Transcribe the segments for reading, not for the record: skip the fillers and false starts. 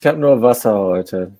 Ich habe nur Wasser heute.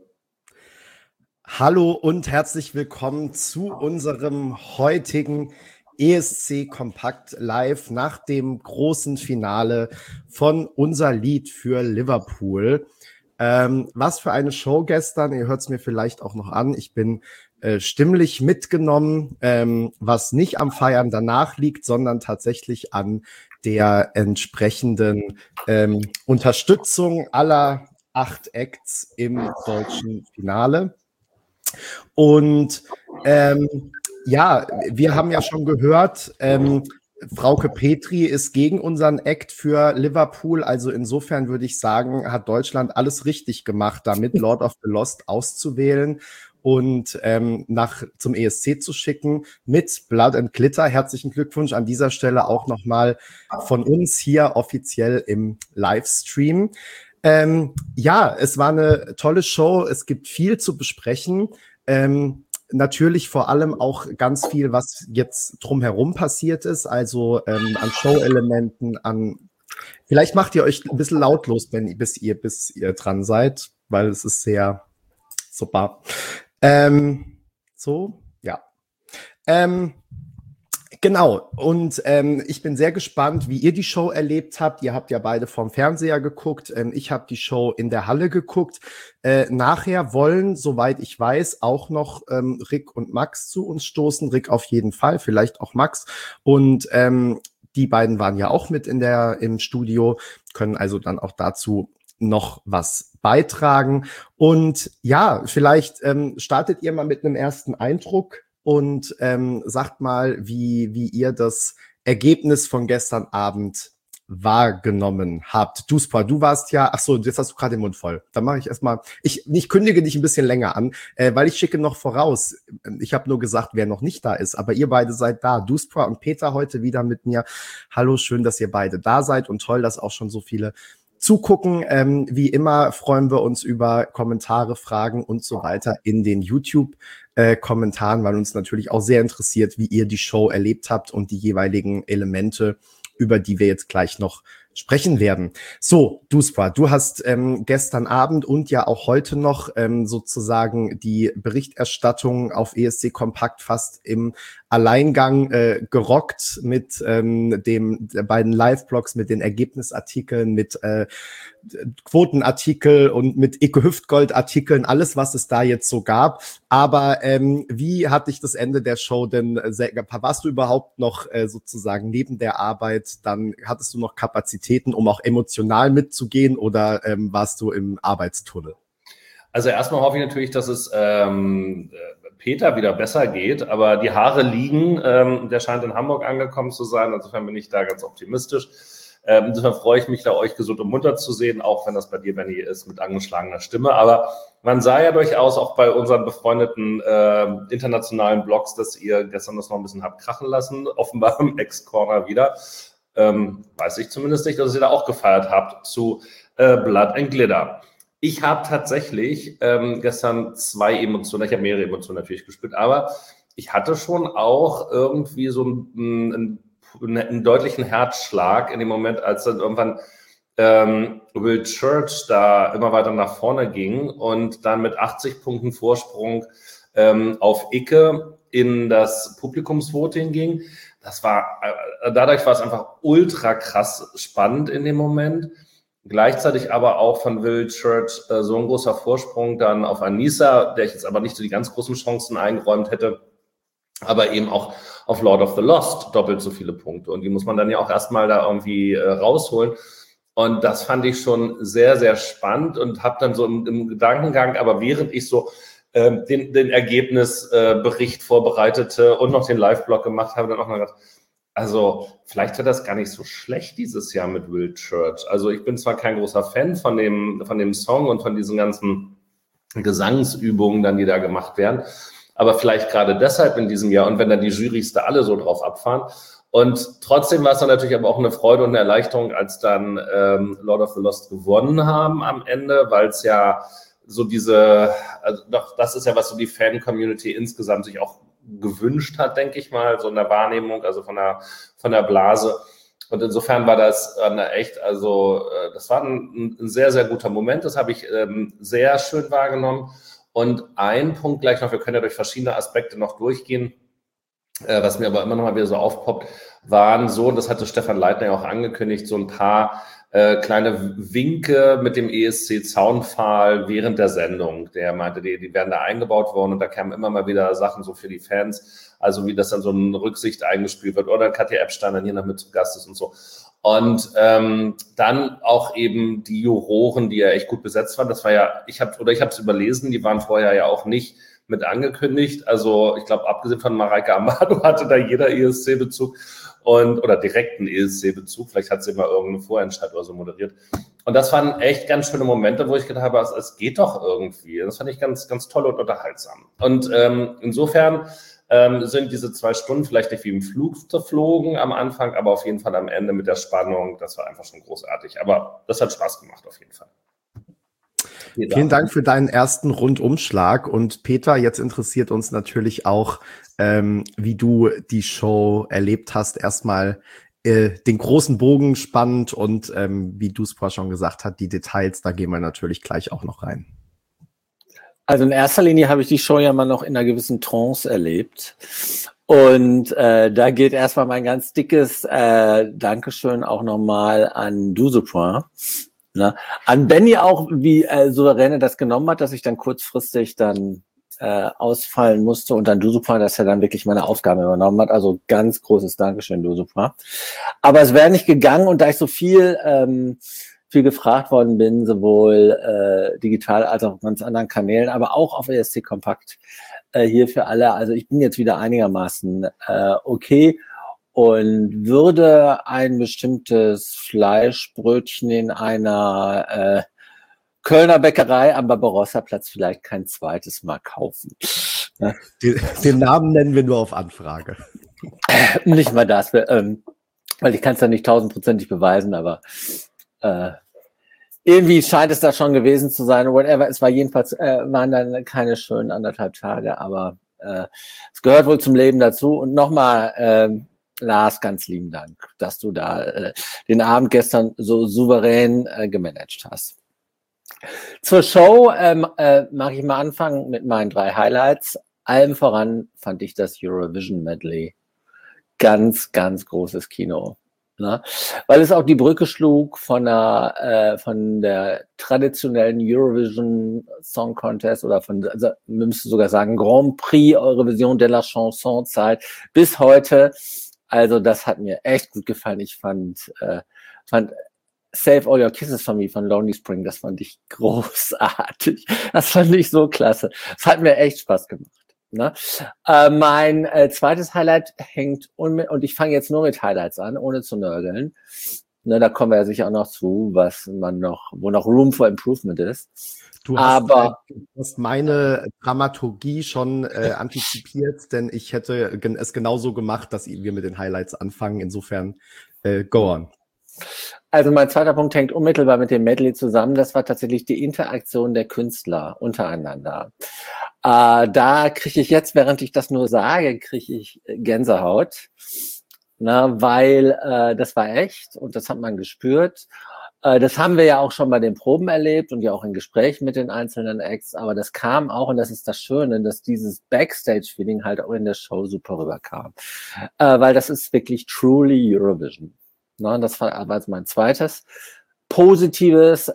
Hallo und herzlich willkommen zu unserem heutigen ESC Kompakt Live nach dem großen Finale von Unser Lied für Liverpool. Was für eine Show gestern, ihr hört es mir vielleicht auch noch an. Ich bin stimmlich mitgenommen, was nicht am Feiern danach liegt, sondern tatsächlich an der entsprechenden Unterstützung aller 8 Acts im deutschen Finale. Und ja, wir haben ja schon gehört, Frauke Petry ist gegen unseren Act für Liverpool. Also insofern würde ich sagen, hat Deutschland alles richtig gemacht, damit Lord of the Lost auszuwählen und zum ESC zu schicken mit Blood and Glitter. Herzlichen Glückwunsch an dieser Stelle auch nochmal von uns hier offiziell im Livestream. Ja, es war eine tolle Show. Es gibt viel zu besprechen. Natürlich vor allem auch ganz viel, was jetzt drumherum passiert ist, also an Show-Elementen, vielleicht macht ihr euch ein bisschen lautlos, bis ihr dran seid, weil es ist sehr super. So, ja. Genau, und ich bin sehr gespannt, wie ihr die Show erlebt habt. Ihr habt ja beide vom Fernseher geguckt. Ich habe die Show in der Halle geguckt. Nachher wollen, soweit ich weiß, auch noch Rick und Max zu uns stoßen. Rick auf jeden Fall, vielleicht auch Max. Und die beiden waren ja auch mit im Studio, können also dann auch dazu noch was beitragen. Und ja, vielleicht startet ihr mal mit einem ersten Eindruck und sagt mal, wie ihr das Ergebnis von gestern Abend wahrgenommen habt. Duspa, du warst ja, ach so, jetzt hast du gerade den Mund voll. Dann mache ich erstmal, ich kündige dich ein bisschen länger an, weil ich schicke noch voraus. Ich habe nur gesagt, wer noch nicht da ist, aber ihr beide seid da. Duspa und Peter heute wieder mit mir. Hallo, schön, dass ihr beide da seid und toll, dass auch schon so viele zugucken. Wie immer freuen wir uns über Kommentare, Fragen und so weiter in den YouTube-Kommentaren, weil uns natürlich auch sehr interessiert, wie ihr die Show erlebt habt und die jeweiligen Elemente, über die wir jetzt gleich noch sprechen werden. So, Duspa, du hast gestern Abend und ja auch heute noch sozusagen die Berichterstattung auf ESC Kompakt fast im Alleingang gerockt mit der beiden Live-Blogs, mit den Ergebnisartikeln, mit Quotenartikel und mit Icke Hüftgold-Artikeln, alles, was es da jetzt so gab. Aber wie hat dich das Ende der Show denn warst du überhaupt noch sozusagen neben der Arbeit, dann hattest du noch Kapazitäten, um auch emotional mitzugehen oder warst du im Arbeitstunnel? Also erstmal hoffe ich natürlich, dass es Peter wieder besser geht, aber die Haare liegen. Der scheint in Hamburg angekommen zu sein, insofern bin ich da ganz optimistisch. Insofern freue ich mich, da euch gesund und munter zu sehen, auch wenn das bei dir, Benni, ist mit angeschlagener Stimme. Aber man sah ja durchaus auch bei unseren befreundeten internationalen Blogs, dass ihr gestern das noch ein bisschen habt krachen lassen, offenbar im Ex-Corner wieder. Weiß ich zumindest nicht, dass ihr da auch gefeiert habt zu Blood and Glitter. Ich habe tatsächlich gestern 2 Emotionen, ich habe mehrere Emotionen natürlich gespürt, aber ich hatte schon auch irgendwie so einen deutlichen Herzschlag in dem Moment, als dann irgendwann Will Church da immer weiter nach vorne ging und dann mit 80 Punkten Vorsprung auf Icke in das Publikumsvoting ging. Dadurch war es einfach ultra krass spannend in dem Moment. Gleichzeitig aber auch von Will Church so ein großer Vorsprung dann auf Anissa, der ich jetzt aber nicht so die ganz großen Chancen eingeräumt hätte, aber eben auch auf Lord of the Lost doppelt so viele Punkte. Und die muss man dann ja auch erstmal da irgendwie rausholen. Und das fand ich schon sehr, sehr spannend und habe dann so im Gedankengang, aber während ich so den Ergebnisbericht vorbereitete und noch den Live-Blog gemacht habe, dann auch mal gedacht, also vielleicht wird das gar nicht so schlecht dieses Jahr mit Will Church. Also ich bin zwar kein großer Fan von dem Song und von diesen ganzen Gesangsübungen dann, die da gemacht werden, aber vielleicht gerade deshalb in diesem Jahr und wenn dann die Jurys da alle so drauf abfahren. Und trotzdem war es dann natürlich aber auch eine Freude und eine Erleichterung, als dann Lord of the Lost gewonnen haben am Ende, weil es ja so das ist ja, was so die Fan-Community insgesamt sich auch gewünscht hat, denke ich mal, so in der Wahrnehmung, also von der Blase. Und insofern war das echt, also das war ein sehr, sehr guter Moment. Das habe ich sehr schön wahrgenommen. Und ein Punkt gleich noch, wir können ja durch verschiedene Aspekte noch durchgehen, was mir aber immer noch mal wieder so aufpoppt, waren so, und das hatte Stefan Leitner ja auch angekündigt, so ein paar kleine Winke mit dem ESC-Zaunpfahl während der Sendung. Der meinte, die werden da eingebaut worden und da kamen immer mal wieder Sachen so für die Fans, also wie das dann so eine Rücksicht eingespielt wird oder Katja Epstein dann hier noch mit zu Gast ist und so. Und dann auch eben die Juroren, die ja echt gut besetzt waren. Das war ja, ich habe es überlesen, die waren vorher ja auch nicht mit angekündigt. Also ich glaube, abgesehen von Mareike Amado hatte da jeder ESC-Bezug oder direkten ESC-Bezug. Vielleicht hat sie mal irgendeine Vorentscheid oder so moderiert. Und das waren echt ganz schöne Momente, wo ich gedacht habe, es geht doch irgendwie. Das fand ich ganz, ganz toll und unterhaltsam. Und insofern sind diese 2 Stunden vielleicht nicht wie im Flug geflogen am Anfang, aber auf jeden Fall am Ende mit der Spannung. Das war einfach schon großartig. Aber das hat Spaß gemacht auf jeden Fall. Vielen Dank für deinen ersten Rundumschlag. Und Peter, jetzt interessiert uns natürlich auch, wie du die Show erlebt hast. Erstmal den großen Bogen spannend und wie du es vorher schon gesagt hast, die Details, da gehen wir natürlich gleich auch noch rein. Also in erster Linie habe ich die Show ja mal noch in einer gewissen Trance erlebt. Und da geht erstmal mein ganz dickes Dankeschön auch nochmal an Dusepoint. Ne? An Benny auch, wie souverän er das genommen hat, dass ich dann kurzfristig dann ausfallen musste und dann Dusepoint, dass er dann wirklich meine Aufgabe übernommen hat. Also ganz großes Dankeschön, Dusepoint. Aber es wäre nicht gegangen und da ich so viel gefragt worden bin, sowohl digital als auch auf ganz anderen Kanälen, aber auch auf ESC Kompakt hier für alle. Also ich bin jetzt wieder einigermaßen okay. Und würde ein bestimmtes Fleischbrötchen in einer Kölner Bäckerei am Barbarossa-Platz vielleicht kein zweites Mal kaufen. Den Namen nennen wir nur auf Anfrage. Nicht mal das, weil ich kann es ja nicht 1000%ig beweisen, aber irgendwie scheint es da schon gewesen zu sein. Whatever, es war jedenfalls, waren dann keine schönen 1,5 Tage, aber es gehört wohl zum Leben dazu. Und nochmal, Lars, ganz lieben Dank, dass du da den Abend gestern so souverän gemanagt hast. Zur Show mag ich mal anfangen mit meinen 3 Highlights. Allem voran fand ich das Eurovision Medley ganz, ganz großes Kino. Ne? Weil es auch die Brücke schlug von der traditionellen Eurovision Song Contest oder also, müsste sogar sagen Grand Prix Eurovision de la Chanson Zeit bis heute. Also das hat mir echt gut gefallen. Ich fand Save All Your Kisses for Me von Lonely Spring, das fand ich großartig. Das fand ich so klasse. Das hat mir echt Spaß gemacht. Ne? Mein zweites Highlight hängt und ich fange jetzt nur mit Highlights an, ohne zu nörgeln. Ne, da kommen wir ja sicher auch noch zu, wo noch Room for Improvement ist. Du hast meine Dramaturgie schon antizipiert, denn ich hätte es genauso gemacht, dass wir mit den Highlights anfangen. Insofern, go on. Also mein zweiter Punkt hängt unmittelbar mit dem Medley zusammen. Das war tatsächlich die Interaktion der Künstler untereinander. Da kriege ich jetzt, während ich das nur sage, kriege ich Gänsehaut. Na, weil das war echt und das hat man gespürt. Das haben wir ja auch schon bei den Proben erlebt und ja auch in Gesprächen mit den einzelnen Acts, aber das kam auch, und das ist das Schöne, dass dieses Backstage-Feeling halt auch in der Show super rüberkam. Weil das ist wirklich truly Eurovision. Ne, das war also mein zweites positives,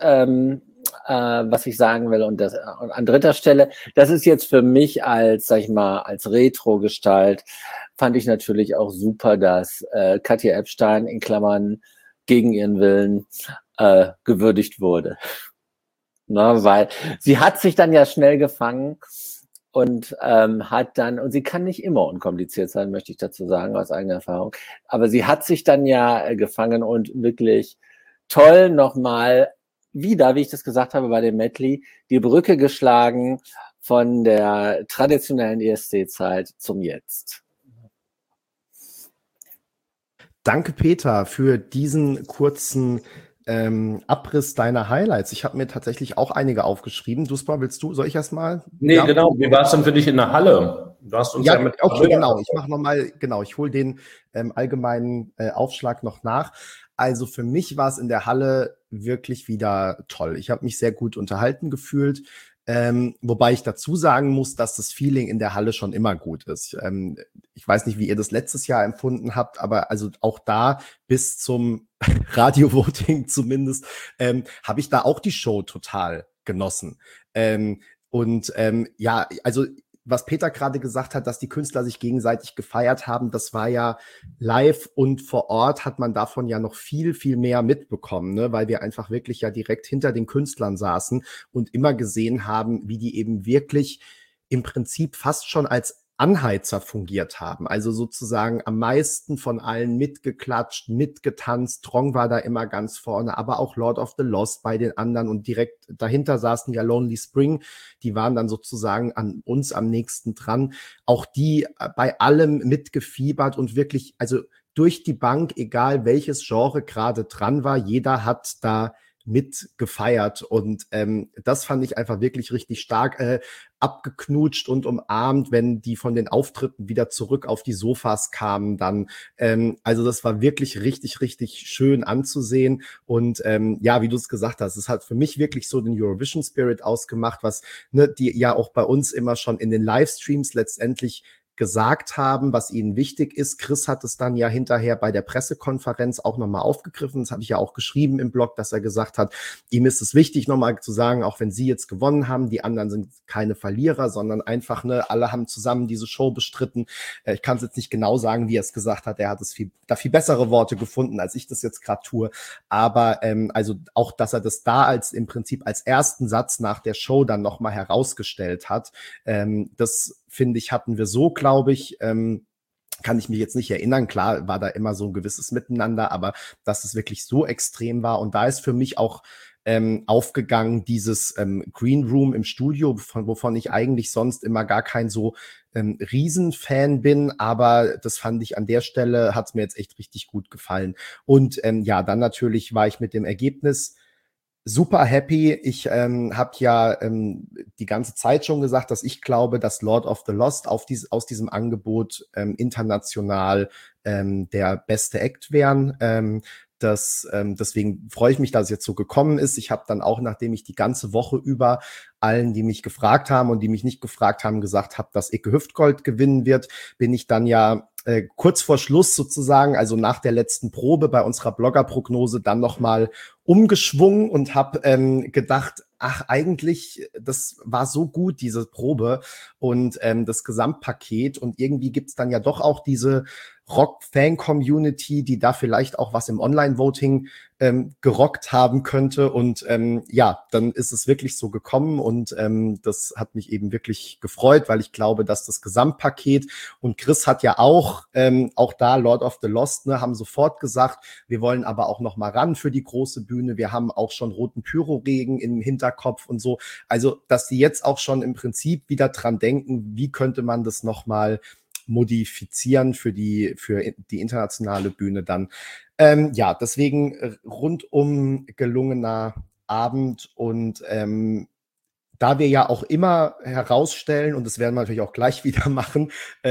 was ich sagen will. Und an dritter Stelle, das ist jetzt für mich als, sag ich mal, als Retro-Gestalt, fand ich natürlich auch super, dass Katja Epstein in Klammern gegen ihren Willen gewürdigt wurde. Na, weil sie hat sich dann ja schnell gefangen und und sie kann nicht immer unkompliziert sein, möchte ich dazu sagen, aus eigener Erfahrung. Aber sie hat sich dann ja gefangen und wirklich toll nochmal wieder, wie ich das gesagt habe bei dem Medley, die Brücke geschlagen von der traditionellen ESC-Zeit zum Jetzt. Danke, Peter, für diesen kurzen Abriss deiner Highlights. Ich habe mir tatsächlich auch einige aufgeschrieben. Soll ich erst mal? Nee, ja. Genau. Wie war es denn für dich in der Halle? Du hast uns Ja, mit okay, genau. Ich mache nochmal, ich hole den allgemeinen Aufschlag noch nach. Also für mich war es in der Halle wirklich wieder toll. Ich habe mich sehr gut unterhalten gefühlt. Wobei ich dazu sagen muss, dass das Feeling in der Halle schon immer gut ist. Ich weiß nicht, wie ihr das letztes Jahr empfunden habt, aber also auch da bis zum Radio-Voting zumindest habe ich da auch die Show total genossen. Ja, also was Peter gerade gesagt hat, dass die Künstler sich gegenseitig gefeiert haben, das war ja live und vor Ort hat man davon ja noch viel, viel mehr mitbekommen, ne? Weil wir einfach wirklich ja direkt hinter den Künstlern saßen und immer gesehen haben, wie die eben wirklich im Prinzip fast schon als Anheizer fungiert haben. Also sozusagen am meisten von allen mitgeklatscht, mitgetanzt. Trong war da immer ganz vorne, aber auch Lord of the Lost bei den anderen und direkt dahinter saßen ja Lonely Spring. Die waren dann sozusagen an uns am nächsten dran. Auch die bei allem mitgefiebert und wirklich, also durch die Bank, egal welches Genre gerade dran war, jeder hat da mitgefeiert und das fand ich einfach wirklich richtig stark, abgeknutscht und umarmt, wenn die von den Auftritten wieder zurück auf die Sofas kamen dann. Also das war wirklich richtig, richtig schön anzusehen und ja, wie du es gesagt hast, es hat für mich wirklich so den Eurovision Spirit ausgemacht, was die ja auch bei uns immer schon in den Livestreams letztendlich gesagt haben, was ihnen wichtig ist. Chris hat es dann ja hinterher bei der Pressekonferenz auch nochmal aufgegriffen. Das habe ich ja auch geschrieben im Blog, dass er gesagt hat, ihm ist es wichtig, nochmal zu sagen, auch wenn sie jetzt gewonnen haben, die anderen sind keine Verlierer, sondern einfach, alle haben zusammen diese Show bestritten. Ich kann es jetzt nicht genau sagen, wie er es gesagt hat. Er hat es viel bessere Worte gefunden, als ich das jetzt gerade tue. Aber also auch, dass er das da im Prinzip als ersten Satz nach der Show dann nochmal herausgestellt hat, das finde ich, hatten wir so, glaube ich, kann ich mich jetzt nicht erinnern. Klar war da immer so ein gewisses Miteinander, aber dass es wirklich so extrem war. Und da ist für mich auch aufgegangen, dieses Green Room im Studio, wovon ich eigentlich sonst immer gar kein so Riesenfan bin, aber das fand ich an der Stelle, hat es mir jetzt echt richtig gut gefallen. Und ja, dann natürlich war ich mit dem Ergebnis super happy. Ich habe ja die ganze Zeit schon gesagt, dass ich glaube, dass Lord of the Lost aus diesem Angebot international der beste Act wären. Deswegen freue ich mich, dass es jetzt so gekommen ist. Ich habe dann auch, nachdem ich die ganze Woche über allen, die mich gefragt haben und die mich nicht gefragt haben, gesagt habe, dass Icke Hüftgold gewinnen wird, bin ich dann ja kurz vor Schluss sozusagen, also nach der letzten Probe bei unserer Bloggerprognose dann nochmal umgeschwungen und habe gedacht, ach, eigentlich, das war so gut, diese Probe und das Gesamtpaket und irgendwie gibt's dann ja doch auch diese Rock-Fan-Community, die da vielleicht auch was im Online-Voting gerockt haben könnte und ja, dann ist es wirklich so gekommen und das hat mich eben wirklich gefreut, weil ich glaube, dass das Gesamtpaket und Chris hat ja auch da Lord of the Lost, haben sofort gesagt, wir wollen aber auch noch mal ran für die große Bühne, wir haben auch schon roten Pyroregen im Hinterkopf und so, also dass die jetzt auch schon im Prinzip wieder dran denken, wie könnte man das noch mal modifizieren für die internationale Bühne dann. Ja, deswegen rundum gelungener Abend und da wir ja auch immer herausstellen, und das werden wir natürlich auch gleich wieder machen,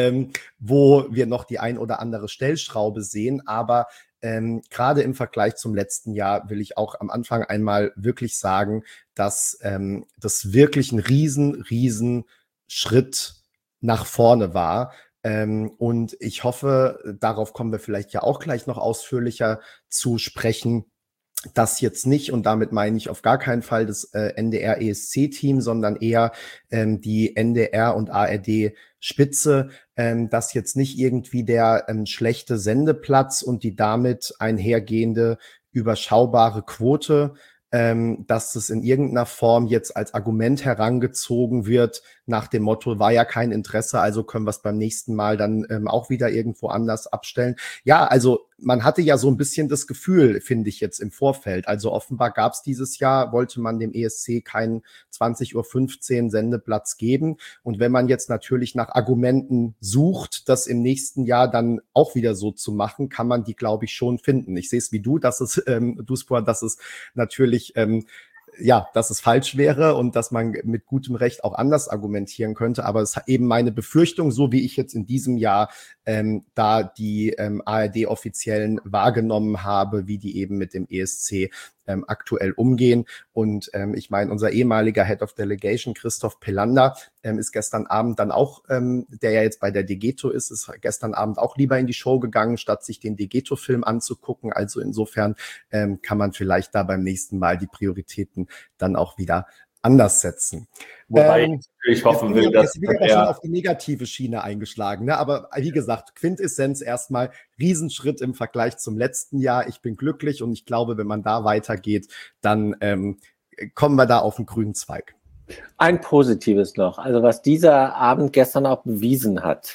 wo wir noch die ein oder andere Stellschraube sehen, aber gerade im Vergleich zum letzten Jahr will ich auch am Anfang einmal wirklich sagen, dass das wirklich ein riesen Schritt nach vorne war. Und ich hoffe, darauf kommen wir vielleicht ja auch gleich noch ausführlicher zu sprechen, das jetzt nicht, und damit meine ich auf gar keinen Fall das NDR-ESC-Team, sondern eher die NDR- und ARD-Spitze, dass jetzt nicht irgendwie der schlechte Sendeplatz und die damit einhergehende überschaubare Quote, dass es in irgendeiner Form jetzt als Argument herangezogen wird, nach dem Motto, war ja kein Interesse, also können wir es beim nächsten Mal dann auch wieder irgendwo anders abstellen. Ja, also man hatte ja so ein bisschen das Gefühl, finde ich jetzt im Vorfeld. Also offenbar gab es dieses Jahr, wollte man dem ESC keinen 20:15 Uhr Sendeplatz geben. Und wenn man jetzt natürlich nach Argumenten sucht, das im nächsten Jahr dann auch wieder so zu machen, kann man die, glaube ich, schon finden. Ich sehe es wie du, dass es natürlich ja, dass es falsch wäre und dass man mit gutem Recht auch anders argumentieren könnte. Aber es hat eben meine Befürchtung, so wie ich jetzt in diesem Jahr da die ARD-Offiziellen wahrgenommen habe, wie die eben mit dem ESC aktuell umgehen. Und ich meine, unser ehemaliger Head of Delegation, Christoph Pelander, ist gestern Abend dann auch, der ja jetzt bei der Degeto ist gestern Abend auch lieber in die Show gegangen, statt sich den Degeto-Film anzugucken. Also insofern kann man vielleicht da beim nächsten Mal die Prioritäten dann auch wieder anders setzen. Wobei ich natürlich hoffen will, dass wir aber schon auf die negative Schiene eingeschlagen. Ne? Aber wie gesagt, Quintessenz erstmal, Riesenschritt im Vergleich zum letzten Jahr. Ich bin glücklich und ich glaube, wenn man da weitergeht, dann kommen wir da auf den grünen Zweig. Ein Positives noch, also was dieser Abend gestern auch bewiesen hat.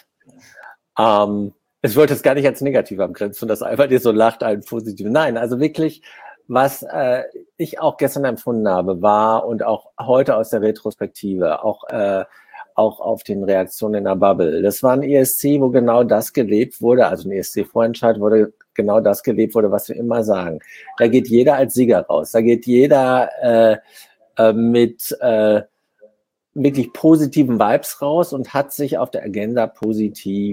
Ich wollte es gar nicht als negativ abgrenzen und das einfach dir so lacht, ein Positives. Nein, also wirklich, was ich auch gestern empfunden habe, war und auch heute aus der Retrospektive, auch auf den Reaktionen in der Bubble. Das war ein ESC, wo genau das gelebt wurde, also ein ESC-Vorentscheid wurde genau das gelebt wurde, was wir immer sagen. Da geht jeder als Sieger raus, da geht jeder mit wirklich positiven Vibes raus und hat sich auf der Agenda positiv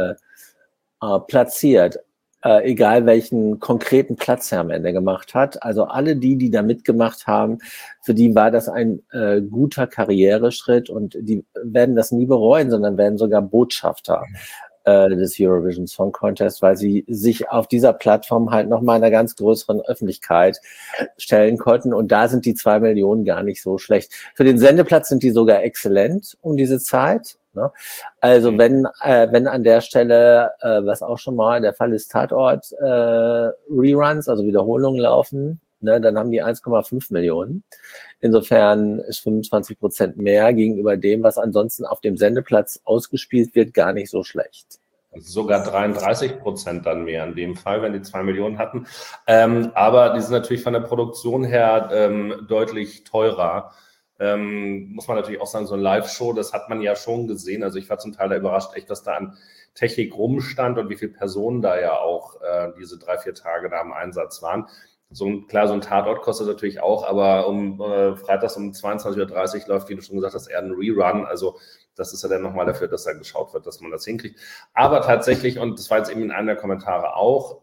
platziert. Egal welchen konkreten Platz er am Ende gemacht hat. Also alle die da mitgemacht haben, für die war das ein guter Karriereschritt und die werden das nie bereuen, sondern werden sogar Botschafter des Eurovision Song Contest, weil sie sich auf dieser Plattform halt nochmal einer ganz größeren Öffentlichkeit stellen konnten. Und da sind die 2 Millionen gar nicht so schlecht. Für den Sendeplatz sind die sogar exzellent um diese Zeit. Ne? Also wenn an der Stelle, was auch schon mal der Fall ist, Tatort Reruns, also Wiederholungen laufen, ne, dann haben die 1,5 Millionen. Insofern ist 25% mehr gegenüber dem, was ansonsten auf dem Sendeplatz ausgespielt wird, gar nicht so schlecht. Also sogar 33% dann mehr in dem Fall, wenn die 2 Millionen hatten. Aber die sind natürlich von der Produktion her deutlich teurer. Muss man natürlich auch sagen, so eine Live-Show, das hat man ja schon gesehen. Also ich war zum Teil da überrascht, echt, was da an Technik rumstand und wie viele Personen da ja auch diese 3-4 Tage da im Einsatz waren. So ein Tatort kostet natürlich auch, aber freitags um 22:30 Uhr läuft, wie du schon gesagt hast, eher ein Rerun. Also das ist ja dann nochmal dafür, dass da geschaut wird, dass man das hinkriegt. Aber tatsächlich, und das war jetzt eben in einem der Kommentare auch,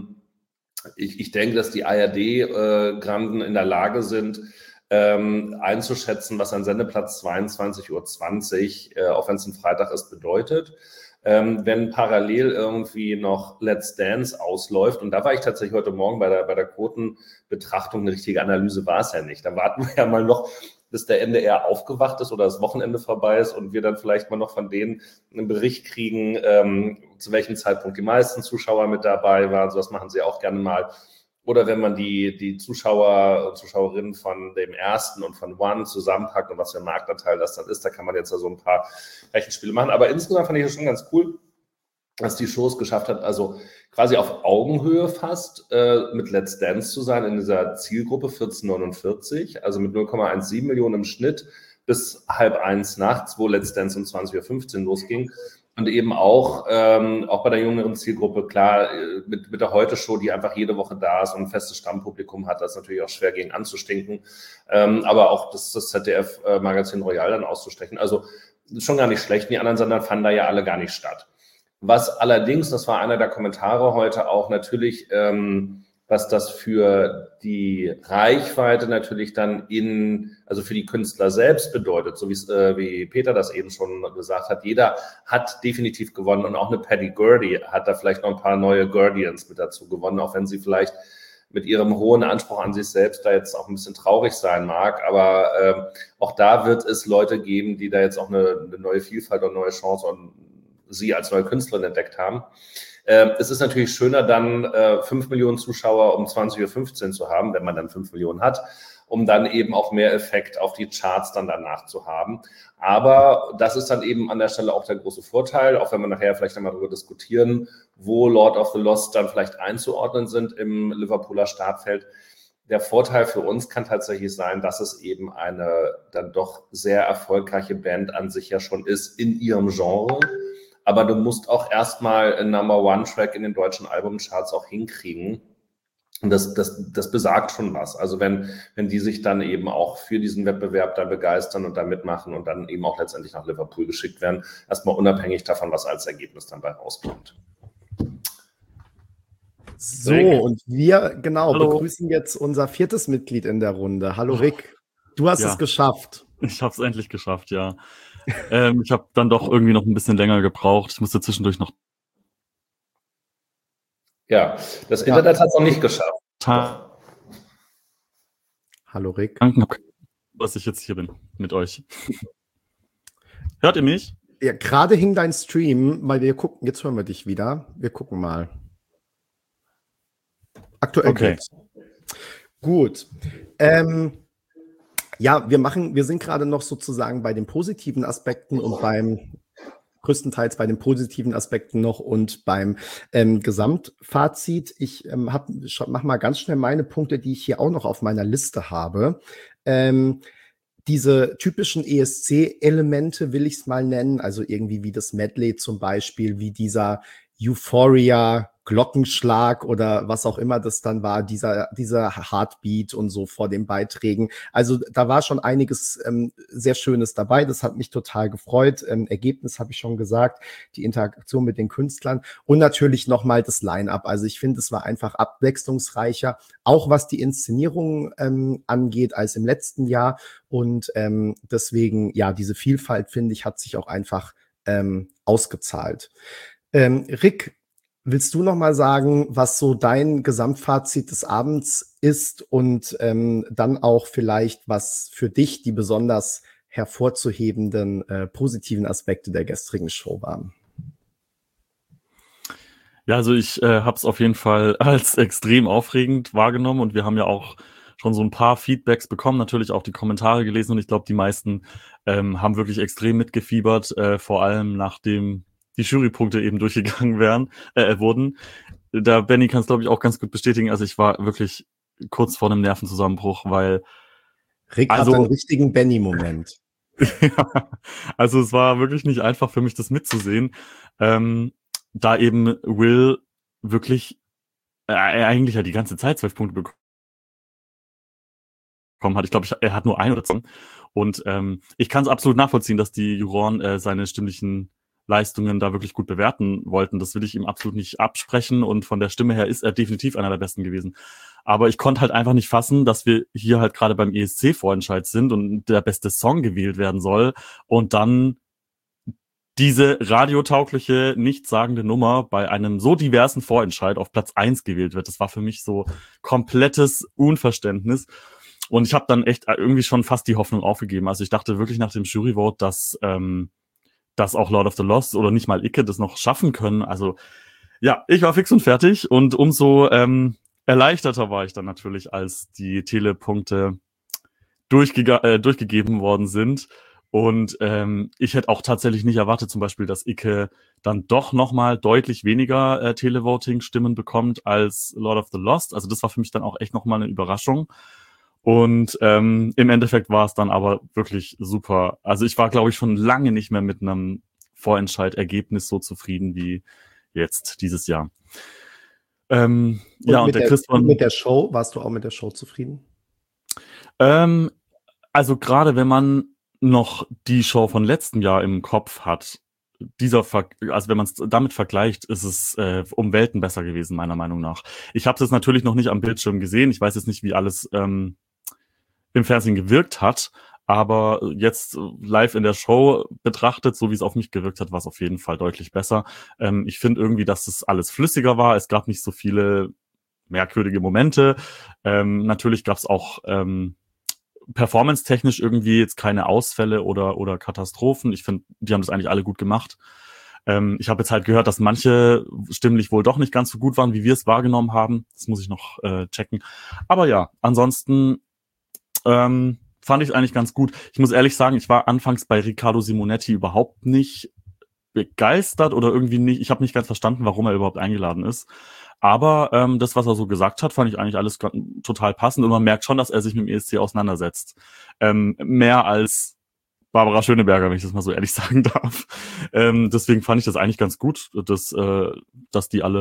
ich denke, dass die ARD-Granden in der Lage sind, einzuschätzen, was ein Sendeplatz 22:20 Uhr, auch wenn es ein Freitag ist, bedeutet. Wenn parallel irgendwie noch Let's Dance ausläuft, und da war ich tatsächlich heute Morgen bei der Quotenbetrachtung, eine richtige Analyse war es ja nicht. Da warten wir ja mal noch, bis der NDR aufgewacht ist oder das Wochenende vorbei ist und wir dann vielleicht mal noch von denen einen Bericht kriegen, zu welchem Zeitpunkt die meisten Zuschauer mit dabei waren. So was machen sie auch gerne mal. Oder wenn man die Zuschauer und Zuschauerinnen von dem ersten und von One zusammenpackt und was für ein Marktanteil das dann ist, da kann man jetzt so ein paar Rechenspiele machen. Aber insgesamt fand ich das schon ganz cool, dass die Show es geschafft hat, also quasi auf Augenhöhe fast mit Let's Dance zu sein in dieser Zielgruppe 14:49, also mit 0,17 Millionen im Schnitt bis 12:30 nachts, wo Let's Dance um 20:15 Uhr losging. Und eben auch bei der jüngeren Zielgruppe, klar, mit der Heute-Show, die einfach jede Woche da ist und ein festes Stammpublikum hat, das ist natürlich auch schwer gegen anzustinken. Aber auch das ZDF-Magazin Royal dann auszustechen. Also schon gar nicht schlecht. Die anderen Sender fanden da ja alle gar nicht statt. Was allerdings, das war einer der Kommentare heute auch natürlich, was das für die Reichweite natürlich dann also für die Künstler selbst bedeutet, so wie Peter das eben schon gesagt hat. Jeder hat definitiv gewonnen und auch eine Paddy Gurdy hat da vielleicht noch ein paar neue Guardians mit dazu gewonnen, auch wenn sie vielleicht mit ihrem hohen Anspruch an sich selbst da jetzt auch ein bisschen traurig sein mag. Aber auch da wird es Leute geben, die da jetzt auch eine neue Vielfalt und neue Chance und sie als neue Künstlerin entdeckt haben. Es ist natürlich schöner, dann 5 Millionen Zuschauer um 20:15 Uhr zu haben, wenn man dann 5 Millionen hat, um dann eben auch mehr Effekt auf die Charts dann danach zu haben. Aber das ist dann eben an der Stelle auch der große Vorteil, auch wenn wir nachher vielleicht einmal darüber diskutieren, wo Lord of the Lost dann vielleicht einzuordnen sind im Liverpooler Startfeld. Der Vorteil für uns kann tatsächlich sein, dass es eben eine dann doch sehr erfolgreiche Band an sich ja schon ist in ihrem Genre. Aber du musst auch erstmal einen Number-One-Track in den deutschen Albumcharts auch hinkriegen. Und das besagt schon was. Also wenn die sich dann eben auch für diesen Wettbewerb da begeistern und da mitmachen und dann eben auch letztendlich nach Liverpool geschickt werden, erstmal unabhängig davon, was als Ergebnis dann bei rauskommt. So, Rick. Und wir, Hallo. begrüßen jetzt unser 4. Mitglied in der Runde. Hallo Rick, du hast es geschafft. Ich habe es endlich geschafft, ja. Ich habe dann doch irgendwie noch ein bisschen länger gebraucht. Ich musste zwischendurch noch... Ja, das Internet hat es noch nicht geschafft. Hallo Rick. Danke, dass ich jetzt hier bin mit euch. Hört ihr mich? Ja, gerade hing dein Stream, weil wir gucken, jetzt hören wir dich wieder. Wir gucken mal. Aktuell geht's. Gut. Ja, wir sind gerade noch sozusagen bei den positiven Aspekten und größtenteils bei den positiven Aspekten noch und beim Gesamtfazit. Ich mach mal ganz schnell meine Punkte, die ich hier auch noch auf meiner Liste habe. Diese typischen ESC-Elemente will ich es mal nennen, also irgendwie wie das Medley zum Beispiel, wie dieser Euphoria Glockenschlag oder was auch immer das dann war, dieser Heartbeat und so vor den Beiträgen. Also da war schon einiges sehr Schönes dabei. Das hat mich total gefreut. Ergebnis habe ich schon gesagt, die Interaktion mit den Künstlern und natürlich nochmal das Line-Up. Also ich finde, es war einfach abwechslungsreicher, auch was die Inszenierung angeht, als im letzten Jahr. Und deswegen, ja, diese Vielfalt, finde ich, hat sich auch einfach ausgezahlt. Rick, willst du noch mal sagen, was so dein Gesamtfazit des Abends ist und dann auch vielleicht, was für dich die besonders hervorzuhebenden positiven Aspekte der gestrigen Show waren? Ja, also ich habe es auf jeden Fall als extrem aufregend wahrgenommen und wir haben ja auch schon so ein paar Feedbacks bekommen, natürlich auch die Kommentare gelesen und ich glaube, die meisten haben wirklich extrem mitgefiebert, vor allem nachdem die Jurypunkte eben durchgegangen wurden. Da Benny kann es, glaube ich, auch ganz gut bestätigen. Also ich war wirklich kurz vor einem Nervenzusammenbruch, weil Rick hat einen richtigen Benny-Moment. Ja, also es war wirklich nicht einfach für mich, das mitzusehen. Da eben Will wirklich eigentlich ja die ganze Zeit 12 Punkte bekommen hat. Ich glaube, er hat nur 1 oder 2. Und ich kann es absolut nachvollziehen, dass die Juroren seine stimmlichen Leistungen da wirklich gut bewerten wollten. Das will ich ihm absolut nicht absprechen und von der Stimme her ist er definitiv einer der Besten gewesen. Aber ich konnte halt einfach nicht fassen, dass wir hier halt gerade beim ESC-Vorentscheid sind und der beste Song gewählt werden soll und dann diese radiotaugliche, nichtssagende Nummer bei einem so diversen Vorentscheid auf Platz 1 gewählt wird. Das war für mich so komplettes Unverständnis. Und ich habe dann echt irgendwie schon fast die Hoffnung aufgegeben. Also ich dachte wirklich nach dem Juryvote, dass auch Lord of the Lost oder nicht mal Icke das noch schaffen können. Also ja, ich war fix und fertig und umso erleichterter war ich dann natürlich, als die Telepunkte durchgegeben worden sind. Und ich hätte auch tatsächlich nicht erwartet, zum Beispiel, dass Icke dann doch nochmal deutlich weniger Televoting-Stimmen bekommt als Lord of the Lost. Also das war für mich dann auch echt nochmal eine Überraschung. Und im Endeffekt war es dann aber wirklich super. Also ich war, glaube ich, schon lange nicht mehr mit einem Vorentscheid-Ergebnis so zufrieden wie jetzt dieses Jahr. Ja, und der Chris mit der Show, warst du auch mit der Show zufrieden? Also gerade wenn man noch die Show von letztem Jahr im Kopf hat, also wenn man es damit vergleicht, ist es um Welten besser gewesen, meiner Meinung nach. Ich habe es natürlich noch nicht am Bildschirm gesehen. Ich weiß jetzt nicht, wie alles im Fernsehen gewirkt hat, aber jetzt live in der Show betrachtet, so wie es auf mich gewirkt hat, war es auf jeden Fall deutlich besser. Ich finde irgendwie, dass es alles flüssiger war. Es gab nicht so viele merkwürdige Momente. Natürlich gab es auch performance-technisch irgendwie jetzt keine Ausfälle oder Katastrophen. Ich finde, die haben das eigentlich alle gut gemacht. Ich habe jetzt halt gehört, dass manche stimmlich wohl doch nicht ganz so gut waren, wie wir es wahrgenommen haben. Das muss ich noch checken. Aber ja, ansonsten fand ich es eigentlich ganz gut. Ich muss ehrlich sagen, ich war anfangs bei Riccardo Simonetti überhaupt nicht begeistert oder irgendwie nicht. Ich habe nicht ganz verstanden, warum er überhaupt eingeladen ist. Aber das, was er so gesagt hat, fand ich eigentlich alles total passend. Und man merkt schon, dass er sich mit dem ESC auseinandersetzt. Mehr als Barbara Schöneberger, wenn ich das mal so ehrlich sagen darf. Deswegen fand ich das eigentlich ganz gut, dass die alle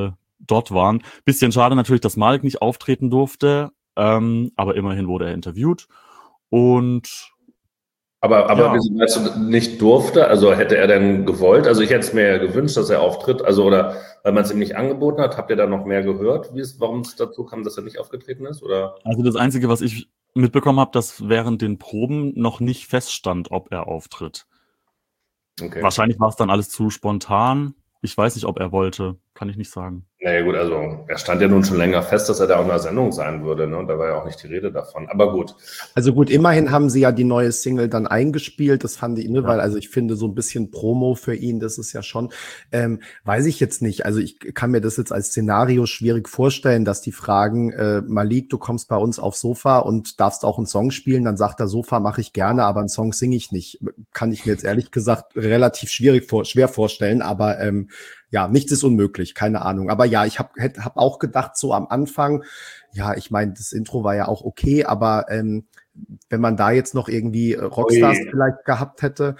dort waren. Bisschen schade natürlich, dass Malik nicht auftreten durfte, aber immerhin wurde er interviewt. Und Aber wieso meinst du nicht durfte? Also hätte er denn gewollt? Also ich hätte es mir ja gewünscht, dass er auftritt. Also oder weil man es ihm nicht angeboten hat. Habt ihr da noch mehr gehört, warum es dazu kam, dass er nicht aufgetreten ist? Oder? Also das Einzige, was ich mitbekommen habe, dass während den Proben noch nicht feststand, ob er auftritt. Okay. Wahrscheinlich war es dann alles zu spontan. Ich weiß nicht, ob er wollte. Kann ich nicht sagen. Naja gut, also er stand ja nun schon länger fest, dass er da auch in der Sendung sein würde, ne? Und da war ja auch nicht die Rede davon. Aber gut. Also gut, immerhin haben sie ja die neue Single dann eingespielt. Das fand ich, ne, Ja. weil also ich finde so ein bisschen Promo für ihn, das ist ja schon, weiß ich jetzt nicht. Also ich kann mir das jetzt als Szenario schwierig vorstellen, dass die fragen, Malik, du kommst bei uns aufs Sofa und darfst auch einen Song spielen. Dann sagt er, Sofa mache ich gerne, aber einen Song singe ich nicht. Kann ich mir jetzt ehrlich gesagt relativ schwer vorstellen, aber ja, nichts ist unmöglich, keine Ahnung. Aber ja, ich hab auch gedacht, so am Anfang, ja, ich meine, das Intro war ja auch okay, aber wenn man da jetzt noch irgendwie Rockstars vielleicht gehabt hätte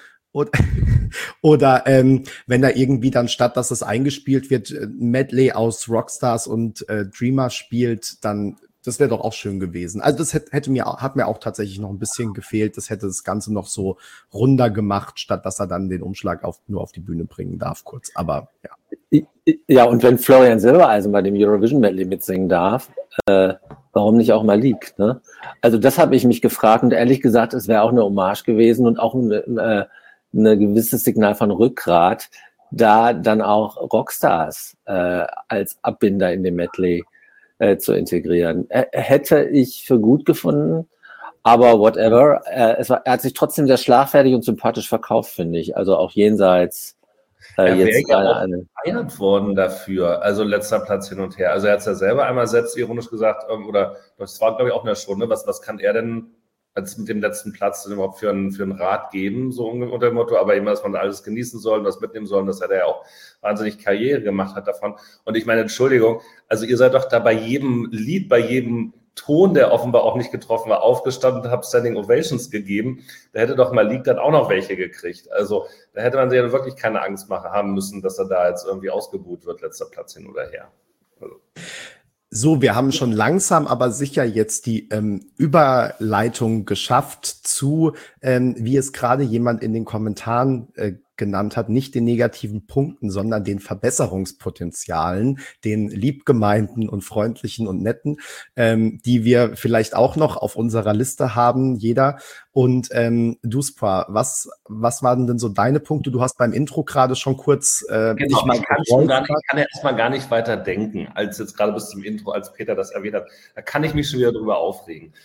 oder wenn da irgendwie dann statt, dass es eingespielt wird, ein Medley aus Rockstars und Dreamer spielt, dann das wäre doch auch schön gewesen. Also das hat mir auch tatsächlich noch ein bisschen gefehlt. Das hätte das Ganze noch so runder gemacht, statt dass er dann den Umschlag nur auf die Bühne bringen darf, kurz. Aber ja. Ja, und wenn Florian Silbereisen bei dem Eurovision Medley mitsingen darf, warum nicht auch Malik? Ne? Also das habe ich mich gefragt und ehrlich gesagt, es wäre auch eine Hommage gewesen und auch ein gewisses Signal von Rückgrat, da dann auch Rockstars als Abbinder in dem Medley zu integrieren. Hätte ich für gut gefunden, aber whatever. Er hat sich trotzdem sehr schlagfertig und sympathisch verkauft, finde ich. Also auch jenseits er wäre ja auch gefeiert worden dafür. Also letzter Platz hin und her. Also er hat es ja selber einmal selbstironisch gesagt, oder das war, glaube ich, auch in der Stunde, was kann er denn als mit dem letzten Platz denn überhaupt für einen Rat geben, so unter dem Motto, aber immer, dass man alles genießen soll und was mitnehmen soll, dass er da ja auch wahnsinnig Karriere gemacht hat davon. Und ich meine, Entschuldigung, also ihr seid doch da bei jedem Lied, bei jedem Ton, der offenbar auch nicht getroffen war, aufgestanden und habt Standing Ovations gegeben. Da hätte doch Malik dann auch noch welche gekriegt. Also da hätte man sich ja wirklich keine Angst haben müssen, dass er da jetzt irgendwie ausgebuht wird, letzter Platz hin oder her. Also. So, wir haben schon langsam, aber sicher jetzt die Überleitung geschafft zu, wie es gerade jemand in den Kommentaren genannt hat, nicht den negativen Punkten, sondern den Verbesserungspotenzialen, den liebgemeinten und freundlichen und netten, die wir vielleicht auch noch auf unserer Liste haben, jeder. Und Duspa, was waren denn so deine Punkte? Du hast beim Intro gerade schon kurz genau, ich kann ja erstmal gar nicht weiter denken, als jetzt gerade bis zum Intro, als Peter das erwähnt hat. Da kann ich mich schon wieder drüber aufregen.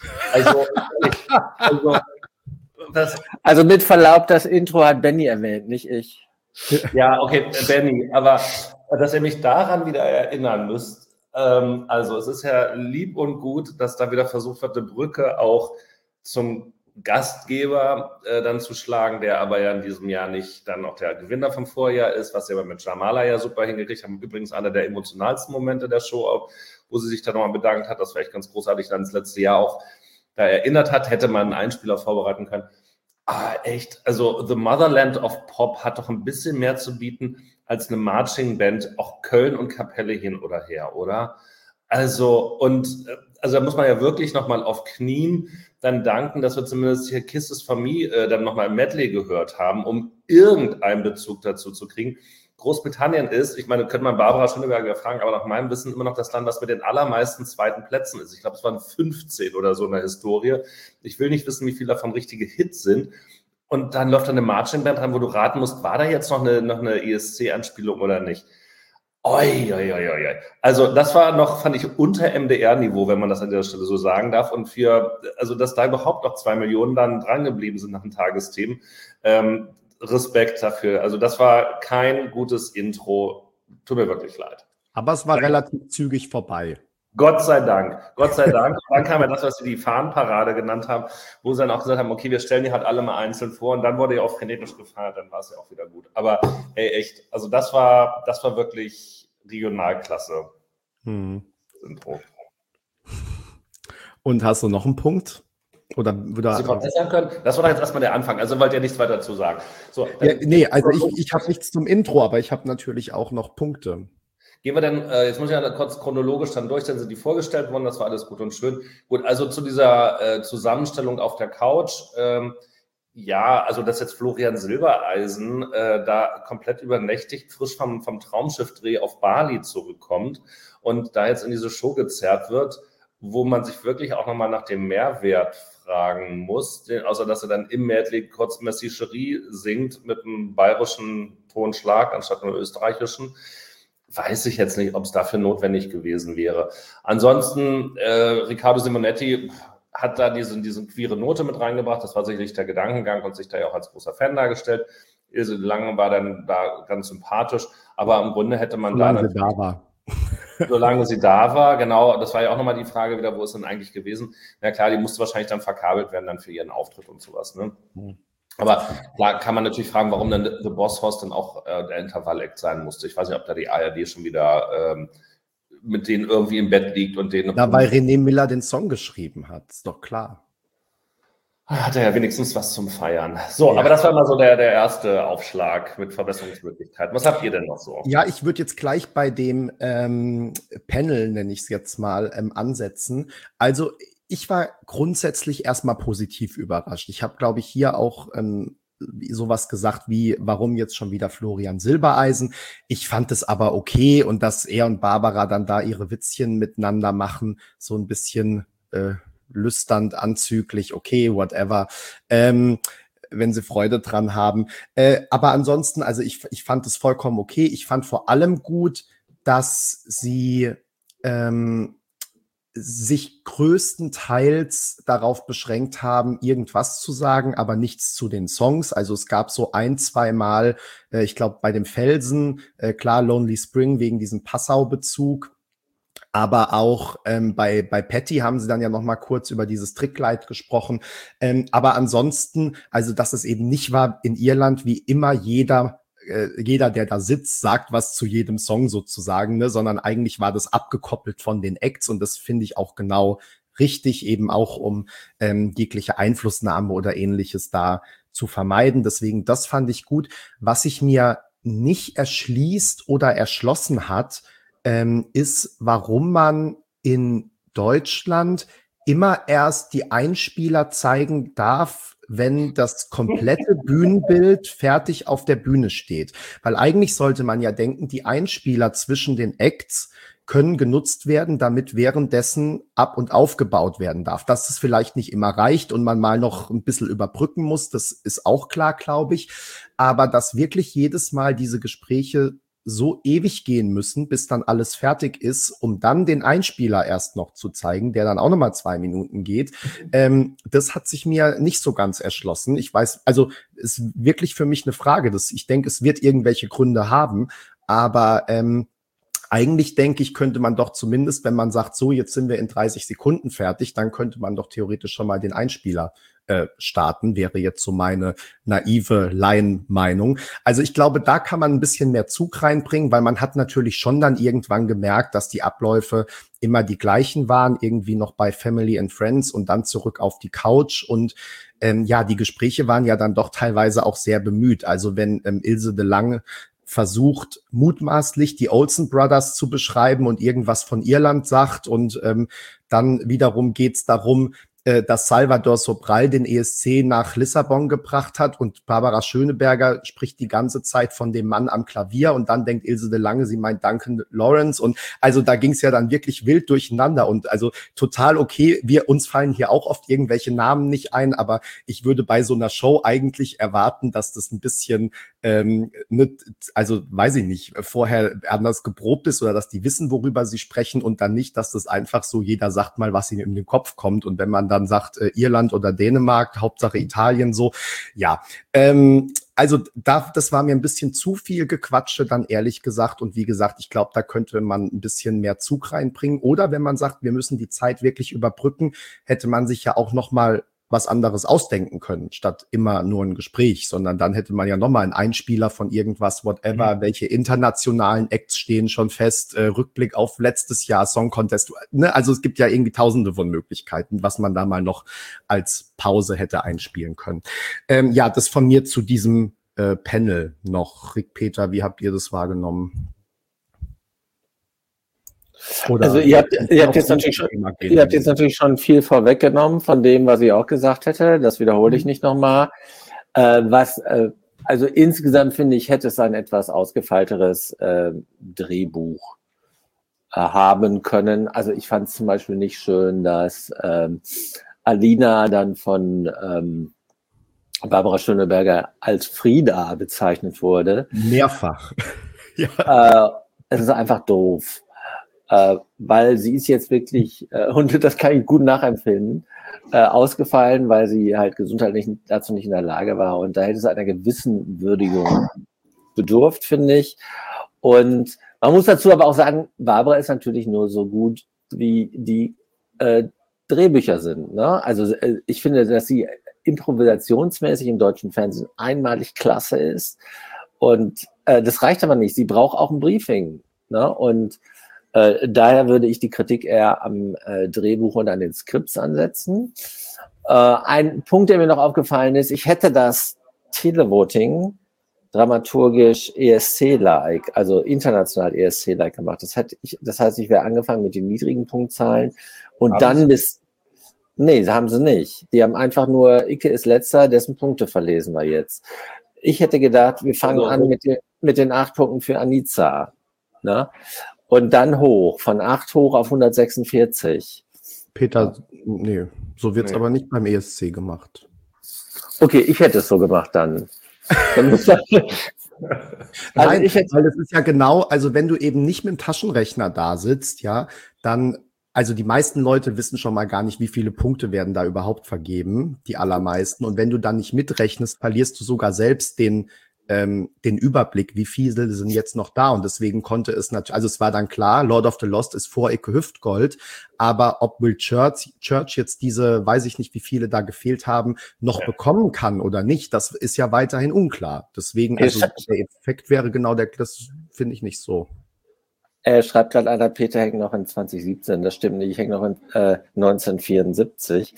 Also mit Verlaub, das Intro hat Benny erwähnt, nicht ich. Ja, okay, Benny, aber dass ihr mich daran wieder erinnern müsst, also es ist ja lieb und gut, dass da wieder versucht wird, eine Brücke auch zum Gastgeber dann zu schlagen, der aber ja in diesem Jahr nicht dann auch der Gewinner vom Vorjahr ist, was wir mit Jamala ja super hingekriegt haben. Übrigens einer der emotionalsten Momente der Show, auch, wo sie sich dann nochmal bedankt hat, das war echt ganz großartig, dann das letzte Jahr auch da erinnert hat, hätte man einen Einspieler vorbereiten können. Echt, also The Motherland of Pop hat doch ein bisschen mehr zu bieten als eine Marching Band, auch Köln und Kapelle hin oder her, oder? Also da muss man ja wirklich nochmal auf Knien dann danken, dass wir zumindest hier Kisses for Me dann nochmal im Medley gehört haben, um irgendeinen Bezug dazu zu kriegen. Großbritannien ist, ich meine, könnte man Barbara Schöneberger fragen, aber nach meinem Wissen immer noch das Land, was mit den allermeisten zweiten Plätzen ist. Ich glaube, es waren 15 oder so in der Historie. Ich will nicht wissen, wie viele davon richtige Hits sind. Und dann läuft da eine Marching Band dran, wo du raten musst, war da jetzt noch eine ESC-Anspielung oder nicht? Oi. Also das war noch, fand ich, unter MDR-Niveau, wenn man das an der Stelle so sagen darf. Und dass da überhaupt noch 2 Millionen dann dran geblieben sind nach den Tagesthemen, Respekt dafür. Also das war kein gutes Intro. Tut mir wirklich leid. Aber es war relativ zügig vorbei. Gott sei Dank. Und dann kam ja das, was Sie die Fahnenparade genannt haben, wo sie dann auch gesagt haben, okay, wir stellen die halt alle mal einzeln vor und dann wurde ja auch frenetisch gefeiert, dann war es ja auch wieder gut. Aber hey, echt, also das war wirklich Regionalklasse. Intro. Und hast du noch einen Punkt? Oder Sie verbessern können? Das war doch jetzt erstmal der Anfang, also wollt ihr nichts weiter dazu sagen. So, ja, nee, also ich habe nichts zum Intro, aber ich habe natürlich auch noch Punkte. Gehen wir dann, jetzt muss ich ja kurz chronologisch dann durch, dann sind die vorgestellt worden, das war alles gut und schön. Gut, also zu dieser Zusammenstellung auf der Couch, ja, also dass jetzt Florian Silbereisen da komplett übernächtigt frisch vom Traumschiffdreh auf Bali zurückkommt und da jetzt in diese Show gezerrt wird, wo man sich wirklich auch nochmal nach dem Mehrwert fragen muss, außer dass er dann im Medley kurz Messi Cherie singt mit einem bayerischen Tonschlag anstatt einem österreichischen. Weiß ich jetzt nicht, ob es dafür notwendig gewesen wäre. Ansonsten, Riccardo Simonetti hat da diese queere Note mit reingebracht. Das war sicherlich der Gedankengang und sich da ja auch als großer Fan dargestellt. Ilse Lange war dann da ganz sympathisch, aber im Grunde hätte man solange sie da war. Solange sie da war, genau. Das war ja auch nochmal die Frage wieder, wo ist denn eigentlich gewesen? Na klar, die musste wahrscheinlich dann verkabelt werden dann für ihren Auftritt und sowas, ne? Aber klar kann man natürlich fragen, warum dann The Boss Hoss dann auch der Intervall-Act sein musste. Ich weiß nicht, ob da die ARD schon wieder mit denen irgendwie im Bett liegt und denen... Na, weil René Miller den Song geschrieben hat, ist doch klar. Hat er ja wenigstens was zum Feiern. So, ja. Aber das war mal so der erste Aufschlag mit Verbesserungsmöglichkeiten. Was habt ihr denn noch so? Ja, ich würde jetzt gleich bei dem Panel, nenne ich es jetzt mal, ansetzen. Also ich war grundsätzlich erstmal positiv überrascht. Ich habe, glaube ich, hier auch sowas gesagt wie, warum jetzt schon wieder Florian Silbereisen? Ich fand es aber okay und dass er und Barbara dann da ihre Witzchen miteinander machen, so ein bisschen lüsternd, anzüglich, okay, whatever, wenn sie Freude dran haben. Aber ansonsten, also ich fand es vollkommen okay. Ich fand vor allem gut, dass sie sich größtenteils darauf beschränkt haben, irgendwas zu sagen, aber nichts zu den Songs. Also es gab so 1-2 Mal, ich glaube bei dem Felsen, klar Lonely Spring wegen diesem Passau-Bezug, aber auch bei Patty haben sie dann ja noch mal kurz über dieses Trickkleid gesprochen. Aber ansonsten, also dass es eben nicht war in Irland wie immer jeder, der da sitzt, sagt was zu jedem Song sozusagen, ne? Sondern eigentlich war das abgekoppelt von den Acts und das finde ich auch genau richtig, eben auch um jegliche Einflussnahme oder ähnliches da zu vermeiden. Deswegen, das fand ich gut. Was sich mir nicht erschließt oder erschlossen hat, ist, warum man in Deutschland immer erst die Einspieler zeigen darf, wenn das komplette Bühnenbild fertig auf der Bühne steht. Weil eigentlich sollte man ja denken, die Einspieler zwischen den Acts können genutzt werden, damit währenddessen ab- und aufgebaut werden darf. Dass es vielleicht nicht immer reicht und man mal noch ein bisschen überbrücken muss, das ist auch klar, glaube ich. Aber dass wirklich jedes Mal diese Gespräche so ewig gehen müssen, bis dann alles fertig ist, um dann den Einspieler erst noch zu zeigen, der dann auch nochmal 2 Minuten geht. Das hat sich mir nicht so ganz erschlossen. Ich weiß, also ist wirklich für mich eine Frage. Ich denke, es wird irgendwelche Gründe haben, aber eigentlich denke ich, könnte man doch zumindest, wenn man sagt, so, jetzt sind wir in 30 Sekunden fertig, dann könnte man doch theoretisch schon mal den Einspieler starten, wäre jetzt so meine naive Laienmeinung. Also ich glaube, da kann man ein bisschen mehr Zug reinbringen, weil man hat natürlich schon dann irgendwann gemerkt, dass die Abläufe immer die gleichen waren, irgendwie noch bei Family and Friends und dann zurück auf die Couch und ja, die Gespräche waren ja dann doch teilweise auch sehr bemüht. Also wenn Ilse de Lange versucht, mutmaßlich die Olsen Brothers zu beschreiben und irgendwas von Irland sagt und dann wiederum geht's darum, dass Salvador Sobral den ESC nach Lissabon gebracht hat und Barbara Schöneberger spricht die ganze Zeit von dem Mann am Klavier und dann denkt Ilse de Lange, sie meint Duncan Lawrence und also da ging es ja dann wirklich wild durcheinander und also total okay, uns fallen hier auch oft irgendwelche Namen nicht ein, aber ich würde bei so einer Show eigentlich erwarten, dass das ein bisschen also weiß ich nicht, vorher anders geprobt ist oder dass die wissen, worüber sie sprechen und dann nicht, dass das einfach so, jeder sagt mal, was ihm in den Kopf kommt und wenn man dann sagt, Irland oder Dänemark, Hauptsache Italien so, ja, also das war mir ein bisschen zu viel Gequatsche dann ehrlich gesagt und wie gesagt, ich glaube, da könnte man ein bisschen mehr Zug reinbringen oder wenn man sagt, wir müssen die Zeit wirklich überbrücken, hätte man sich ja auch noch mal was anderes ausdenken können, statt immer nur ein Gespräch, sondern dann hätte man ja nochmal einen Einspieler von irgendwas, whatever, welche internationalen Acts stehen schon fest, Rückblick auf letztes Jahr, Song Contest, ne? Also es gibt ja irgendwie tausende von Möglichkeiten, was man da mal noch als Pause hätte einspielen können. Ja, das von mir zu diesem Panel noch. Rick, Peter, wie habt ihr das wahrgenommen? Oder Also ihr habt jetzt natürlich schon viel vorweggenommen von dem, was ich auch gesagt hätte. Das wiederhole ich nicht nochmal. Also insgesamt finde ich, hätte es ein etwas ausgefeilteres Drehbuch haben können. Also ich fand es zum Beispiel nicht schön, dass Alina dann von Barbara Schöneberger als Frida bezeichnet wurde. Mehrfach. Es ist einfach doof, weil sie ist jetzt wirklich, und das kann ich gut nachempfinden, ausgefallen, weil sie halt gesundheitlich dazu nicht in der Lage war. Und da hätte es einer gewissen Würdigung bedurft, finde ich. Und man muss dazu aber auch sagen, Barbara ist natürlich nur so gut, wie die Drehbücher sind. Ne? Also ich finde, dass sie improvisationsmäßig im deutschen Fernsehen einmalig klasse ist. Und das reicht aber nicht. Sie braucht auch ein Briefing. Ne? Und daher würde ich die Kritik eher am Drehbuch und an den Skripts ansetzen. Ein Punkt, der mir noch aufgefallen ist, ich hätte das Televoting dramaturgisch ESC-like, also international ESC-like gemacht. Das heißt, ich wäre angefangen mit den niedrigen Punktzahlen und Nee, haben sie nicht. Die haben einfach nur, Icke ist letzter, dessen Punkte verlesen wir jetzt. Ich hätte gedacht, wir fangen an mit den 8 Punkten für Anica. Ne? Und dann hoch, von 8 hoch auf 146. Peter, nee, so wird's aber nicht beim ESC gemacht. Okay, ich hätte es so gemacht dann. Nein, weil das ist ja genau, also wenn du eben nicht mit dem Taschenrechner da sitzt, ja, dann, also die meisten Leute wissen schon mal gar nicht, wie viele Punkte werden da überhaupt vergeben, die allermeisten. Und wenn du dann nicht mitrechnest, verlierst du sogar selbst den Überblick, wie viele sind jetzt noch da. Und deswegen konnte es natürlich, also es war dann klar, Lord of the Lost ist vor Icke Hüftgold, aber ob Will Church jetzt diese, weiß ich nicht, wie viele da gefehlt haben, noch bekommen kann oder nicht, das ist ja weiterhin unklar. Deswegen, also der Effekt wäre genau das finde ich nicht so. Er schreibt gerade einer, Peter hängt noch in 2017. Das stimmt nicht, ich hänge noch in 1974.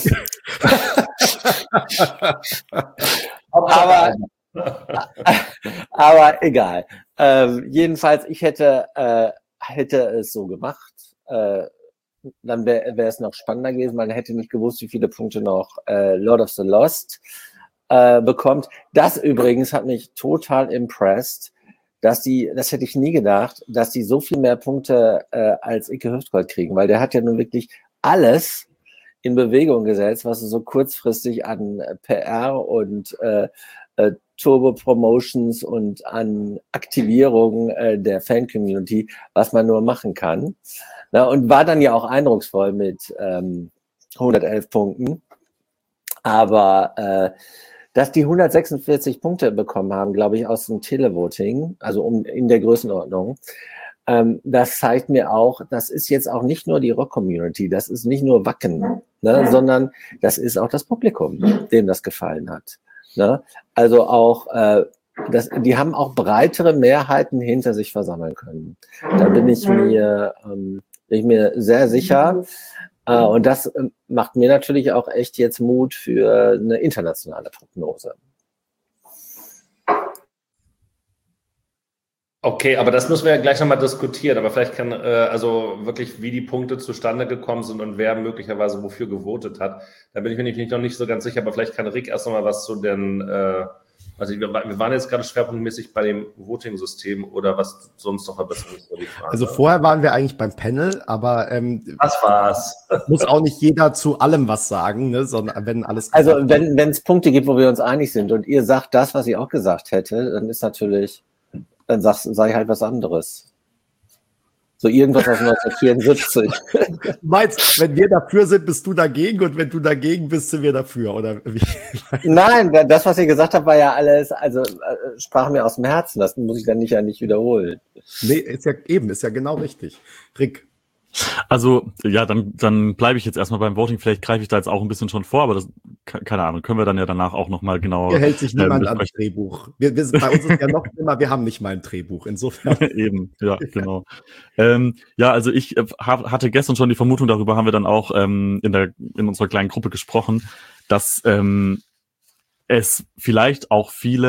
Aber egal. Jedenfalls, ich hätte es so gemacht. Dann wäre es noch spannender gewesen. Man hätte nicht gewusst, wie viele Punkte noch Lord of the Lost bekommt. Das übrigens hat mich total impressed, das hätte ich nie gedacht, dass die so viel mehr Punkte als Icke Hüftgold kriegen, weil der hat ja nun wirklich alles in Bewegung gesetzt, was so kurzfristig an PR und Turbo-Promotions und an Aktivierung der Fan-Community, was man nur machen kann. Na, und war dann ja auch eindrucksvoll mit 111 Punkten. Aber dass die 146 Punkte bekommen haben, glaube ich, aus dem Televoting, also in der Größenordnung, das zeigt mir auch, das ist jetzt auch nicht nur die Rock-Community, das ist nicht nur Wacken, ne, sondern das ist auch das Publikum, dem das gefallen hat. Ne? Also auch, die haben auch breitere Mehrheiten hinter sich versammeln können. Da bin ich mir sehr sicher. Und das macht mir natürlich auch echt jetzt Mut für eine internationale Prognose. Okay, aber das müssen wir ja gleich nochmal diskutieren. Aber vielleicht kann, also wirklich, wie die Punkte zustande gekommen sind und wer möglicherweise wofür gewotet hat. Da bin ich mir noch nicht so ganz sicher, aber vielleicht kann Rick erst nochmal was zu den, also wir waren jetzt gerade schwerpunktmäßig bei dem Voting-System oder was sonst noch verbessert ist. Also vorher waren wir eigentlich beim Panel, aber was war's? Muss auch nicht jeder zu allem was sagen, ne, sondern wenn alles. Also wenn es Punkte gibt, wo wir uns einig sind und ihr sagt das, was ich auch gesagt hätte, dann ist natürlich, dann sag ich halt was anderes. So irgendwas aus 1974. Du meinst, wenn wir dafür sind, bist du dagegen und wenn du dagegen bist, sind wir dafür, oder wie? Nein, das, was ihr gesagt habt, war ja alles, also sprach mir aus dem Herzen. Das muss ich dann nicht wiederholen. Nee, ist ja genau richtig. Rick. Also, ja, dann bleibe ich jetzt erstmal beim Voting. Vielleicht greife ich da jetzt auch ein bisschen schon vor, aber das, keine Ahnung, können wir dann ja danach auch nochmal genauer. Hier hält sich niemand an das Drehbuch. Bei uns ist ja noch immer, wir haben nicht mal ein Drehbuch, insofern. Eben, ja, genau. Ja, also ich hatte gestern schon die Vermutung, darüber haben wir dann auch in unserer kleinen Gruppe gesprochen, dass es vielleicht auch viele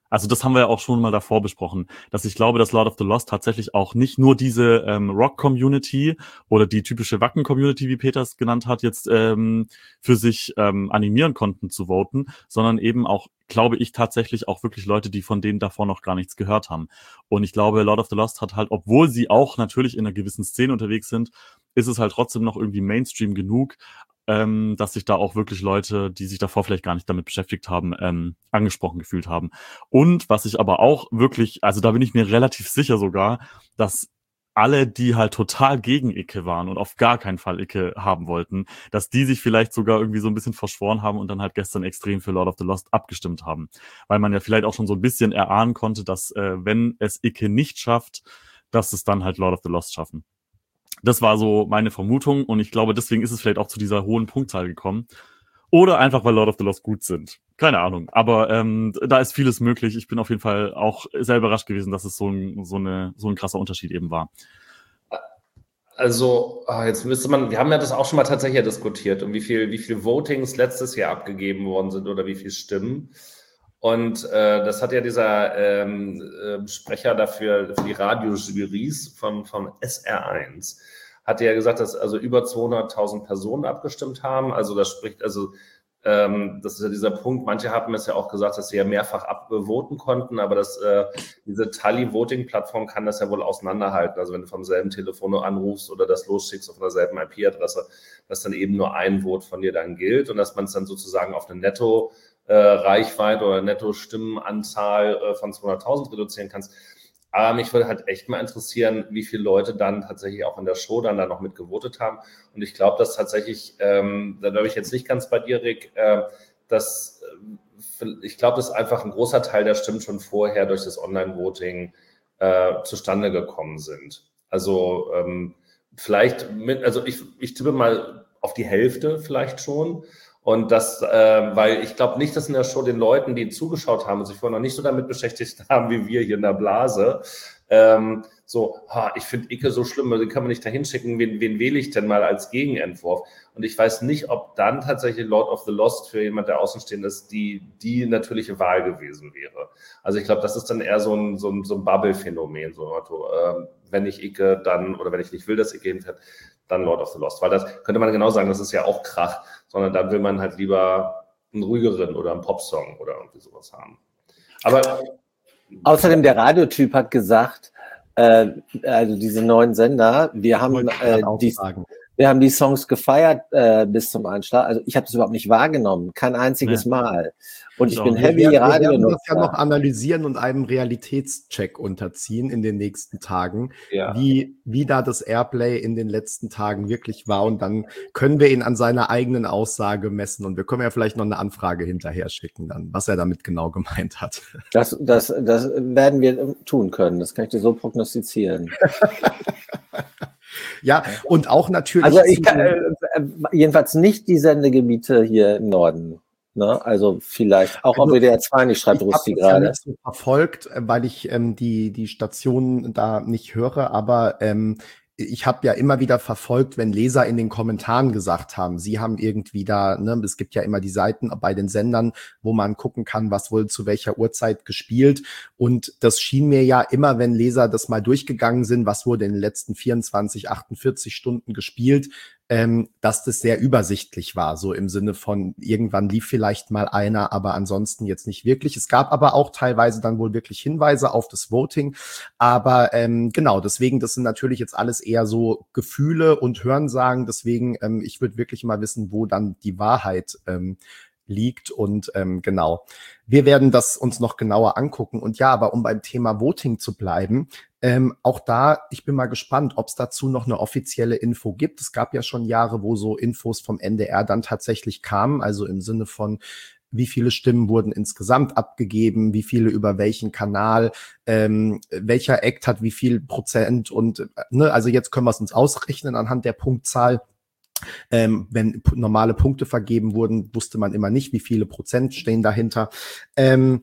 Also das haben wir ja auch schon mal davor besprochen, dass ich glaube, dass Lord of the Lost tatsächlich auch nicht nur diese Rock-Community oder die typische Wacken-Community, wie Peter es genannt hat, jetzt für sich animieren konnten zu voten, sondern eben auch, glaube ich, tatsächlich auch wirklich Leute, die von denen davor noch gar nichts gehört haben. Und ich glaube, Lord of the Lost hat halt, obwohl sie auch natürlich in einer gewissen Szene unterwegs sind, ist es halt trotzdem noch irgendwie Mainstream genug, dass sich da auch wirklich Leute, die sich davor vielleicht gar nicht damit beschäftigt haben, angesprochen gefühlt haben. Und was ich aber auch wirklich, also da bin ich mir relativ sicher sogar, dass alle, die halt total gegen Icke waren und auf gar keinen Fall Icke haben wollten, dass die sich vielleicht sogar irgendwie so ein bisschen verschworen haben und dann halt gestern extrem für Lord of the Lost abgestimmt haben. Weil man ja vielleicht auch schon so ein bisschen erahnen konnte, dass wenn es Icke nicht schafft, dass es dann halt Lord of the Lost schaffen. Das war so meine Vermutung und ich glaube, deswegen ist es vielleicht auch zu dieser hohen Punktzahl gekommen. Oder einfach, weil Lord of the Lost gut sind. Keine Ahnung. Aber da ist vieles möglich. Ich bin auf jeden Fall auch sehr überrascht gewesen, dass es so ein krasser Unterschied eben war. Also, jetzt müsste man, wir haben ja das auch schon mal tatsächlich diskutiert, um wie viel Votings letztes Jahr abgegeben worden sind oder wie viel Stimmen. Und das hat ja dieser Sprecher dafür, für die Radiojurys vom SR1, hat ja gesagt, dass also über 200.000 Personen abgestimmt haben. Also das spricht, das ist ja dieser Punkt, manche haben es ja auch gesagt, dass sie ja mehrfach abvoten konnten, aber diese Tally-Voting-Plattform kann das ja wohl auseinanderhalten. Also wenn du vom selben Telefon anrufst oder das losschickst auf derselben IP-Adresse, dass dann eben nur ein Vote von dir dann gilt und dass man es dann sozusagen auf eine Netto-Reichweite oder Netto-Stimmenanzahl von 200.000 reduzieren kannst. Aber mich würde halt echt mal interessieren, wie viele Leute dann tatsächlich auch in der Show dann da noch mitgevotet haben. Und ich glaube, dass tatsächlich, da glaube ich jetzt nicht ganz bei dir, Rick, ich glaube, dass einfach ein großer Teil der Stimmen schon vorher durch das Online-Voting zustande gekommen sind. Also vielleicht ich tippe mal auf die Hälfte vielleicht schon. Und das, weil ich glaube nicht, dass in der Show den Leuten, die zugeschaut haben und sich vorher noch nicht so damit beschäftigt haben, wie wir hier in der Blase, ich finde Icke so schlimm, den kann man nicht da hinschicken, wen wähle ich denn mal als Gegenentwurf? Und ich weiß nicht, ob dann tatsächlich Lord of the Lost für jemand, der außenstehend ist, die natürliche Wahl gewesen wäre. Also ich glaube, das ist dann eher so ein Bubble-Phänomen, so wenn ich Icke dann, oder wenn ich nicht will, dass Icke hinfährt, dann Lord of the Lost. Weil das könnte man genau sagen, das ist ja auch Krach, sondern dann will man halt lieber einen ruhigeren oder einen Popsong oder irgendwie sowas haben. Aber außerdem, der Radiotyp hat gesagt, also diese neuen Sender, wir haben die Songs gefeiert bis zum Anschlag. Also ich habe das überhaupt nicht wahrgenommen, kein einziges Mal. Und ich bin heavy Radio. Wir werden das ja noch analysieren und einem Realitätscheck unterziehen in den nächsten Tagen, wie da das Airplay in den letzten Tagen wirklich war. Und dann können wir ihn an seiner eigenen Aussage messen. Und wir können ja vielleicht noch eine Anfrage hinterher schicken, dann, was er damit genau gemeint hat. Das werden wir tun können. Das kann ich dir so prognostizieren. Ja, und auch natürlich. Also ich kann jedenfalls nicht die Sendegebiete hier im Norden. Ne? Also vielleicht auch auf WDR 2 nicht, schreibt Rusty gerade. Ich habe das ja nicht so verfolgt, weil ich die Stationen da nicht höre, aber ich habe ja immer wieder verfolgt, wenn Leser in den Kommentaren gesagt haben, sie haben irgendwie da, es gibt ja immer die Seiten bei den Sendern, wo man gucken kann, was wohl zu welcher Uhrzeit gespielt. Und das schien mir ja immer, wenn Leser das mal durchgegangen sind, was wurde in den letzten 24, 48 Stunden gespielt, dass das sehr übersichtlich war, so im Sinne von, irgendwann lief vielleicht mal einer, aber ansonsten jetzt nicht wirklich. Es gab aber auch teilweise dann wohl wirklich Hinweise auf das Voting, aber genau, deswegen, das sind natürlich jetzt alles eher so Gefühle und Hörensagen, deswegen, ich würde wirklich mal wissen, wo dann die Wahrheit liegt und genau. Wir werden das uns noch genauer angucken und ja, aber um beim Thema Voting zu bleiben, auch da, ich bin mal gespannt, ob es dazu noch eine offizielle Info gibt. Es gab ja schon Jahre, wo so Infos vom NDR dann tatsächlich kamen, also im Sinne von, wie viele Stimmen wurden insgesamt abgegeben, wie viele über welchen Kanal, welcher Act hat wie viel Prozent und also jetzt können wir es uns ausrechnen anhand der Punktzahl. Wenn normale Punkte vergeben wurden, wusste man immer nicht, wie viele Prozent stehen dahinter.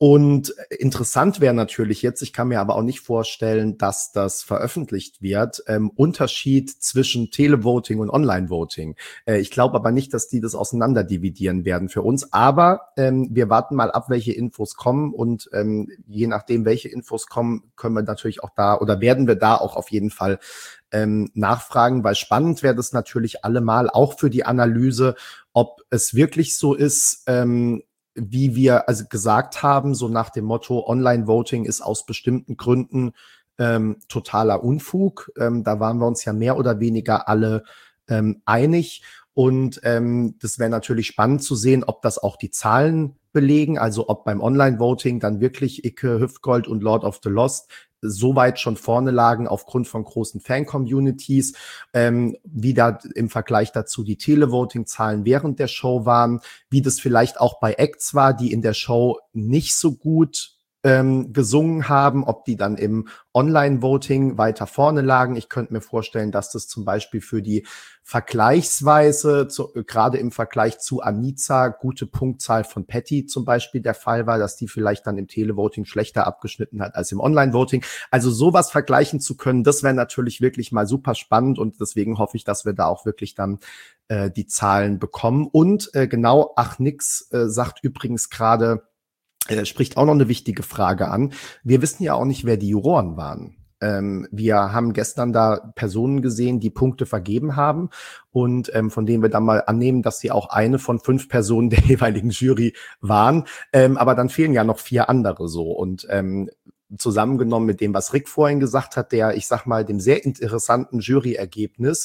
Und interessant wäre natürlich jetzt, ich kann mir aber auch nicht vorstellen, dass das veröffentlicht wird, Unterschied zwischen Televoting und Online-Voting. Ich glaube aber nicht, dass die das auseinander dividieren werden für uns. Aber wir warten mal ab, welche Infos kommen. Und je nachdem, welche Infos kommen, können wir natürlich auch da oder werden wir da auch auf jeden Fall nachfragen, weil spannend wäre das natürlich allemal auch für die Analyse, ob es wirklich so ist, wie wir also gesagt haben, so nach dem Motto, Online-Voting ist aus bestimmten Gründen totaler Unfug. Da waren wir uns ja mehr oder weniger alle einig. Und das wäre natürlich spannend zu sehen, ob das auch die Zahlen belegen, also ob beim Online-Voting dann wirklich Icke, Hüftgold und Lord of the Lost so weit schon vorne lagen aufgrund von großen Fan-Communities, wie da im Vergleich dazu die Televoting-Zahlen während der Show waren, wie das vielleicht auch bei Acts war, die in der Show nicht so gut gesungen haben, ob die dann im Online-Voting weiter vorne lagen. Ich könnte mir vorstellen, dass das zum Beispiel für die vergleichsweise, gerade im Vergleich zu Anica, gute Punktzahl von Patty zum Beispiel der Fall war, dass die vielleicht dann im Televoting schlechter abgeschnitten hat als im Online-Voting. Also sowas vergleichen zu können, das wäre natürlich wirklich mal super spannend und deswegen hoffe ich, dass wir da auch wirklich dann die Zahlen bekommen. Und genau, ach nix, sagt übrigens gerade, spricht auch noch eine wichtige Frage an. Wir wissen ja auch nicht, wer die Juroren waren. Wir haben gestern da Personen gesehen, die Punkte vergeben haben und von denen wir dann mal annehmen, dass sie auch eine von 5 Personen der jeweiligen Jury waren. Aber dann fehlen ja noch 4 andere so. Und zusammengenommen mit dem, was Rick vorhin gesagt hat, der, ich sag mal, dem sehr interessanten Juryergebnis,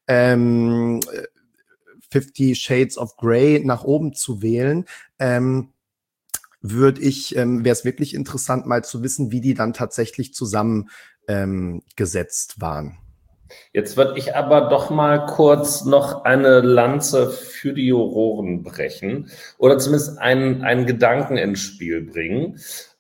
50 Shades of Grey nach oben zu wählen, wäre es wirklich interessant, mal zu wissen, wie die dann tatsächlich zusammen gesetzt waren. Jetzt würde ich aber doch mal kurz noch eine Lanze für die Juroren brechen oder zumindest einen Gedanken ins Spiel bringen.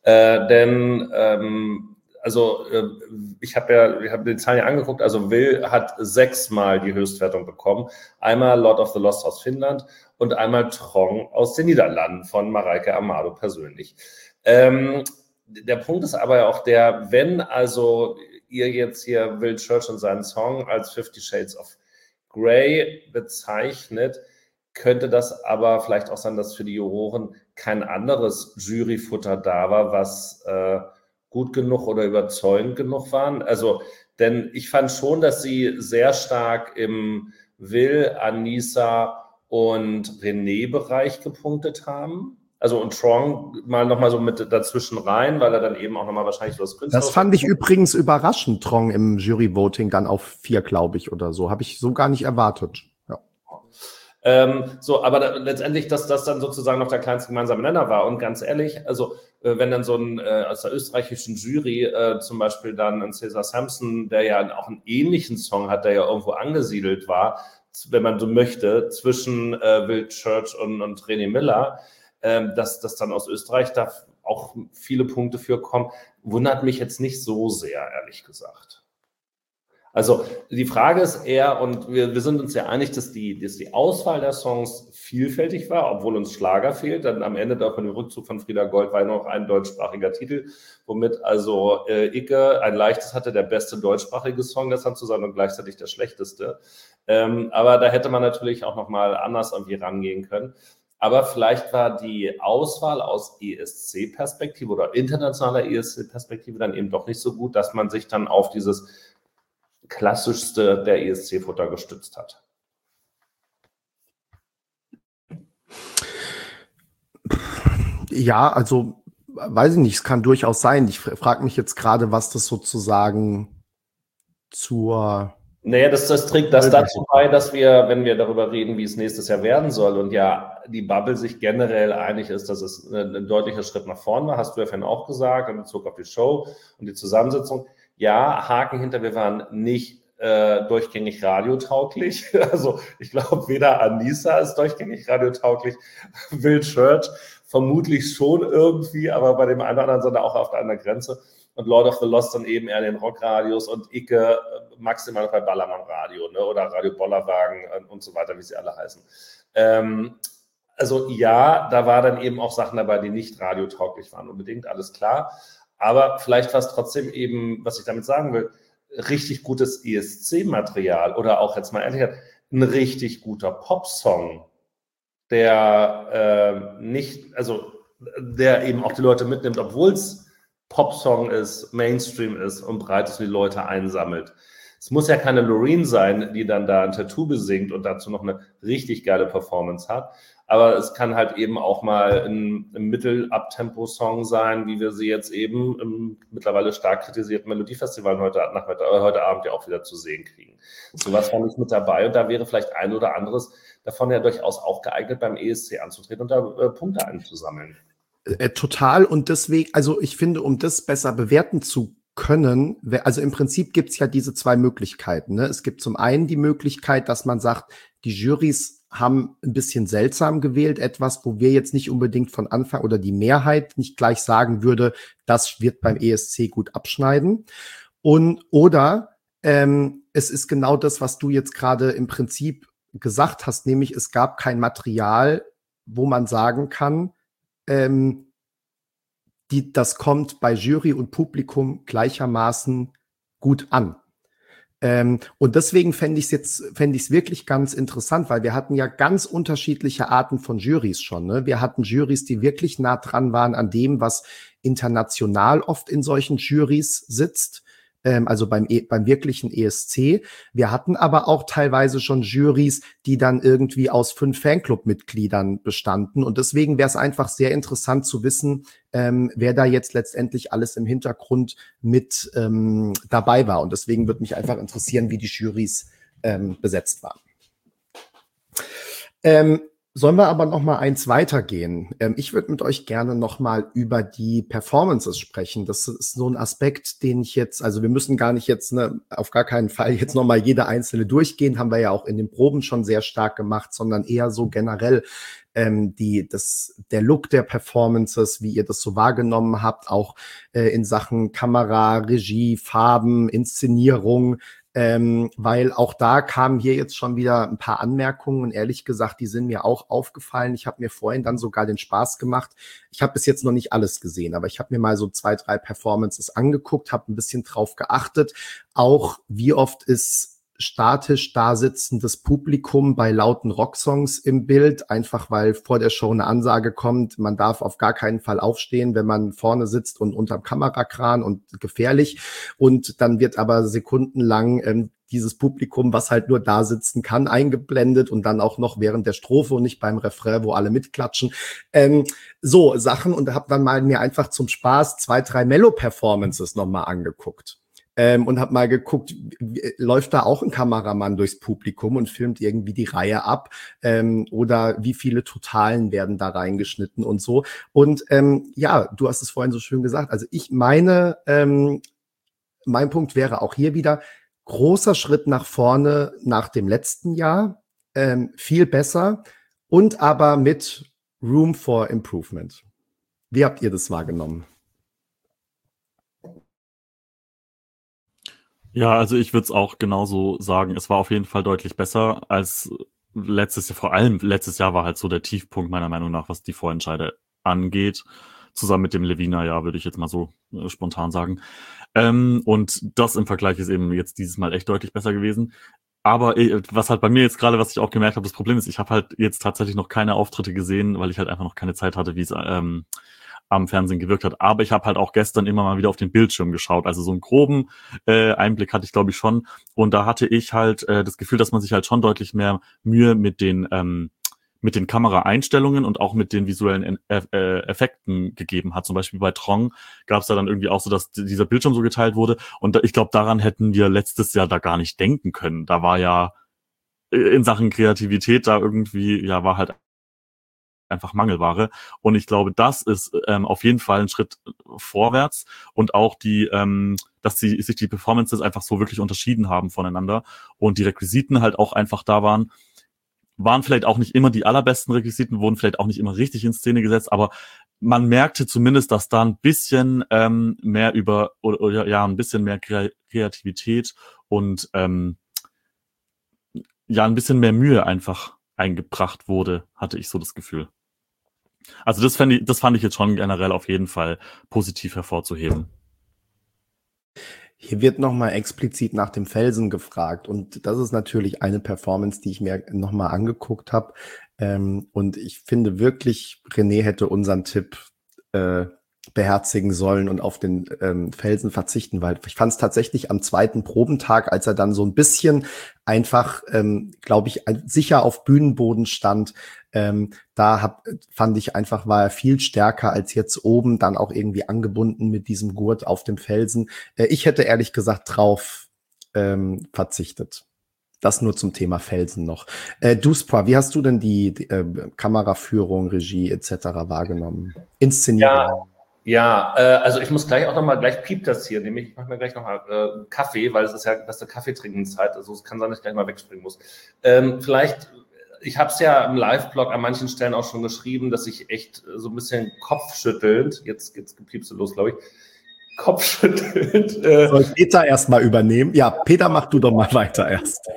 Ich habe die Zahlen ja angeguckt, also Will hat 6-mal die Höchstwertung bekommen. Einmal Lord of the Lost aus Finnland und einmal Trong aus den Niederlanden von Mareike Amado persönlich. Der Punkt ist aber ja auch der, wenn also ihr jetzt hier Will Church und seinen Song als 50 Shades of Grey bezeichnet, könnte das aber vielleicht auch sein, dass für die Juroren kein anderes Juryfutter da war, was gut genug oder überzeugend genug waren. Also, denn ich fand schon, dass sie sehr stark im Will, Anica und René-Bereich gepunktet haben. Also und Trong mal nochmal so mit dazwischen rein, weil er dann eben auch nochmal wahrscheinlich so das Künstler. Das fand ich übrigens überraschend, Trong im Jury-Voting dann auf 4, glaube ich, oder so. Habe ich so gar nicht erwartet. Ja. Aber letztendlich, dass das dann sozusagen noch der kleinste gemeinsame Nenner war. Und ganz ehrlich, also wenn dann so ein aus der österreichischen Jury zum Beispiel dann ein Cesar Sampson, der ja auch einen ähnlichen Song hat, der ja irgendwo angesiedelt war, wenn man so möchte, zwischen Will Church und René Miller, dass dann aus Österreich da auch viele Punkte für kommen, wundert mich jetzt nicht so sehr, ehrlich gesagt. Also die Frage ist eher, und wir sind uns ja einig, dass die Auswahl der Songs vielfältig war, obwohl uns Schlager fehlt. Dann am Ende von dem Rückzug von Frieda Gold war ja noch ein deutschsprachiger Titel, womit also Icke ein leichtes hatte, der beste deutschsprachige Song gestern zu sein und gleichzeitig der schlechteste. Aber da hätte man natürlich auch nochmal anders irgendwie rangehen können. Aber vielleicht war die Auswahl aus ESC-Perspektive oder internationaler ESC-Perspektive dann eben doch nicht so gut, dass man sich dann auf dieses klassischste der ESC-Futter gestützt hat. Ja, also weiß ich nicht, es kann durchaus sein. Ich frage mich jetzt gerade, was das sozusagen zur... Naja, das trägt das dazu bei, dass wir, wenn wir darüber reden, wie es nächstes Jahr werden soll und ja die Bubble sich generell einig ist, dass es ein deutlicher Schritt nach vorn war, hast du ja vorhin auch gesagt, in Bezug auf die Show und die Zusammensetzung. Ja, Haken hinter, wir waren nicht durchgängig radiotauglich. Also ich glaube, weder Anica ist durchgängig radiotauglich, Will Church vermutlich schon irgendwie, aber bei dem einen oder anderen sind wir auch auf der anderen Grenze. Und Lord of the Lost dann eben eher den Rockradios und Icke maximal bei Ballermann Radio, ne? Oder Radio Bollerwagen und so weiter, wie sie alle heißen. Also ja, da war dann eben auch Sachen dabei, die nicht radiotauglich waren, unbedingt, alles klar. Aber vielleicht war es trotzdem eben, was ich damit sagen will, richtig gutes ESC-Material oder auch jetzt mal ehrlich, ein richtig guter Popsong, der der eben auch die Leute mitnimmt, obwohl es Popsong ist, Mainstream ist und breit ist und die Leute einsammelt. Es muss ja keine Loreen sein, die dann da ein Tattoo besingt und dazu noch eine richtig geile Performance hat. Aber es kann halt eben auch mal ein Mittel-Abtempo-Song sein, wie wir sie jetzt eben im mittlerweile stark kritisierten Melodiefestival heute Abend ja auch wieder zu sehen kriegen. Sowas fand ich mit dabei und da wäre vielleicht ein oder anderes davon ja durchaus auch geeignet, beim ESC anzutreten und da Punkte einzusammeln. Total, und deswegen, also ich finde, um das besser bewerten zu können, also im Prinzip gibt's ja diese zwei Möglichkeiten. Ne? Es gibt zum einen die Möglichkeit, dass man sagt, die Jurys haben ein bisschen seltsam gewählt, etwas, wo wir jetzt nicht unbedingt von Anfang oder die Mehrheit nicht gleich sagen würde, das wird beim ESC gut abschneiden. Oder es ist genau das, was du jetzt gerade im Prinzip gesagt hast, nämlich es gab kein Material, wo man sagen kann, das kommt bei Jury und Publikum gleichermaßen gut an. Und deswegen fände ich es wirklich ganz interessant, weil wir hatten ja ganz unterschiedliche Arten von Jurys schon. Ne? Wir hatten Jurys, die wirklich nah dran waren an dem, was international oft in solchen Jurys sitzt, also beim wirklichen ESC. Wir hatten aber auch teilweise schon Jurys, die dann irgendwie aus 5 Fanclub-Mitgliedern bestanden. Und deswegen wäre es einfach sehr interessant zu wissen, wer da jetzt letztendlich alles im Hintergrund mit dabei war. Und deswegen würde mich einfach interessieren, wie die Jurys besetzt waren. Sollen wir aber noch mal eins weitergehen? Ich würde mit euch gerne noch mal über die Performances sprechen. Das ist so ein Aspekt, den ich jetzt, also wir müssen gar nicht jetzt, auf gar keinen Fall jetzt noch mal jede einzelne durchgehen, haben wir ja auch in den Proben schon sehr stark gemacht, sondern eher so generell der Look der Performances, wie ihr das so wahrgenommen habt, auch in Sachen Kamera, Regie, Farben, Inszenierung. Weil auch da kamen hier jetzt schon wieder ein paar Anmerkungen und ehrlich gesagt, die sind mir auch aufgefallen. Ich habe mir vorhin dann sogar den Spaß gemacht. Ich habe bis jetzt noch nicht alles gesehen, aber ich habe mir mal so 2, 3 Performances angeguckt, habe ein bisschen drauf geachtet. Auch wie oft ist statisch da sitzendes Publikum bei lauten Rocksongs im Bild, einfach weil vor der Show eine Ansage kommt, man darf auf gar keinen Fall aufstehen, wenn man vorne sitzt und unterm Kamerakran und gefährlich. Und dann wird aber sekundenlang dieses Publikum, was halt nur da sitzen kann, eingeblendet und dann auch noch während der Strophe und nicht beim Refrain, wo alle mitklatschen. So Sachen, und habe dann mal mir einfach zum Spaß 2, 3 Mellow-Performances nochmal angeguckt. Und habe mal geguckt, läuft da auch ein Kameramann durchs Publikum und filmt irgendwie die Reihe ab, oder wie viele Totalen werden da reingeschnitten und so. Und ja, du hast es vorhin so schön gesagt, also mein Punkt wäre auch hier wieder, großer Schritt nach vorne nach dem letzten Jahr, viel besser und aber mit Room for Improvement. Wie habt ihr das wahrgenommen? Ja, also ich würde es auch genauso sagen. Es war auf jeden Fall deutlich besser als letztes Jahr. Vor allem letztes Jahr war halt so der Tiefpunkt meiner Meinung nach, was die Vorentscheide angeht. Zusammen mit dem Levina-Jahr, würde ich jetzt mal so spontan sagen. Und das im Vergleich ist eben jetzt dieses Mal echt deutlich besser gewesen. Aber was halt bei mir jetzt gerade, was ich auch gemerkt habe, das Problem ist, ich habe halt jetzt tatsächlich noch keine Auftritte gesehen, weil ich halt einfach noch keine Zeit hatte, wie es am Fernsehen gewirkt hat. Aber ich habe halt auch gestern immer mal wieder auf den Bildschirm geschaut. Also so einen groben Einblick hatte ich, glaube ich, schon. Und da hatte ich halt das Gefühl, dass man sich halt schon deutlich mehr Mühe mit den Kameraeinstellungen und auch mit den visuellen Effekten gegeben hat. Zum Beispiel bei Trong gab es da dann irgendwie auch so, dass dieser Bildschirm so geteilt wurde. Und ich glaube, daran hätten wir letztes Jahr da gar nicht denken können. Da war ja in Sachen Kreativität da irgendwie, ja, war halt einfach Mangelware. Und ich glaube, das ist auf jeden Fall ein Schritt vorwärts und auch dass sich die Performances einfach so wirklich unterschieden haben voneinander und die Requisiten halt auch einfach da waren vielleicht auch nicht immer die allerbesten Requisiten, wurden vielleicht auch nicht immer richtig in Szene gesetzt, aber man merkte zumindest, dass da ein bisschen mehr ein bisschen mehr Kreativität und ja, ein bisschen mehr Mühe einfach eingebracht wurde, hatte ich so das Gefühl. Also das fand ich jetzt schon generell auf jeden Fall positiv hervorzuheben. Hier wird nochmal explizit nach dem Felsen gefragt und das ist natürlich eine Performance, die ich mir nochmal angeguckt habe und ich finde wirklich, René hätte unseren Tipp beherzigen sollen und auf den Felsen verzichten, weil ich fand es tatsächlich am zweiten Probentag, als er dann so ein bisschen einfach, glaube ich, sicher auf Bühnenboden stand, fand ich einfach, war er viel stärker als jetzt oben, dann auch irgendwie angebunden mit diesem Gurt auf dem Felsen. Ich hätte ehrlich gesagt drauf verzichtet. Das nur zum Thema Felsen noch. Duspa, wie hast du denn die Kameraführung, Regie etc. wahrgenommen? Inszenierung? Ja, also ich muss gleich auch nochmal, gleich piept das hier, nämlich ich mache mir gleich nochmal Kaffee, weil es ist ja beste Kaffeetrinkenzeit, also es kann sein, dass ich gleich mal wegspringen muss. Vielleicht, ich habe es ja im Live-Blog an manchen Stellen auch schon geschrieben, dass ich echt so ein bisschen kopfschüttelnd, jetzt piepst du los, glaube ich, kopfschüttelnd. Soll Peter erstmal übernehmen? Ja, Peter, mach du doch mal weiter erst.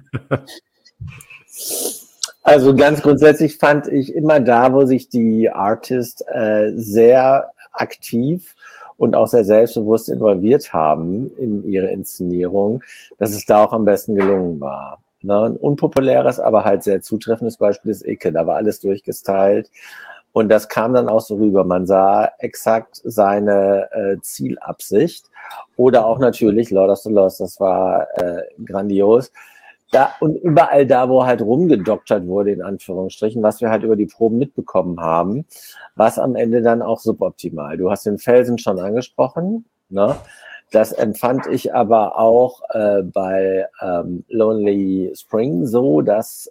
Also ganz grundsätzlich fand ich immer da, wo sich die Artists sehr aktiv und auch sehr selbstbewusst involviert haben in ihre Inszenierung, dass es da auch am besten gelungen war. Ne? Ein unpopuläres, aber halt sehr zutreffendes Beispiel ist Icke. Da war alles durchgestylt und das kam dann auch so rüber. Man sah exakt seine Zielabsicht oder auch natürlich Lord of the Lost. Das war grandios. Da, und überall da, wo halt rumgedoktert wurde, in Anführungsstrichen, was wir halt über die Proben mitbekommen haben, war es am Ende dann auch suboptimal. Du hast den Felsen schon angesprochen, ne? Das empfand ich aber auch bei Lonely Spring so, dass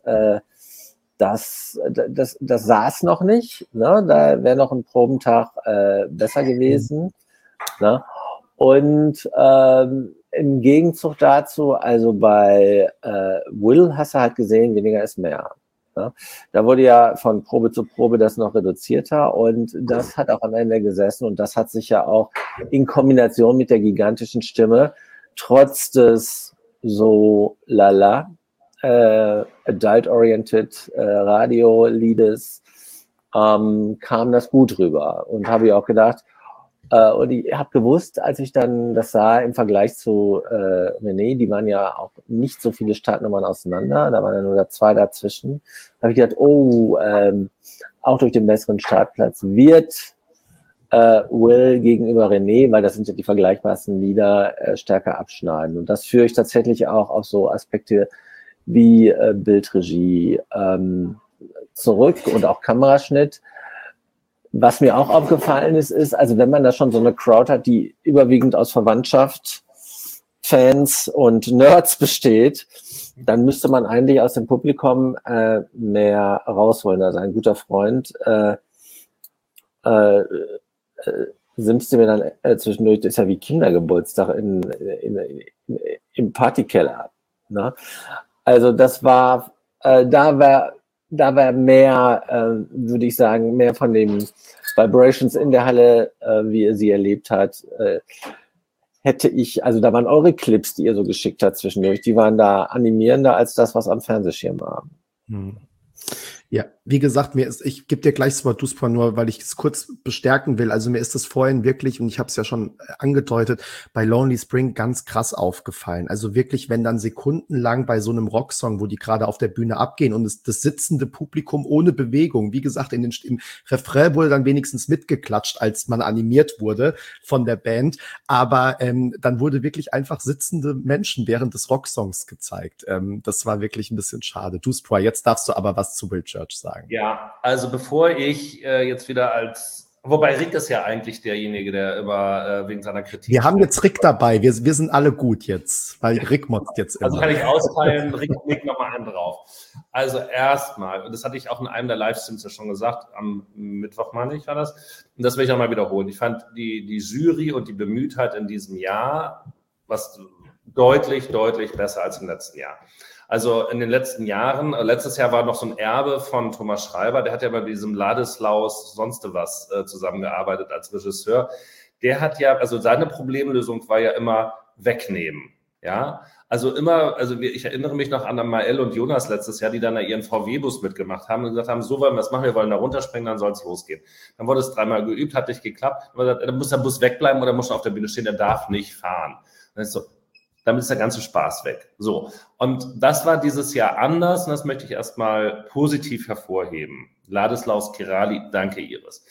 das saß noch nicht, ne? Da wäre noch ein Probentag besser gewesen, ne? Und im Gegenzug dazu, also bei Will hast du halt gesehen, weniger ist mehr. Ne? Da wurde ja von Probe zu Probe das noch reduzierter und das hat auch am Ende gesessen und das hat sich ja auch in Kombination mit der gigantischen Stimme, trotz des so lala adult-oriented Radio-Liedes kam das gut rüber und habe ich auch gedacht, und ich habe gewusst, als ich dann das sah im Vergleich zu René, die waren ja auch nicht so viele Startnummern auseinander, da waren ja nur 2 dazwischen, habe ich gedacht, auch durch den besseren Startplatz wird Will gegenüber René, weil das sind ja die vergleichbarsten Lieder, stärker abschneiden. Und das führe ich tatsächlich auch auf so Aspekte wie Bildregie zurück und auch Kameraschnitt. Was mir auch aufgefallen ist, also wenn man da schon so eine Crowd hat, die überwiegend aus Verwandtschaft, Fans und Nerds besteht, dann müsste man eigentlich aus dem Publikum mehr rausholen. Also ein guter Freund simpste mir dann zwischendurch, das ist ja wie Kindergeburtstag im Partykeller. Ne? Also das war, da war mehr, würde ich sagen, mehr von den Vibrations in der Halle, wie ihr sie erlebt habt, hätte ich, also da waren eure Clips, die ihr so geschickt habt zwischendurch, die waren da animierender als das, was am Fernsehschirm war. Ja, wie gesagt, ich gebe dir gleich das Wort, Duspa, nur weil ich es kurz bestärken will. Also mir ist das vorhin wirklich, und ich habe es ja schon angedeutet, bei Lonely Spring ganz krass aufgefallen. Also wirklich, wenn dann sekundenlang bei so einem Rocksong, wo die gerade auf der Bühne abgehen und das sitzende Publikum ohne Bewegung, wie gesagt, im Refrain wurde dann wenigstens mitgeklatscht, als man animiert wurde von der Band, aber dann wurde wirklich einfach sitzende Menschen während des Rocksongs gezeigt. Das war wirklich ein bisschen schade. Duspa, jetzt darfst du aber was zu Will Church sagen. Ja, also bevor ich jetzt wieder wobei Rick ist ja eigentlich derjenige, der immer wegen seiner Kritik... Wir haben jetzt Rick dabei, wir sind alle gut jetzt, weil Rick motzt jetzt immer. Also kann ich austeilen, Rick legt nochmal einen drauf. Also erstmal, und das hatte ich auch in einem der Livestreams ja schon gesagt, am Mittwoch, meine ich, war das, und das will ich nochmal wiederholen. Ich fand die Jury und die Bemühtheit in diesem Jahr was deutlich, deutlich besser als im letzten Jahr. Also in den letzten Jahren, letztes Jahr war noch so ein Erbe von Thomas Schreiber, der hat ja bei diesem Ladislaus sonst was zusammengearbeitet als Regisseur. Der hat ja, also seine Problemlösung war ja immer wegnehmen. Ja, also immer, ich erinnere mich noch an Mael und Jonas letztes Jahr, die dann ihren VW-Bus mitgemacht haben und gesagt haben, so wollen wir es machen, wir wollen da runterspringen, dann soll es losgehen. Dann wurde es 3-mal geübt, hat nicht geklappt, dann muss der Bus wegbleiben oder muss schon auf der Bühne stehen, der darf nicht fahren. Dann ist so, damit ist der ganze Spaß weg. So, und das war dieses Jahr anders und das möchte ich erstmal positiv hervorheben. Ladislaus Kirali, danke Iris.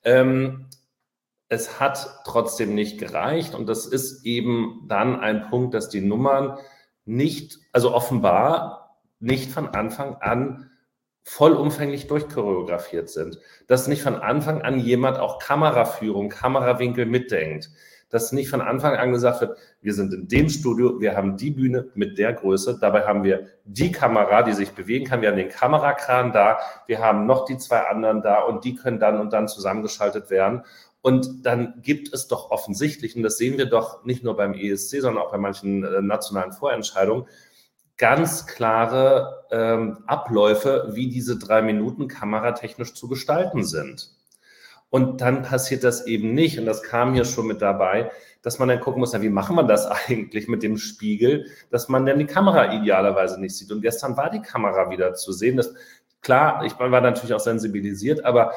Es hat trotzdem nicht gereicht und das ist eben dann ein Punkt, dass die Nummern nicht, also offenbar nicht von Anfang an vollumfänglich durchchoreografiert sind. Dass nicht von Anfang an jemand auch Kameraführung, Kamerawinkel mitdenkt. Dass nicht von Anfang an gesagt wird, wir sind in dem Studio, wir haben die Bühne mit der Größe, dabei haben wir die Kamera, die sich bewegen kann, wir haben den Kamerakran da, wir haben noch die 2 anderen da und die können dann und dann zusammengeschaltet werden. Und dann gibt es doch offensichtlich, und das sehen wir doch nicht nur beim ESC, sondern auch bei manchen nationalen Vorentscheidungen, ganz klare Abläufe, wie diese 3 Minuten kameratechnisch zu gestalten sind. Und dann passiert das eben nicht, und das kam hier schon mit dabei, dass man dann gucken muss, na, wie machen wir das eigentlich mit dem Spiegel, dass man dann die Kamera idealerweise nicht sieht. Und gestern war die Kamera wieder zu sehen. Klar, ich war natürlich auch sensibilisiert, aber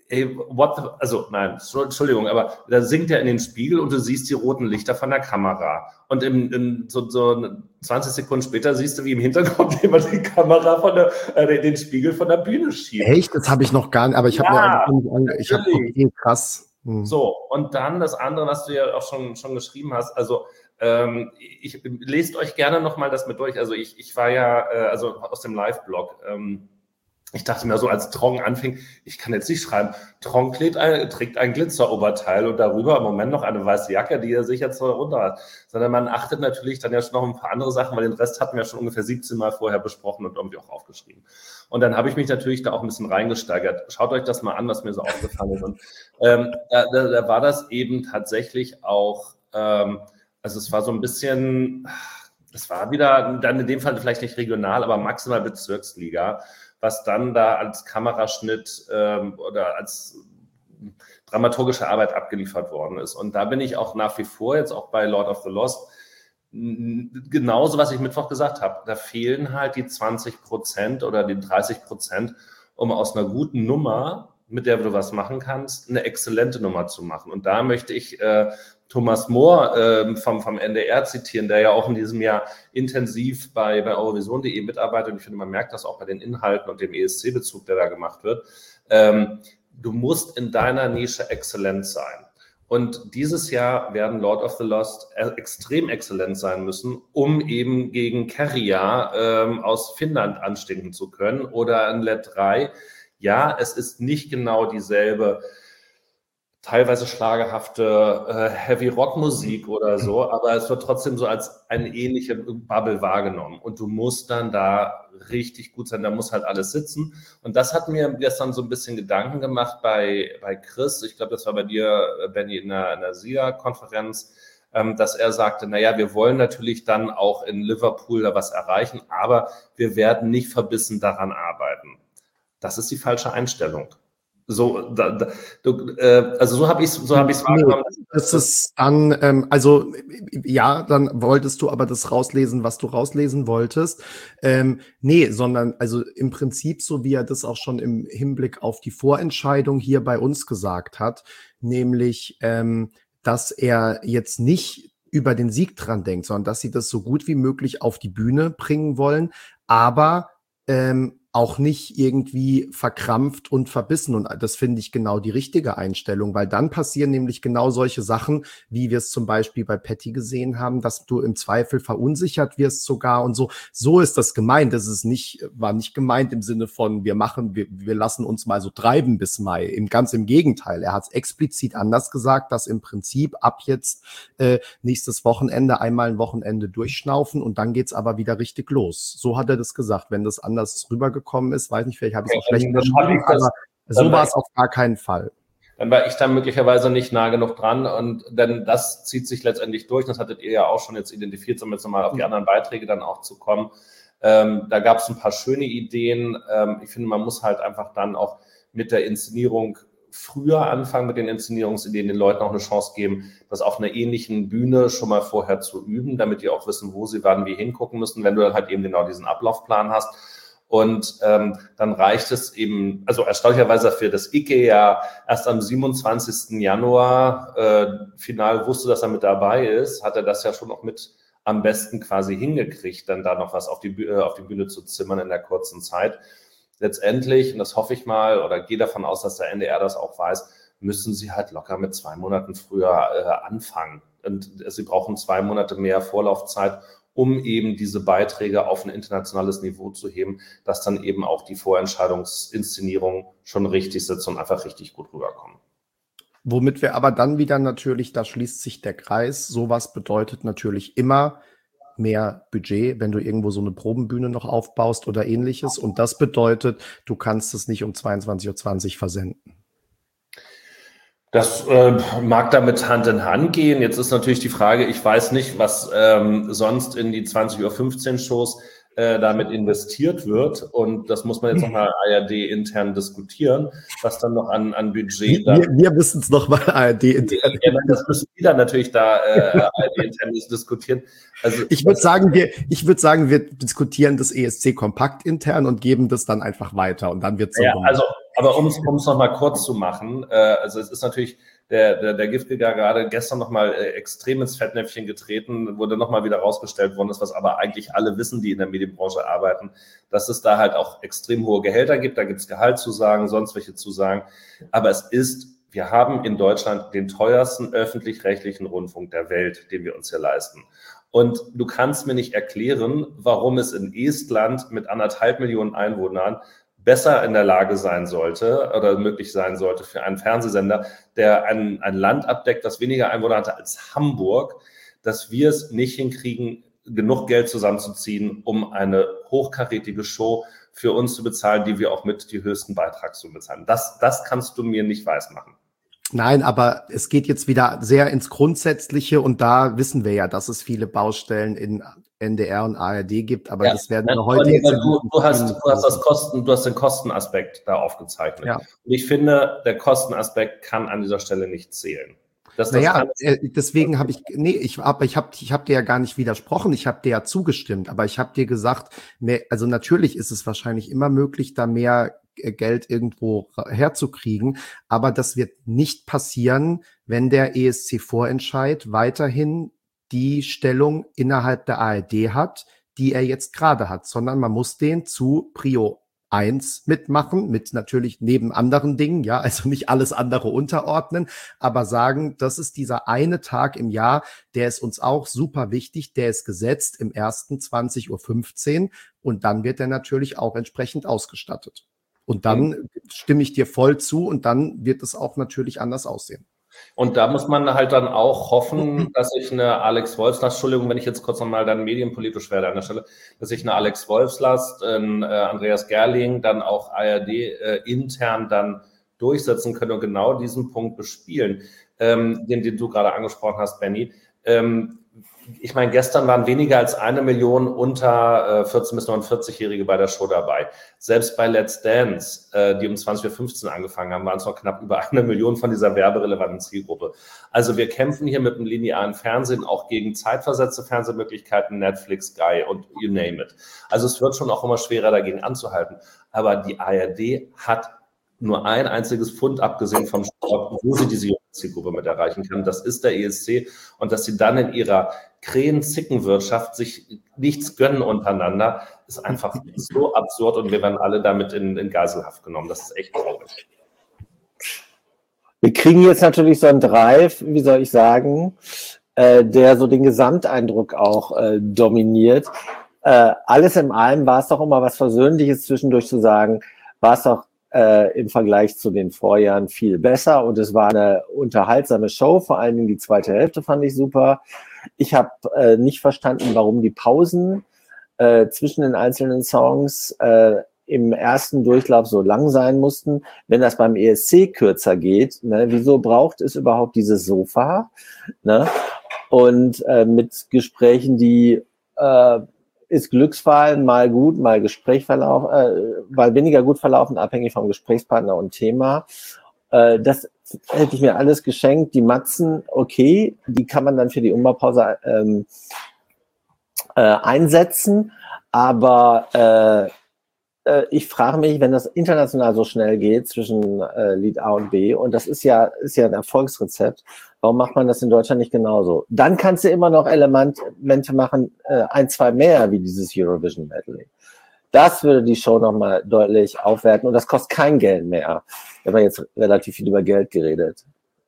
Entschuldigung, aber da sinkt er in den Spiegel und du siehst die roten Lichter von der Kamera. Und so 20 Sekunden später siehst du, wie im Hintergrund jemand die Kamera den Spiegel von der Bühne schiebt. Echt? Das habe ich noch gar nicht, aber ich habe krass. So, und dann das andere, was du ja auch schon geschrieben hast, also lest euch gerne nochmal das mit durch. Also ich war ja, aus dem Live-Blog, ich dachte mir so, als Trong anfing, ich kann jetzt nicht schreiben, Trong trägt ein Glitzeroberteil und darüber im Moment noch eine weiße Jacke, die er sich jetzt so runter hat. Sondern man achtet natürlich dann ja schon noch ein paar andere Sachen, weil den Rest hatten wir schon ungefähr 17 Mal vorher besprochen und irgendwie auch aufgeschrieben. Und dann habe ich mich natürlich da auch ein bisschen reingesteigert. Schaut euch das mal an, was mir so aufgefallen ist. Und da war das eben tatsächlich auch, also es war so ein bisschen, es war wieder, dann in dem Fall vielleicht nicht regional, aber maximal Bezirksliga, was dann da als Kameraschnitt oder als dramaturgische Arbeit abgeliefert worden ist. Und da bin ich auch nach wie vor jetzt auch bei Lord of the Lost genauso, was ich Mittwoch gesagt habe. Da fehlen halt die 20% oder die 30%, um aus einer guten Nummer, mit der du was machen kannst, eine exzellente Nummer zu machen. Und da möchte ich Thomas Mohr vom NDR zitieren, der ja auch in diesem Jahr intensiv bei Eurovision.de mitarbeitet. Und ich finde, man merkt das auch bei den Inhalten und dem ESC-Bezug, der da gemacht wird. Du musst in deiner Nische exzellent sein. Und dieses Jahr werden Lord of the Lost extrem exzellent sein müssen, um eben gegen Kärja aus Finnland anstinken zu können oder ein Let 3. Ja, es ist nicht genau dieselbe teilweise schlagerhafte Heavy-Rock-Musik oder so, aber es wird trotzdem so als eine ähnliche Bubble wahrgenommen. Und du musst dann da richtig gut sein, da muss halt alles sitzen. Und das hat mir gestern so ein bisschen Gedanken gemacht bei Chris, ich glaube, das war bei dir, Benny, in der SIA-Konferenz, dass er sagte, naja, wir wollen natürlich dann auch in Liverpool da was erreichen, aber wir werden nicht verbissen daran arbeiten. Das ist die falsche Einstellung. So, so habe ich es wahrgenommen. Das ist dann, ja, dann wolltest du aber das rauslesen, was du rauslesen wolltest. Nee, sondern also im Prinzip so, wie er das auch schon im Hinblick auf die Vorentscheidung hier bei uns gesagt hat, nämlich, dass er jetzt nicht über den Sieg dran denkt, sondern dass sie das so gut wie möglich auf die Bühne bringen wollen, aber auch nicht irgendwie verkrampft und verbissen. Und das finde ich genau die richtige Einstellung, weil dann passieren nämlich genau solche Sachen, wie wir es zum Beispiel bei Patty gesehen haben, dass du im Zweifel verunsichert wirst sogar und so. So ist das gemeint. Das ist war nicht gemeint im Sinne von, wir lassen uns mal so treiben bis Mai. Ganz im Gegenteil. Er hat es explizit anders gesagt, dass im Prinzip ab jetzt nächstes Wochenende einmal ein Wochenende durchschnaufen und dann geht's aber wieder richtig los. So hat er das gesagt. Wenn das anders rübergekommen ist, weiß nicht, vielleicht habe ich es auch schlecht geschrieben, aber so war es auf gar keinen Fall. Dann war ich da möglicherweise nicht nah genug dran und denn das zieht sich letztendlich durch, das hattet ihr ja auch schon jetzt identifiert, um jetzt nochmal auf die anderen Beiträge dann auch zu kommen. Da gab es ein paar schöne Ideen. Ich finde, man muss halt einfach dann auch mit der Inszenierung früher anfangen mit den Inszenierungsideen, den Leuten auch eine Chance geben, das auf einer ähnlichen Bühne schon mal vorher zu üben, damit die auch wissen, wo sie wann wie hingucken müssen, wenn du dann halt eben genau diesen Ablaufplan hast. Und dann reicht es eben, also erstaunlicherweise für das Icke ja erst am 27. Januar final wusste, dass er mit dabei ist, hat er das ja schon auch mit am besten quasi hingekriegt, dann da noch was auf die Bühne zu zimmern in der kurzen Zeit. Letztendlich, und das hoffe ich mal, oder gehe davon aus, dass der NDR das auch weiß, müssen sie halt locker mit 2 Monaten früher anfangen. Und sie brauchen 2 Monate mehr Vorlaufzeit, um eben diese Beiträge auf ein internationales Niveau zu heben, dass dann eben auch die Vorentscheidungsinszenierungen schon richtig sitzen und einfach richtig gut rüberkommen. Womit wir aber dann wieder natürlich, da schließt sich der Kreis, sowas bedeutet natürlich immer mehr Budget, wenn du irgendwo so eine Probenbühne noch aufbaust oder ähnliches. Und das bedeutet, du kannst es nicht um 22:20 Uhr versenden. Das mag damit Hand in Hand gehen. Jetzt ist natürlich die Frage, ich weiß nicht, was sonst in die 20:15 Uhr Shows damit investiert wird. Und das muss man jetzt nochmal ARD intern diskutieren, was dann noch an Budget da... Wir müssen es nochmal ARD intern. Ja, das müssen die dann natürlich da ARD intern diskutieren. Also, ich würde sagen, wir diskutieren das ESC kompakt intern und geben das dann einfach weiter und dann wird es so. Ja, also, aber um es nochmal kurz zu machen, also es ist natürlich der Giftgeger gerade gestern nochmal extrem ins Fettnäpfchen getreten, wurde nochmal wieder rausgestellt worden ist, was aber eigentlich alle wissen, die in der Medienbranche arbeiten, dass es da halt auch extrem hohe Gehälter gibt, da gibt es Gehaltszusagen, sonst welche Zusagen, aber wir haben in Deutschland den teuersten öffentlich-rechtlichen Rundfunk der Welt, den wir uns hier leisten. Und du kannst mir nicht erklären, warum es in Estland mit 1,5 Millionen Einwohnern besser in der Lage sein sollte oder möglich sein sollte für einen Fernsehsender, der ein Land abdeckt, das weniger Einwohner hatte als Hamburg, dass wir es nicht hinkriegen, genug Geld zusammenzuziehen, um eine hochkarätige Show für uns zu bezahlen, die wir auch mit die höchsten Beitragssummen bezahlen. Das kannst du mir nicht weismachen. Nein, aber es geht jetzt wieder sehr ins Grundsätzliche und da wissen wir ja, dass es viele Baustellen in NDR und ARD gibt, aber ja, das werden wir heute jetzt... Du hast den Kostenaspekt da aufgezeichnet. Ja. Und ich finde, der Kostenaspekt kann an dieser Stelle nicht zählen. Deswegen habe ich hab dir ja gar nicht widersprochen, ich habe dir ja zugestimmt, aber ich habe dir gesagt, also natürlich ist es wahrscheinlich immer möglich, da mehr Geld irgendwo herzukriegen, aber das wird nicht passieren, wenn der ESC-Vorentscheid weiterhin die Stellung innerhalb der ARD hat, die er jetzt gerade hat, sondern man muss den zu Prio 1 mitmachen, mit natürlich neben anderen Dingen, ja, also nicht alles andere unterordnen, aber sagen, das ist dieser eine Tag im Jahr, der ist uns auch super wichtig, der ist gesetzt im ersten 20:15 Uhr und dann wird er natürlich auch entsprechend ausgestattet. Und dann stimme ich dir voll zu und dann wird es auch natürlich anders aussehen. Und da muss man halt dann auch hoffen, dass sich eine Alex Wolfslast, Entschuldigung, wenn ich jetzt kurz nochmal dann medienpolitisch werde an der Stelle, dass sich eine Alex Wolfslast, Andreas Gerling, dann auch ARD intern dann durchsetzen können und genau diesen Punkt bespielen, den du gerade angesprochen hast, Benny. Ich meine, gestern waren weniger als 1 Million unter 14- bis 49-Jährige bei der Show dabei. Selbst bei Let's Dance, die um 20:15 Uhr angefangen haben, waren es noch knapp über 1 Million von dieser werberelevanten Zielgruppe. Also wir kämpfen hier mit dem linearen Fernsehen auch gegen zeitversetzte Fernsehmöglichkeiten, Netflix, Sky und you name it. Also es wird schon auch immer schwerer, dagegen anzuhalten. Aber die ARD hat nur ein einziges Pfund, abgesehen vom Sport, wo sie diese Zielgruppe mit erreichen kann. Das ist der ESC. Und dass sie dann in ihrer Krähen-Zickenwirtschaft sich nichts gönnen untereinander, ist einfach so absurd und wir werden alle damit in Geiselhaft genommen. Das ist echt traurig. Wir kriegen jetzt natürlich so einen Drive, wie soll ich sagen, der so den Gesamteindruck auch dominiert. Alles in allem war es doch immer was Versöhnliches zwischendurch zu sagen, war es doch im Vergleich zu den Vorjahren viel besser und es war eine unterhaltsame Show, vor allen Dingen die zweite Hälfte fand ich super. Ich habe nicht verstanden, warum die Pausen zwischen den einzelnen Songs im ersten Durchlauf so lang sein mussten. Wenn das beim ESC kürzer geht, ne, wieso braucht es überhaupt dieses Sofa? Ne? Und mit Gesprächen, die ist Glücksfall mal gut, mal mal weniger gut verlaufen, abhängig vom Gesprächspartner und Thema. Das hätte ich mir alles geschenkt. Die Matzen, okay, die kann man dann für die Umbaupause einsetzen, aber ich frage mich, wenn das international so schnell geht zwischen Lied A und B, und das ist ja ein Erfolgsrezept, warum macht man das in Deutschland nicht genauso? Dann kannst du immer noch Elemente machen, 1, 2 mehr, wie dieses Eurovision Medley. Das würde die Show nochmal deutlich aufwerten und das kostet kein Geld mehr. Wir haben jetzt relativ viel über Geld geredet.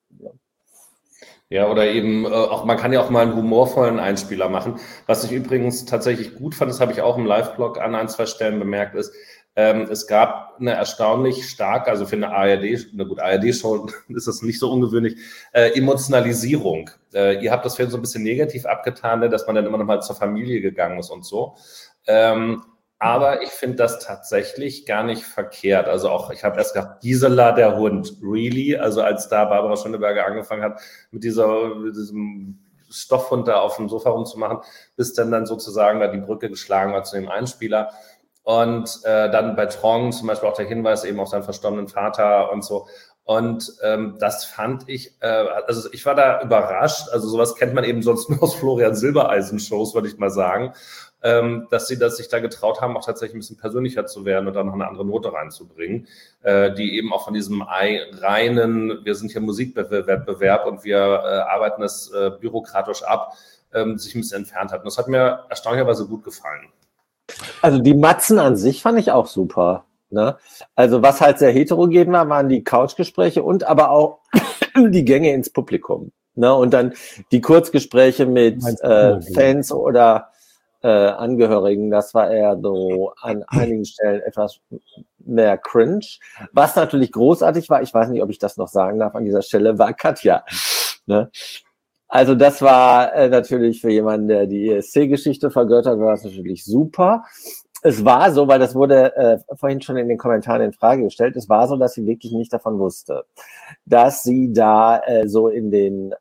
Ja, oder eben auch, man kann ja auch mal einen humorvollen Einspieler machen. Was ich übrigens tatsächlich gut fand, das habe ich auch im Live-Blog an 1, 2 Stellen bemerkt, ist, es gab eine erstaunlich starke, also für eine ARD-Show ist das nicht so ungewöhnlich, Emotionalisierung. Ihr habt das für so ein bisschen negativ abgetan, dass man dann immer noch mal zur Familie gegangen ist und so. Aber ich finde das tatsächlich gar nicht verkehrt. Also auch, ich habe erst gedacht, Gisela, der Hund, really? Also als da Barbara Schöneberger angefangen hat, mit diesem Stoffhund da auf dem Sofa rumzumachen, bis dann sozusagen da die Brücke geschlagen war zu dem Einspieler. Und dann bei Trong zum Beispiel auch der Hinweis eben auf seinen verstorbenen Vater und so. Und das fand ich, also ich war da überrascht. Also sowas kennt man eben sonst nur aus Florian Silbereisen-Shows, würde ich mal sagen. Dass sie sich da getraut haben, auch tatsächlich ein bisschen persönlicher zu werden und dann noch eine andere Note reinzubringen, die eben auch von diesem reinen, wir sind hier Musikwettbewerb und wir arbeiten das bürokratisch ab, sich ein bisschen entfernt hat. Und das hat mir erstaunlicherweise gut gefallen. Also die Matzen an sich fand ich auch super. Ne? Also was halt sehr heterogen war, waren die Couchgespräche und aber auch die Gänge ins Publikum. Ne? Und dann die Kurzgespräche mit Fans oder Angehörigen, das war eher so an einigen Stellen etwas mehr cringe. Was natürlich großartig war, ich weiß nicht, ob ich das noch sagen darf an dieser Stelle, war Katja. Ne? Also das war natürlich für jemanden, der die ESC-Geschichte vergöttert, war das natürlich super. Es war so, weil das wurde vorhin schon in den Kommentaren in Frage gestellt, es war so, dass sie wirklich nicht davon wusste, dass sie da so in den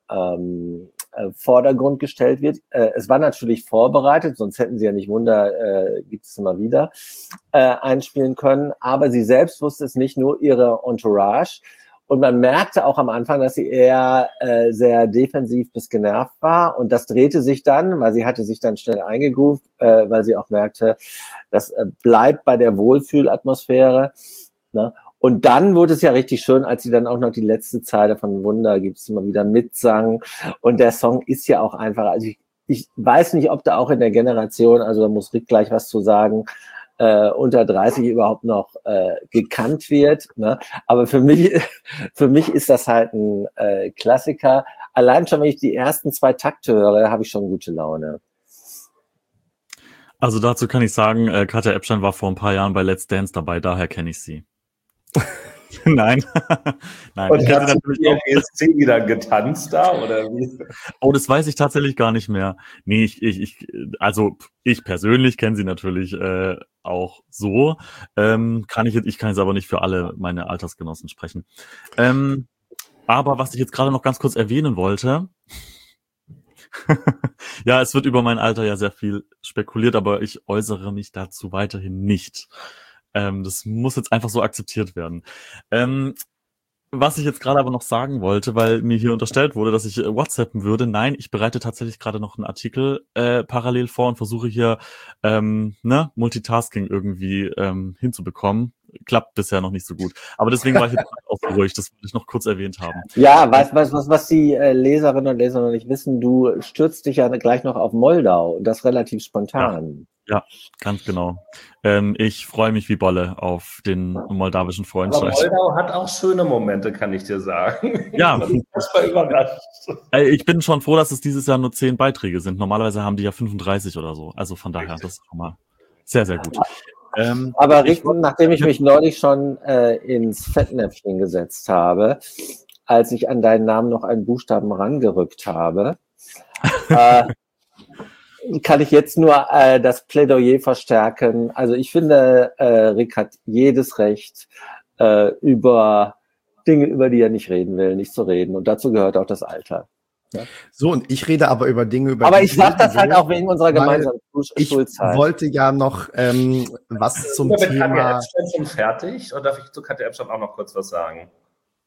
Vordergrund gestellt wird. Es war natürlich vorbereitet, sonst hätten sie ja nicht gibt es immer wieder, einspielen können. Aber sie selbst wusste es nicht, nur ihre Entourage. Und man merkte auch am Anfang, dass sie eher sehr defensiv bis genervt war. Und das drehte sich dann, weil sie hatte sich dann schnell eingegroovt, weil sie auch merkte, das bleibt bei der Wohlfühlatmosphäre. Ne? Und dann wurde es ja richtig schön, als sie dann auch noch die letzte Zeile von Wunder gibt's immer wieder mitsang. Und der Song ist ja auch einfach, also ich weiß nicht, ob da auch in der Generation, also da muss Rick gleich was zu sagen, unter 30 überhaupt noch gekannt wird. Ne? Aber für mich ist das halt ein Klassiker. Allein schon, wenn ich die ersten 2 Takte höre, habe ich schon gute Laune. Also dazu kann ich sagen, Katja Epstein war vor ein paar Jahren bei Let's Dance dabei, daher kenne ich sie. Nein. Nein. Und hat sie im ESC wieder getanzt da, oder wie? Oh, das weiß ich tatsächlich gar nicht mehr. Nee, ich persönlich kenne sie natürlich auch so. Ich kann jetzt aber nicht für alle meine Altersgenossen sprechen. Aber was ich jetzt gerade noch ganz kurz erwähnen wollte, ja, es wird über mein Alter ja sehr viel spekuliert, aber ich äußere mich dazu weiterhin nicht. Das muss jetzt einfach so akzeptiert werden. Was ich jetzt gerade aber noch sagen wollte, weil mir hier unterstellt wurde, dass ich WhatsAppen würde. Nein, ich bereite tatsächlich gerade noch einen Artikel parallel vor und versuche hier Multitasking irgendwie hinzubekommen. Klappt bisher noch nicht so gut. Aber deswegen war ich jetzt auch ruhig. Das wollte ich noch kurz erwähnt haben. Ja, was die Leserinnen und Leser noch nicht wissen, du stürzt dich ja gleich noch auf Moldau. Das relativ spontan. Ja, ganz genau. Ich freue mich wie Bolle auf den moldawischen Freundschaften. Aber Moldau hat auch schöne Momente, kann ich dir sagen. Ja. Das war überrascht. Ich bin schon froh, dass es dieses Jahr nur 10 Beiträge sind. Normalerweise haben die ja 35 oder so. Also von daher, das ist schon mal sehr, sehr gut. Aber Richten, nachdem ich mich neulich schon ins Fettnäpfchen gesetzt habe, als ich an deinen Namen noch einen Buchstaben rangerückt habe, kann ich jetzt nur das Plädoyer verstärken. Also ich finde, Rick hat jedes Recht, über Dinge, über die er nicht reden will, nicht zu reden. Und dazu gehört auch das Alter. Ja. So, und ich rede aber über Dinge, über aber ich sage das halt auch wegen unserer gemeinsamen Schulzeit. Ich wollte ja noch was zum Thema... Katja Epstein schon fertig? Oder darf ich zu Katja Epstein auch noch kurz was sagen?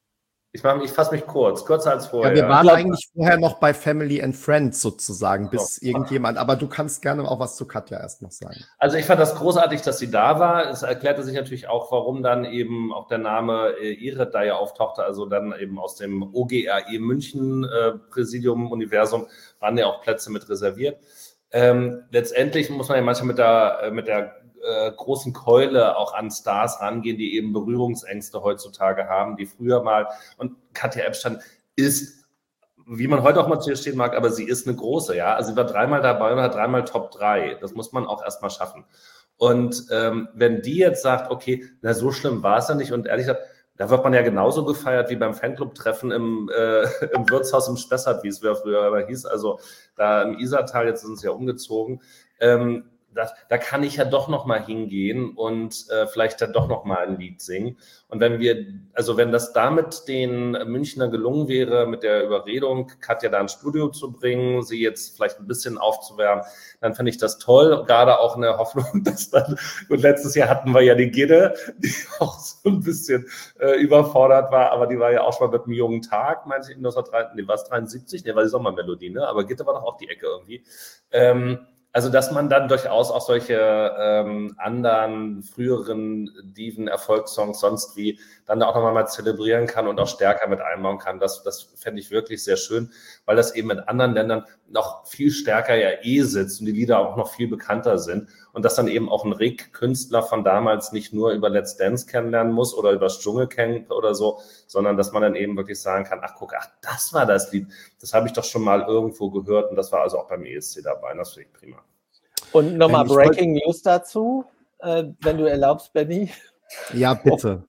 Ich fasse mich kurz, kürzer als vorher. Ja, wir waren eigentlich vorher noch bei Family and Friends sozusagen, bis irgendjemand, aber du kannst gerne auch was zu Katja erst noch sagen. Also ich fand das großartig, dass sie da war. Es erklärte sich natürlich auch, warum dann eben auch der Name Irit da ja auftauchte, also dann eben aus dem OGRE München Präsidium-Universum waren ja auch Plätze mit reserviert. Letztendlich muss man ja manchmal mit der großen Keule auch an Stars rangehen, die eben Berührungsängste heutzutage haben, die früher mal, und Katja Ebstein ist, wie man heute auch mal zu ihr stehen mag, aber sie ist eine große, ja, also sie war 3-mal dabei und hat 3-mal Top 3, das muss man auch erstmal schaffen. Und wenn die jetzt sagt, okay, na so schlimm war es ja nicht, und ehrlich gesagt, da wird man ja genauso gefeiert wie beim Fanclub-Treffen im Wirtshaus im Spessart, wie es früher aber hieß, also da im Isartal, jetzt sind sie ja umgezogen, da kann ich ja doch noch mal hingehen und vielleicht dann doch noch mal ein Lied singen. Und wenn das damit den Münchnern gelungen wäre, mit der Überredung, Katja da ins Studio zu bringen, sie jetzt vielleicht ein bisschen aufzuwärmen, dann finde ich das toll. Gerade auch eine Hoffnung, dass dann, und letztes Jahr hatten wir ja die Gidde, die auch so ein bisschen überfordert war, aber die war ja auch schon mal mit einem jungen Tag, meinte ich, 1973, war die Sommermelodie, ne? Aber Gidde war doch auch die Ecke irgendwie. Also, dass man dann durchaus auch solche anderen früheren Diven-Erfolgssongs sonst wie dann auch nochmal zelebrieren kann und auch stärker mit einbauen kann. Das fände ich wirklich sehr schön, weil das eben in anderen Ländern noch viel stärker ja sitzt und die Lieder auch noch viel bekannter sind. Und dass dann eben auch ein Künstler von damals nicht nur über Let's Dance kennenlernen muss oder über das Dschungelcamp oder so, sondern dass man dann eben wirklich sagen kann, ach, das war das Lied. Das habe ich doch schon mal irgendwo gehört und das war also auch beim ESC dabei. Das finde ich prima. Und nochmal Breaking News dazu, wenn du erlaubst, Benny. Ja, bitte.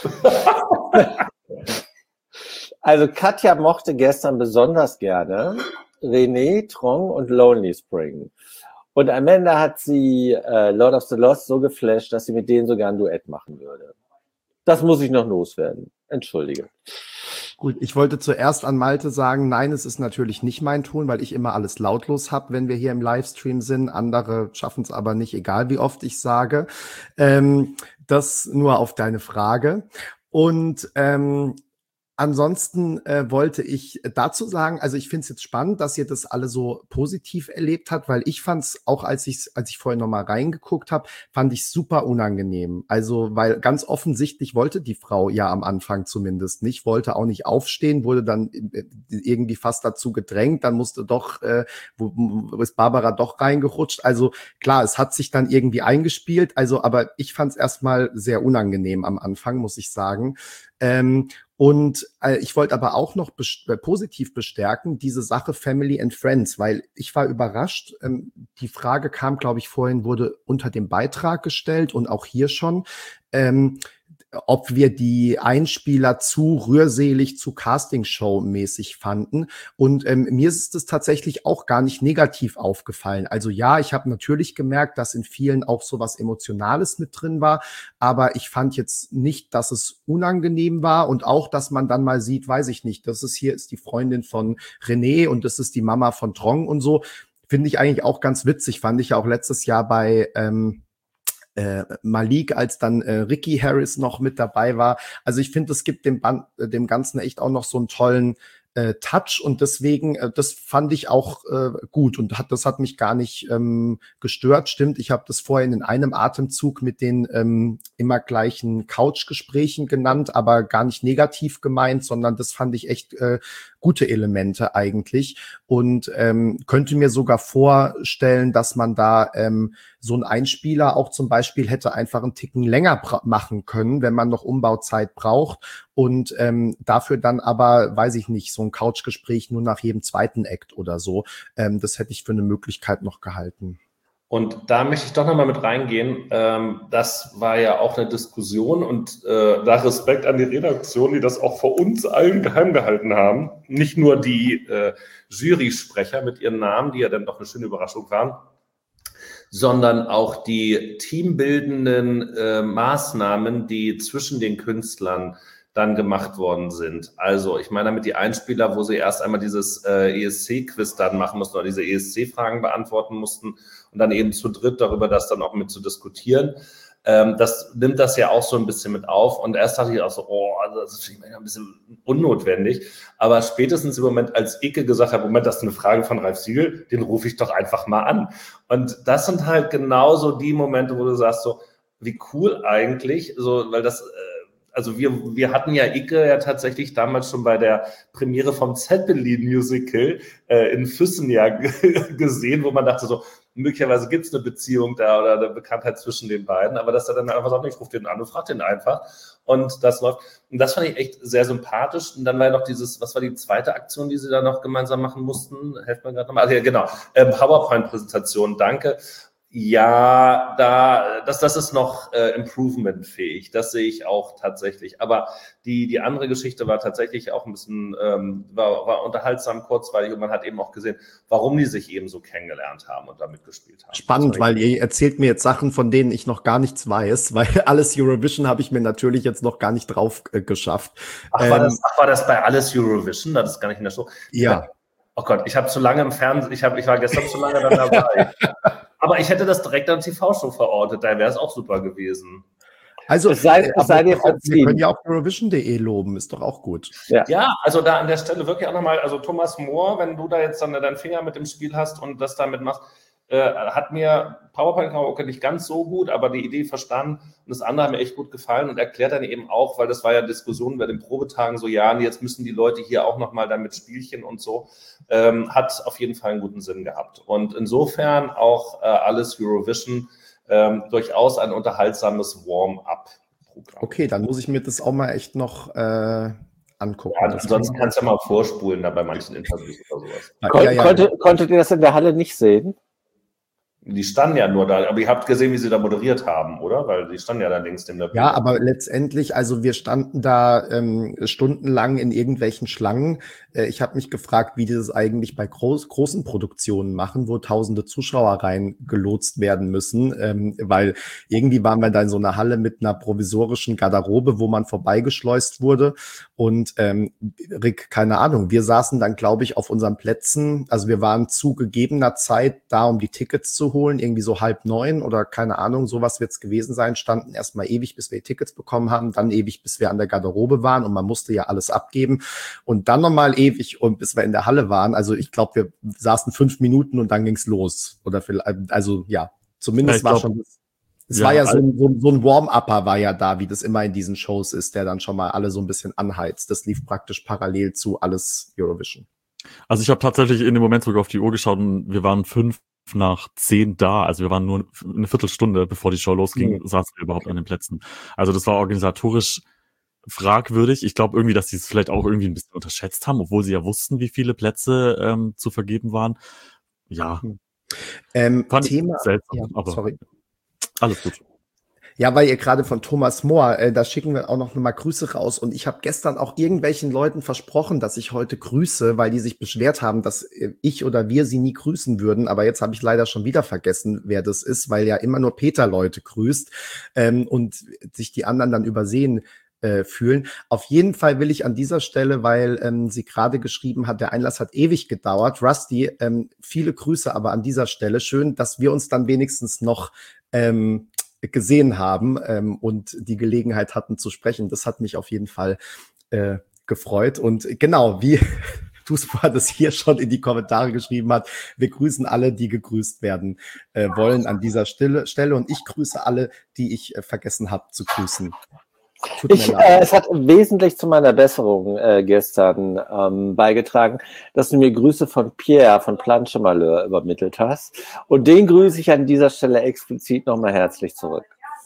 Also Katja mochte gestern besonders gerne René, Trong und Lonely Spring. Und am Ende hat sie Lord of the Lost so geflasht, dass sie mit denen sogar ein Duett machen würde. Das muss ich noch loswerden. Entschuldige. Gut, ich wollte zuerst an Malte sagen, nein, es ist natürlich nicht mein Ton, weil ich immer alles lautlos habe, wenn wir hier im Livestream sind. Andere schaffen es aber nicht, egal wie oft ich sage. Das nur auf deine Frage. Und ansonsten wollte ich dazu sagen, also ich finde es jetzt spannend, dass ihr das alle so positiv erlebt habt, weil ich fand es auch, als ich vorhin nochmal reingeguckt habe, fand ich super unangenehm. Also, weil ganz offensichtlich wollte die Frau ja am Anfang zumindest nicht, wollte auch nicht aufstehen, wurde dann irgendwie fast dazu gedrängt, dann musste doch, ist Barbara doch reingerutscht. Also klar, es hat sich dann irgendwie eingespielt, also aber ich fand es erstmal sehr unangenehm am Anfang, muss ich sagen. Und ich wollte aber auch noch positiv bestärken, diese Sache Family and Friends, weil ich war überrascht. Die Frage kam, glaube ich, vorhin, wurde unter dem Beitrag gestellt und auch hier schon, ob wir die Einspieler zu rührselig, zu Castingshow-mäßig fanden. Und mir ist es tatsächlich auch gar nicht negativ aufgefallen. Also ja, ich habe natürlich gemerkt, dass in vielen auch so was Emotionales mit drin war, aber ich fand jetzt nicht, dass es unangenehm war und auch, dass man dann mal sieht, weiß ich nicht, hier ist die Freundin von René und das ist die Mama von Trong und so. Finde ich eigentlich auch ganz witzig, fand ich ja auch letztes Jahr bei Malik, als dann Ricky Harris noch mit dabei war. Also ich finde, es gibt dem Ganzen echt auch noch so einen tollen Touch und deswegen, das fand ich auch gut und das hat mich gar nicht gestört. Stimmt, ich habe das vorhin in einem Atemzug mit den immer gleichen Couchgesprächen genannt, aber gar nicht negativ gemeint, sondern das fand ich echt gute Elemente eigentlich und könnte mir sogar vorstellen, dass man da so einen Einspieler auch zum Beispiel hätte einfach einen Ticken länger machen können, wenn man noch Umbauzeit braucht und dafür dann aber, weiß ich nicht, so ein Couchgespräch nur nach jedem zweiten Act oder so. Das hätte ich für eine Möglichkeit noch gehalten. Und da möchte ich doch nochmal mit reingehen. Das war ja auch eine Diskussion und da Respekt an die Redaktion, die das auch vor uns allen geheim gehalten haben. Nicht nur die Jury-Sprecher mit ihren Namen, die ja dann doch eine schöne Überraschung waren, sondern auch die teambildenden Maßnahmen, die zwischen den Künstlern dann gemacht worden sind. Also ich meine damit die Einspieler, wo sie erst einmal dieses ESC-Quiz dann machen mussten oder diese ESC-Fragen beantworten mussten und dann eben zu dritt darüber das dann auch mit zu diskutieren. das nimmt das ja auch so ein bisschen mit auf. Und erst dachte ich auch so, also das ist ein bisschen unnotwendig. Aber spätestens im Moment, als Icke gesagt hat, Moment, das ist eine Frage von Ralf Siegel, den rufe ich doch einfach mal an. Und das sind halt genauso die Momente, wo du sagst so, wie cool eigentlich, so, weil das... Also wir hatten ja Icke ja tatsächlich damals schon bei der Premiere vom Zeppelin-Musical in Füssen ja gesehen, wo man dachte so, möglicherweise gibt es eine Beziehung da oder eine Bekanntheit zwischen den beiden, aber dass er dann einfach sagt, ich rufe den an und frage den einfach und das läuft. Und das fand ich echt sehr sympathisch. Und dann war ja noch was war die zweite Aktion, die sie da noch gemeinsam machen mussten? Helft mir gerade nochmal. Also, ja, genau, PowerPoint-Präsentation, danke. Ja, das ist noch improvement-fähig. Das sehe ich auch tatsächlich. Aber die andere Geschichte war tatsächlich auch ein bisschen, war unterhaltsam, kurzweilig und man hat eben auch gesehen, warum die sich eben so kennengelernt haben und da mitgespielt haben. Spannend, weil ihr erzählt mir jetzt Sachen, von denen ich noch gar nichts weiß, weil alles Eurovision habe ich mir natürlich jetzt noch gar nicht drauf geschafft. War das bei alles Eurovision? Das ist gar nicht in der Show. Ja. Oh Gott, ich habe zu lange im Fernsehen, ich war gestern zu lange dann dabei. Aber ich hätte das direkt an TV-Show verortet, da wäre es auch super gewesen. Also, wir können ja auch Eurovision.de loben, ist doch auch gut. Ja, also da an der Stelle wirklich auch nochmal, also Thomas Mohr, wenn du da jetzt dann deinen Finger mit dem Spiel hast und das damit machst, hat mir PowerPoint nicht ganz so gut, aber die Idee verstanden und das andere hat mir echt gut gefallen und erklärt dann eben auch, weil das war ja Diskussion bei den Probetagen so, ja, jetzt müssen die Leute hier auch nochmal damit Spielchen und so, hat auf jeden Fall einen guten Sinn gehabt. Und insofern auch alles Eurovision durchaus ein unterhaltsames Warm-up-Programm. Okay, dann muss ich mir das auch mal echt noch angucken. Ja, ansonsten kannst du ja mal vorspulen da bei manchen Interviews oder sowas. Konntet ihr das in der Halle nicht sehen? Die standen ja nur da, aber ihr habt gesehen, wie sie da moderiert haben, oder? Weil die standen ja da links neben der Bühne. Ja, aber letztendlich, also wir standen da stundenlang in irgendwelchen Schlangen. Ich habe mich gefragt, wie die das eigentlich bei großen Produktionen machen, wo tausende Zuschauer reingelotst werden müssen, weil irgendwie waren wir da in so einer Halle mit einer provisorischen Garderobe, wo man vorbeigeschleust wurde. Und Rick, keine Ahnung, wir saßen dann, glaube ich, auf unseren Plätzen. Also wir waren zu gegebener Zeit da, um die Tickets zu holen, irgendwie so 8:30 oder keine Ahnung, sowas wird es gewesen sein, standen erstmal ewig, bis wir die Tickets bekommen haben, dann ewig, bis wir an der Garderobe waren und man musste ja alles abgeben und dann nochmal ewig und bis wir in der Halle waren. Also ich glaube, wir saßen 5 Minuten und dann ging's los. Oder vielleicht, also ja, zumindest war schon, es war ja so ein Warm-Upper war ja da, wie das immer in diesen Shows ist, der dann schon mal alle so ein bisschen anheizt. Das lief praktisch parallel zu alles Eurovision. Also ich habe tatsächlich in dem Moment sogar auf die Uhr geschaut und wir waren 5:05 da. Also wir waren nur eine Viertelstunde, bevor die Show losging, saßen wir überhaupt an den Plätzen. Also das war organisatorisch fragwürdig. Ich glaube irgendwie, dass sie es vielleicht auch irgendwie ein bisschen unterschätzt haben, obwohl sie ja wussten, wie viele Plätze zu vergeben waren. Ja. Fand Thema, ich seltsam, ja, aber sorry. Alles gut. Ja, weil ihr gerade von Thomas Mohr, da schicken wir auch noch mal Grüße raus. Und ich habe gestern auch irgendwelchen Leuten versprochen, dass ich heute grüße, weil die sich beschwert haben, dass ich oder wir sie nie grüßen würden. Aber jetzt habe ich leider schon wieder vergessen, wer das ist, weil ja immer nur Peter Leute grüßt und sich die anderen dann übersehen fühlen. Auf jeden Fall will ich an dieser Stelle, weil sie gerade geschrieben hat, der Einlass hat ewig gedauert. Rusty, viele Grüße aber an dieser Stelle. Schön, dass wir uns dann wenigstens noch gesehen haben und die Gelegenheit hatten zu sprechen. Das hat mich auf jeden Fall gefreut. Und genau, wie Tuspa das hier schon in die Kommentare geschrieben hat, wir grüßen alle, die gegrüßt werden wollen an dieser Stelle. Und ich grüße alle, die ich vergessen habe zu grüßen. Es hat wesentlich zu meiner Besserung gestern beigetragen, dass du mir Grüße von Pierre von Planchemalheur übermittelt hast. Und den grüße ich an dieser Stelle explizit nochmal herzlich zurück.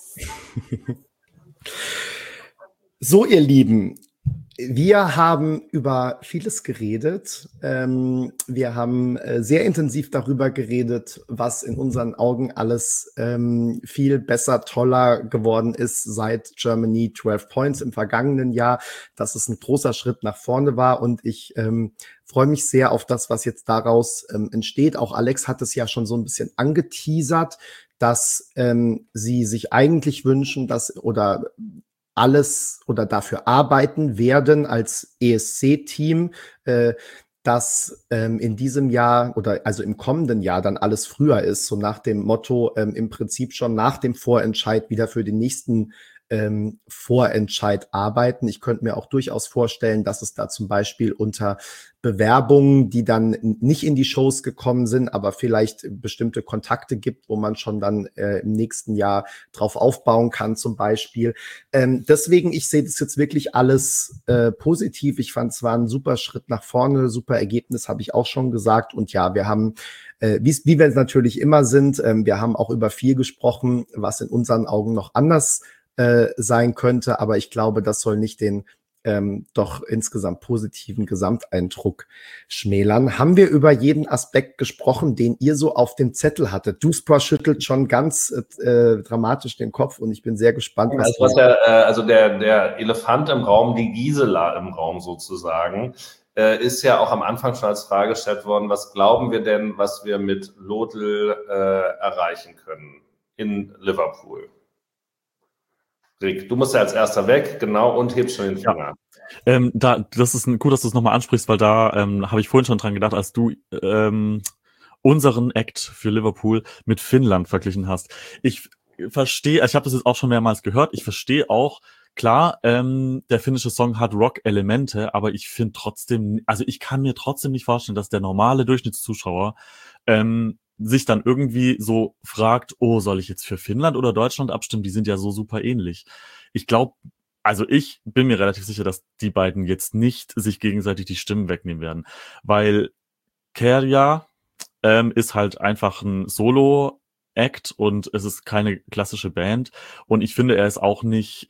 So, ihr Lieben, wir haben über vieles geredet. Wir haben sehr intensiv darüber geredet, was in unseren Augen alles viel besser, toller geworden ist seit Germany 12 Points im vergangenen Jahr, dass es ein großer Schritt nach vorne war. Und ich freue mich sehr auf das, was jetzt daraus entsteht. Auch Alex hat es ja schon so ein bisschen angeteasert, dass sie sich eigentlich wünschen, dass oder alles oder dafür arbeiten werden als ESC-Team, dass in diesem Jahr oder also im kommenden Jahr dann alles früher ist, so nach dem Motto im Prinzip schon nach dem Vorentscheid wieder für den nächsten Vorentscheid arbeiten. Ich könnte mir auch durchaus vorstellen, dass es da zum Beispiel unter Bewerbungen, die dann nicht in die Shows gekommen sind, aber vielleicht bestimmte Kontakte gibt, wo man schon dann im nächsten Jahr drauf aufbauen kann zum Beispiel. Deswegen, ich sehe das jetzt wirklich alles positiv. Ich fand, es war ein super Schritt nach vorne, super Ergebnis, habe ich auch schon gesagt. Und ja, wir haben, wie wir es natürlich immer sind, wir haben auch über viel gesprochen, was in unseren Augen noch anders sein könnte, aber ich glaube, das soll nicht den doch insgesamt positiven Gesamteindruck schmälern. Haben wir über jeden Aspekt gesprochen, den ihr so auf dem Zettel hattet? Duspra schüttelt schon ganz dramatisch den Kopf und ich bin sehr gespannt, also der Elefant im Raum, die Gisela im Raum sozusagen, ist ja auch am Anfang schon als Frage gestellt worden, was glauben wir denn, was wir mit Lodl erreichen können in Liverpool? Rick, du musst ja als erster weg, genau, und hebst schon den Finger. Ja. Das ist gut, dass du es nochmal ansprichst, weil da habe ich vorhin schon dran gedacht, als du unseren Act für Liverpool mit Finnland verglichen hast. Ich verstehe, ich habe das jetzt auch schon mehrmals gehört, ich verstehe auch, klar, der finnische Song hat Rock-Elemente, aber ich finde trotzdem, also ich kann mir trotzdem nicht vorstellen, dass der normale Durchschnittszuschauer sich dann irgendwie so fragt, oh, soll ich jetzt für Finnland oder Deutschland abstimmen? Die sind ja so super ähnlich. Ich glaube, also ich bin mir relativ sicher, dass die beiden jetzt nicht sich gegenseitig die Stimmen wegnehmen werden, weil Käärijä ist halt einfach ein Solo-Act und es ist keine klassische Band und ich finde, er ist auch nicht,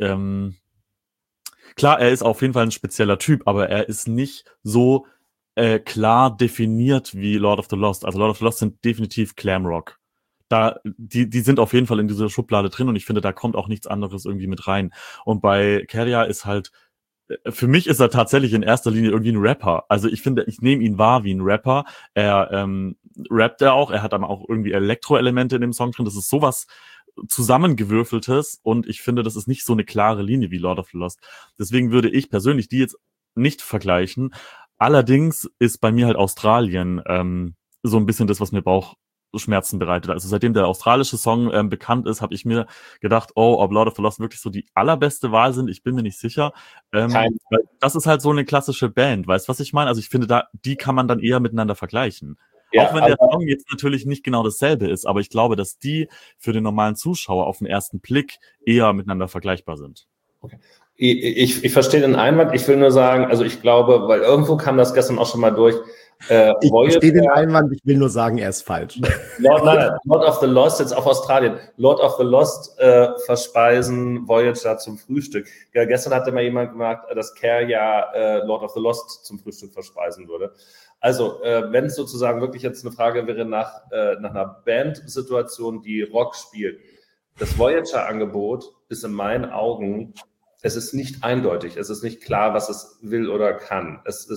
klar, er ist auf jeden Fall ein spezieller Typ, aber er ist nicht so klar definiert wie Lord of the Lost. Also Lord of the Lost sind definitiv Glamrock. Die sind auf jeden Fall in dieser Schublade drin und ich finde, da kommt auch nichts anderes irgendwie mit rein. Und bei Käärijä ist halt, für mich ist er tatsächlich in erster Linie irgendwie ein Rapper. Also ich finde, ich nehme ihn wahr wie ein Rapper. Er rappt ja auch, er hat dann auch irgendwie Elektroelemente in dem Song drin. Das ist sowas Zusammengewürfeltes und ich finde, das ist nicht so eine klare Linie wie Lord of the Lost. Deswegen würde ich persönlich die jetzt nicht vergleichen. Allerdings ist bei mir halt Australien so ein bisschen das, was mir Bauchschmerzen bereitet. Also seitdem der australische Song bekannt ist, habe ich mir gedacht, oh, ob Lord of the Lost wirklich so die allerbeste Wahl sind, ich bin mir nicht sicher. Das ist halt so eine klassische Band, weißt du, was ich meine? Also ich finde, die kann man dann eher miteinander vergleichen. Ja, auch wenn der Song jetzt natürlich nicht genau dasselbe ist, aber ich glaube, dass die für den normalen Zuschauer auf den ersten Blick eher miteinander vergleichbar sind. Okay. Ich verstehe den Einwand, ich will nur sagen, also ich glaube, weil irgendwo kam das gestern auch schon mal durch. Ich verstehe den Einwand, ich will nur sagen, er ist falsch. Lord of the Lost, jetzt auf Australien, Lord of the Lost verspeisen Voyager zum Frühstück. Ja, gestern hatte mal jemand gesagt, dass Käärijä Lord of the Lost zum Frühstück verspeisen würde. Also, wenn es sozusagen wirklich jetzt eine Frage wäre nach einer Bandsituation, die Rock spielt, das Voyager-Angebot ist in meinen Augen, es ist nicht eindeutig, es ist nicht klar, was es will oder kann.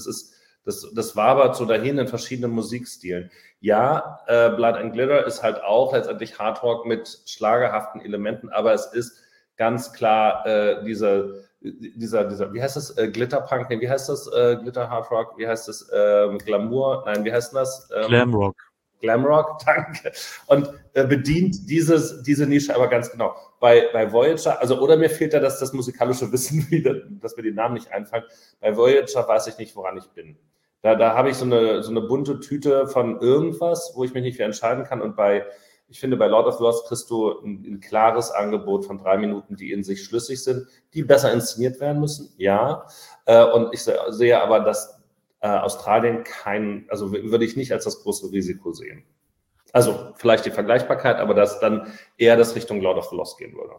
Das wabert so dahin in verschiedenen Musikstilen. Ja, Blood and Glitter ist halt auch letztendlich Hardrock mit schlagerhaften Elementen, aber es ist ganz klar dieser, wie heißt das, Glitterpunk, nee, wie heißt das, Glitter Hardrock, wie heißt das, Glamour, nein, wie heißt das? Glamrock. Glamrock, danke. Und bedient diese Nische aber ganz genau. Bei Voyager, also oder mir fehlt da das musikalische Wissen wieder, dass mir die Namen nicht einfallen. Bei Voyager weiß ich nicht, woran ich bin. Da habe ich so eine bunte Tüte von irgendwas, wo ich mich nicht für entscheiden kann. Und ich finde, bei Lord of the Lost kriegst du ein klares Angebot von 3 Minuten, die in sich schlüssig sind, die besser inszeniert werden müssen, ja. Und ich sehe aber, dass Australien also würde ich nicht als das große Risiko sehen. Also vielleicht die Vergleichbarkeit, aber dass dann eher das Richtung Lord of the Lost gehen würde.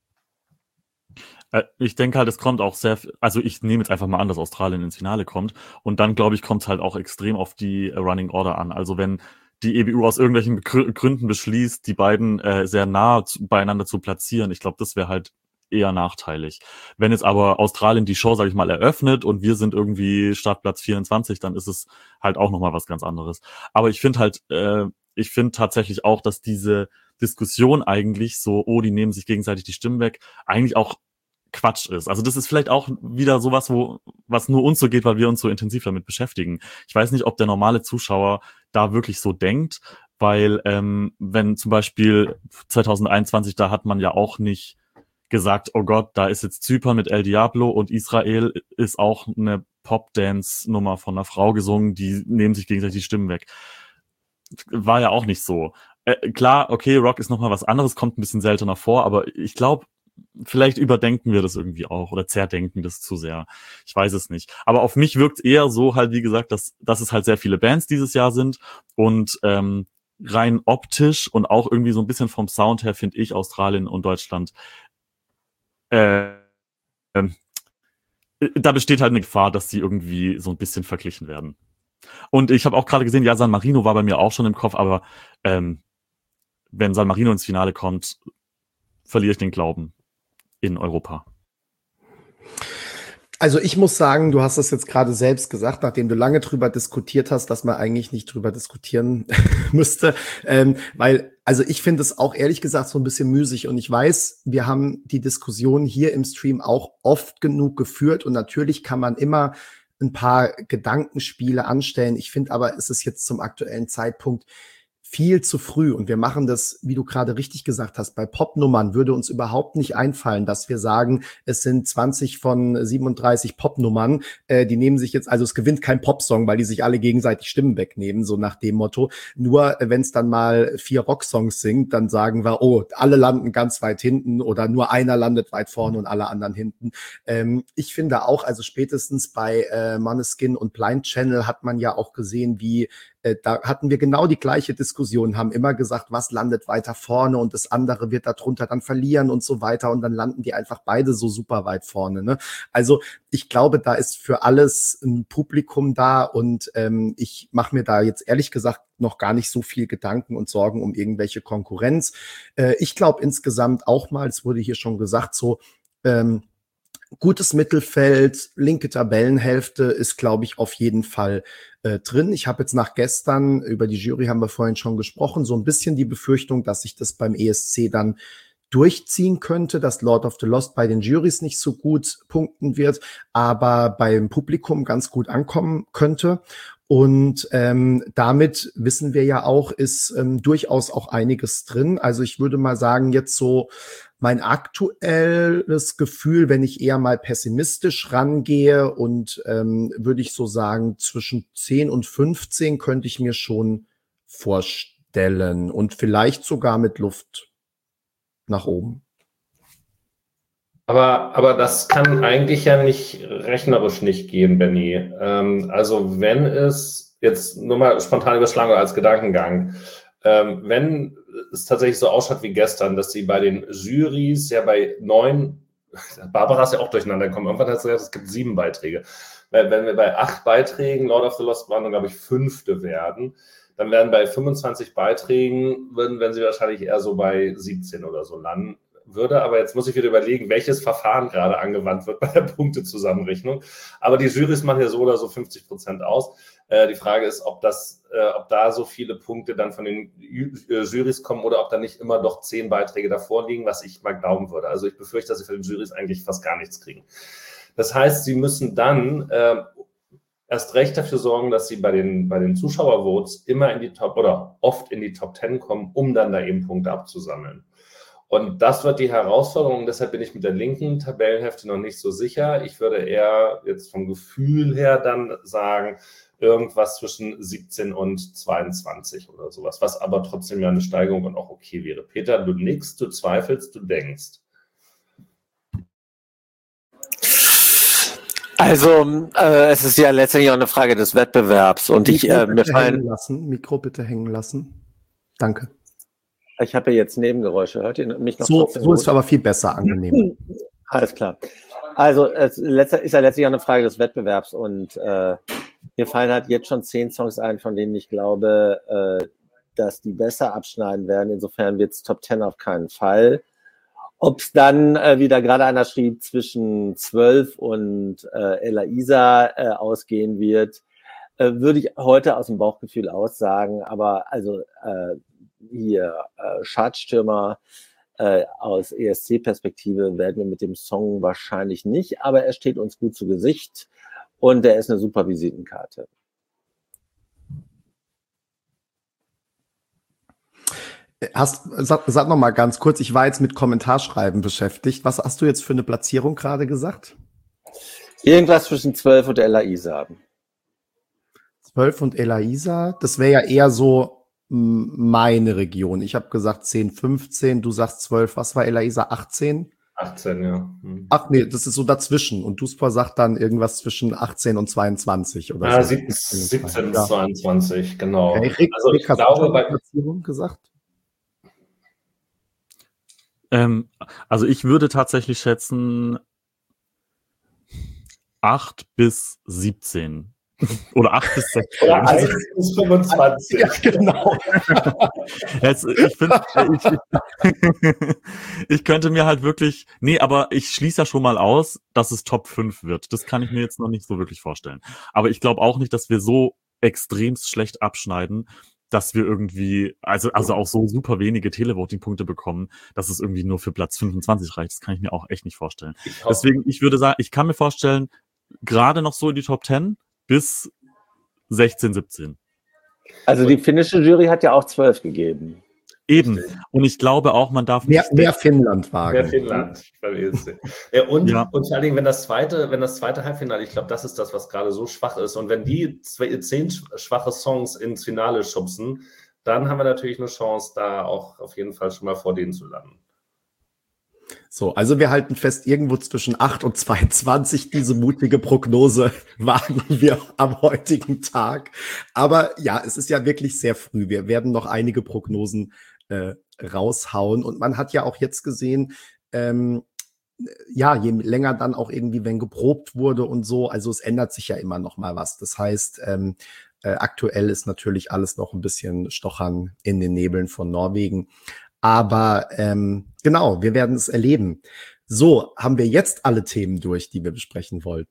Ich denke halt, es kommt auch also ich nehme jetzt einfach mal an, dass Australien ins Finale kommt und dann, glaube ich, kommt es halt auch extrem auf die Running Order an. Also wenn die EBU aus irgendwelchen Gründen beschließt, die beiden sehr nah beieinander zu platzieren, ich glaube, das wäre halt eher nachteilig. Wenn jetzt aber Australien die Show, sage ich mal, eröffnet und wir sind irgendwie Startplatz 24, dann ist es halt auch nochmal was ganz anderes. Aber ich finde halt, ich finde tatsächlich auch, dass diese Diskussion eigentlich so, oh, die nehmen sich gegenseitig die Stimmen weg, eigentlich auch Quatsch ist. Also das ist vielleicht auch wieder sowas, was nur uns so geht, weil wir uns so intensiv damit beschäftigen. Ich weiß nicht, ob der normale Zuschauer da wirklich so denkt, weil wenn zum Beispiel 2021, da hat man ja auch nicht gesagt, oh Gott, da ist jetzt Zypern mit El Diablo und Israel ist auch eine Pop-Dance-Nummer von einer Frau gesungen, die nehmen sich gegenseitig die Stimmen weg. War ja auch nicht so. Klar, okay, Rock ist nochmal was anderes, kommt ein bisschen seltener vor, aber ich glaube, vielleicht überdenken wir das irgendwie auch oder zerdenken das zu sehr. Ich weiß es nicht. Aber auf mich wirkt es eher so halt, wie gesagt, dass es halt sehr viele Bands dieses Jahr sind und rein optisch und auch irgendwie so ein bisschen vom Sound her finde ich Australien und Deutschland da besteht halt eine Gefahr, dass sie irgendwie so ein bisschen verglichen werden. Und ich habe auch gerade gesehen, ja, San Marino war bei mir auch schon im Kopf, aber wenn San Marino ins Finale kommt, verliere ich den Glauben in Europa. Also ich muss sagen, du hast das jetzt gerade selbst gesagt, nachdem du lange drüber diskutiert hast, dass man eigentlich nicht drüber diskutieren müsste, weil, also ich finde es auch ehrlich gesagt so ein bisschen müßig und ich weiß, wir haben die Diskussion hier im Stream auch oft genug geführt und natürlich kann man immer ein paar Gedankenspiele anstellen. Ich finde aber, es ist jetzt zum aktuellen Zeitpunkt viel zu früh und wir machen das, wie du gerade richtig gesagt hast, bei Popnummern würde uns überhaupt nicht einfallen, dass wir sagen, es sind 20 von 37 Popnummern, die nehmen sich jetzt, also es gewinnt kein Popsong, weil die sich alle gegenseitig Stimmen wegnehmen, so nach dem Motto. Nur wenn es dann mal 4 Rocksongs singt, dann sagen wir, oh, alle landen ganz weit hinten oder nur einer landet weit vorne und alle anderen hinten. Ich finde auch, also spätestens bei Måneskin und Blind Channel hat man ja auch gesehen, wie da hatten wir genau die gleiche Diskussion, haben immer gesagt, was landet weiter vorne und das andere wird darunter dann verlieren und so weiter und dann landen die einfach beide so super weit vorne. Ne? Also ich glaube, da ist für alles ein Publikum da und ich mache mir da jetzt ehrlich gesagt noch gar nicht so viel Gedanken und Sorgen um irgendwelche Konkurrenz. Ich glaube insgesamt auch mal, es wurde hier schon gesagt, so gutes Mittelfeld, linke Tabellenhälfte ist, glaube ich, auf jeden Fall drin. Ich habe jetzt nach gestern, über die Jury haben wir vorhin schon gesprochen, so ein bisschen die Befürchtung, dass sich das beim ESC dann durchziehen könnte, dass Lord of the Lost bei den Jurys nicht so gut punkten wird, aber beim Publikum ganz gut ankommen könnte. Und damit wissen wir ja auch, ist durchaus auch einiges drin. Also ich würde mal sagen, jetzt so mein aktuelles Gefühl, wenn ich eher mal pessimistisch rangehe und würde ich so sagen, zwischen 10 und 15 könnte ich mir schon vorstellen und vielleicht sogar mit Luft nach oben. Aber das kann eigentlich ja nicht rechnerisch nicht gehen, Benny. Also wenn es jetzt nur mal spontan überschlagen als Gedankengang, wenn es tatsächlich so ausschaut wie gestern, dass sie bei den Jurys ja bei 9, Barbara ist ja auch durcheinander gekommen, irgendwann hat sie gesagt, es gibt 7 Beiträge. Wenn wir bei 8 Beiträgen Lord of the Lost waren, dann glaube ich 5. werden, dann werden bei 25 Beiträgen, werden sie wahrscheinlich eher so bei 17 oder so landen. Würde, aber jetzt muss ich wieder überlegen, welches Verfahren gerade angewandt wird bei der Punktezusammenrechnung. Aber die Jurys machen ja so oder so 50% aus. Die Frage ist, ob da so viele Punkte dann von den Jurys kommen oder ob da nicht immer doch 10 Beiträge davor liegen, was ich mal glauben würde. Also ich befürchte, dass sie von den Jurys eigentlich fast gar nichts kriegen. Das heißt, sie müssen dann erst recht dafür sorgen, dass sie bei den Zuschauervotes immer in die Top oder oft in die Top 10 kommen, um dann da eben Punkte abzusammeln. Und das wird die Herausforderung, deshalb bin ich mit der linken Tabellenhälfte noch nicht so sicher. Ich würde eher jetzt vom Gefühl her dann sagen, irgendwas zwischen 17 und 22 oder sowas, was aber trotzdem ja eine Steigerung und auch okay wäre. Peter, du nickst, du zweifelst, du denkst. Also, es ist ja letztendlich auch eine Frage des Wettbewerbs und Mikro bitte hängen lassen. Danke. Ich habe ja jetzt Nebengeräusche. Hört ihr mich noch? So ist es aber viel besser angenehm. Alles klar. Also es ist ja letztlich auch eine Frage des Wettbewerbs und mir fallen halt jetzt schon 10 Songs ein, von denen ich glaube, dass die besser abschneiden werden. Insofern wird es Top 10 auf keinen Fall. Ob es dann, wie da gerade einer schrieb, zwischen 12 und Ella Isa ausgehen wird, würde ich heute aus dem Bauchgefühl aussagen. Aber also hier Schadstürmer Aus ESC-Perspektive werden wir mit dem Song wahrscheinlich nicht, aber er steht uns gut zu Gesicht und er ist eine super Visitenkarte. Sag noch mal ganz kurz, ich war jetzt mit Kommentarschreiben beschäftigt. Was hast du jetzt für eine Platzierung gerade gesagt? Irgendwas zwischen 12 und Ella Isa. 12 und Ella Isa, das wäre ja eher so meine Region. Ich habe gesagt 10, 15, du sagst 12. Was war Ella Isa? 18? 18, ja. Ach nee, das ist so dazwischen. Und Duspa sagt dann irgendwas zwischen 18 und 22 oder Ja, so. 17 bis 22, genau. Okay. Rick, Also ich hast glaube, du bei Platzierung gesagt? Also ich würde tatsächlich schätzen 8 bis 17. Oder 8 bis 16. oder 1 bis 25. Ja, genau. Ich könnte mir halt wirklich, aber ich schließe ja schon mal aus, dass es Top 5 wird. Das kann ich mir jetzt noch nicht so wirklich vorstellen. Aber ich glaube auch nicht, dass wir so extremst schlecht abschneiden, dass wir irgendwie, also auch so super wenige Televoting-Punkte bekommen, dass es irgendwie nur für Platz 25 reicht. Das kann ich mir auch echt nicht vorstellen. Deswegen, ich würde sagen, ich kann mir vorstellen, gerade noch so in die Top 10 bis 16, 17. Also die finnische Jury hat ja auch 12 gegeben. Eben. Und ich glaube auch, man darf nicht... Mehr Finnland wagen. Mehr Finnland beim ESC. Und Ja. vor allen Dingen, wenn das zweite Halbfinale, ich glaube, das ist das, was gerade so schwach ist. Und wenn die 10 schwache Songs ins Finale schubsen, dann haben wir natürlich eine Chance, da auch auf jeden Fall schon mal vor denen zu landen. So, also wir halten fest, irgendwo zwischen 8 und 22, diese mutige Prognose wagen wir am heutigen Tag. Aber ja, es ist ja wirklich sehr früh. Wir werden noch einige Prognosen raushauen. Und man hat ja auch jetzt gesehen, ja, je länger dann auch irgendwie, wenn geprobt wurde und so, also es ändert sich ja immer noch mal was. Das heißt, aktuell ist natürlich alles noch ein bisschen Stochern in den Nebeln von Norwegen. Aber genau, wir werden es erleben. So, haben wir jetzt alle Themen durch, die wir besprechen wollten?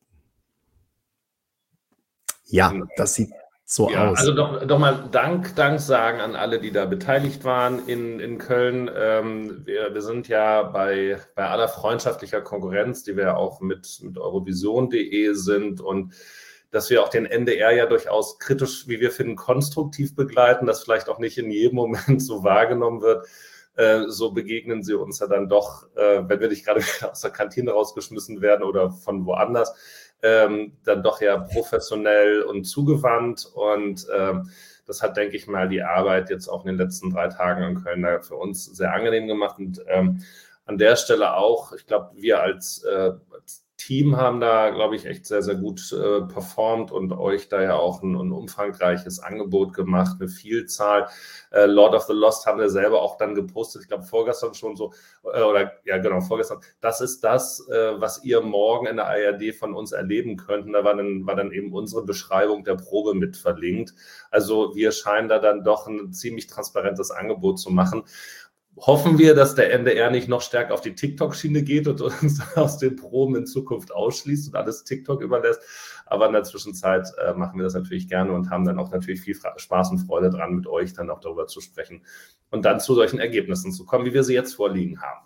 Ja, das sieht so aus. Also doch mal Dank sagen an alle, die da beteiligt waren in Köln. Wir sind ja bei aller freundschaftlicher Konkurrenz, die wir auch mit Eurovision.de sind und dass wir auch den NDR ja durchaus kritisch, wie wir finden, konstruktiv begleiten, das vielleicht auch nicht in jedem Moment so wahrgenommen wird. So begegnen sie uns ja dann doch, wenn wir nicht gerade aus der Kantine rausgeschmissen werden oder von woanders, dann doch ja professionell und zugewandt. Und das hat, denke ich mal, die Arbeit jetzt auch in den letzten 3 Tagen in Köln da für uns sehr angenehm gemacht. Und an der Stelle auch, ich glaube, wir als Team haben da, glaube ich, echt sehr, sehr gut performt und euch da ja auch ein umfangreiches Angebot gemacht, eine Vielzahl. Lord of the Lost haben wir selber auch dann gepostet, ich glaube vorgestern schon so, vorgestern. Das ist das, was ihr morgen in der ARD von uns erleben könnt. Und da war dann eben unsere Beschreibung der Probe mit verlinkt. Also wir scheinen da dann doch ein ziemlich transparentes Angebot zu machen. Hoffen wir, dass der NDR nicht noch stärker auf die TikTok-Schiene geht und uns aus den Proben in Zukunft ausschließt und alles TikTok überlässt. Aber in der Zwischenzeit machen wir das natürlich gerne und haben dann auch natürlich viel Spaß und Freude dran, mit euch dann auch darüber zu sprechen und dann zu solchen Ergebnissen zu kommen, wie wir sie jetzt vorliegen haben.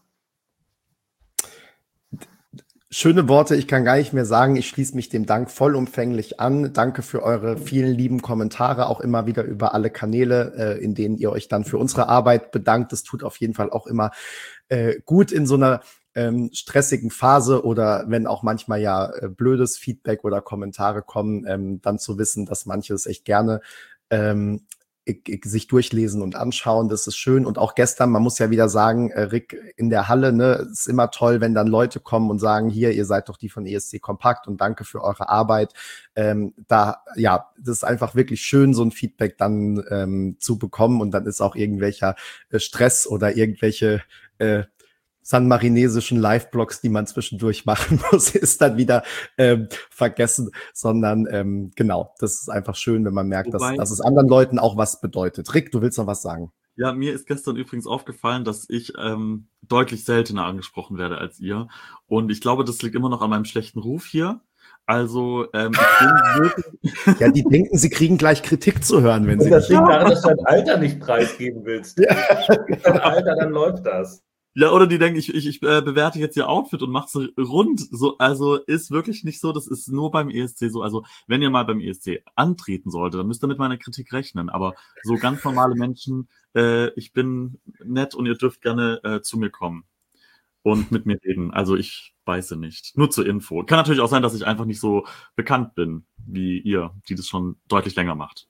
Schöne Worte, ich kann gar nicht mehr sagen. Ich schließe mich dem Dank vollumfänglich an. Danke für eure vielen lieben Kommentare, auch immer wieder über alle Kanäle, in denen ihr euch dann für unsere Arbeit bedankt. Das tut auf jeden Fall auch immer gut in so einer stressigen Phase oder wenn auch manchmal ja blödes Feedback oder Kommentare kommen, dann zu wissen, dass manche es echt gerne sich durchlesen und anschauen, das ist schön. Und auch gestern, man muss ja wieder sagen, Rick, in der Halle, ne, ist immer toll, wenn dann Leute kommen und sagen, hier, ihr seid doch die von ESC Kompakt und danke für eure Arbeit. Das ist einfach wirklich schön, so ein Feedback dann zu bekommen und dann ist auch irgendwelcher Stress oder irgendwelche sanmarinesischen Live-Blogs, die man zwischendurch machen muss, ist dann wieder vergessen, sondern genau, das ist einfach schön, wenn man merkt, dass es anderen Leuten auch was bedeutet. Rick, du willst noch was sagen? Ja, mir ist gestern übrigens aufgefallen, dass ich deutlich seltener angesprochen werde als ihr und ich glaube, das liegt immer noch an meinem schlechten Ruf hier. Also, ich bin wirklich... Ja, die denken, sie kriegen gleich Kritik zu hören, wenn sie... Das liegt daran, dass du dein Alter nicht preisgeben willst. Ja. Dein Alter, dann läuft das. Ja, oder die denken, ich bewerte jetzt ihr Outfit und mach's rund. So, also ist wirklich nicht so, das ist nur beim ESC so. Also wenn ihr mal beim ESC antreten solltet, dann müsst ihr mit meiner Kritik rechnen. Aber so ganz normale Menschen, ich bin nett und ihr dürft gerne zu mir kommen und mit mir reden. Also ich weiß nicht. Nur zur Info. Kann natürlich auch sein, dass ich einfach nicht so bekannt bin wie ihr, die das schon deutlich länger macht.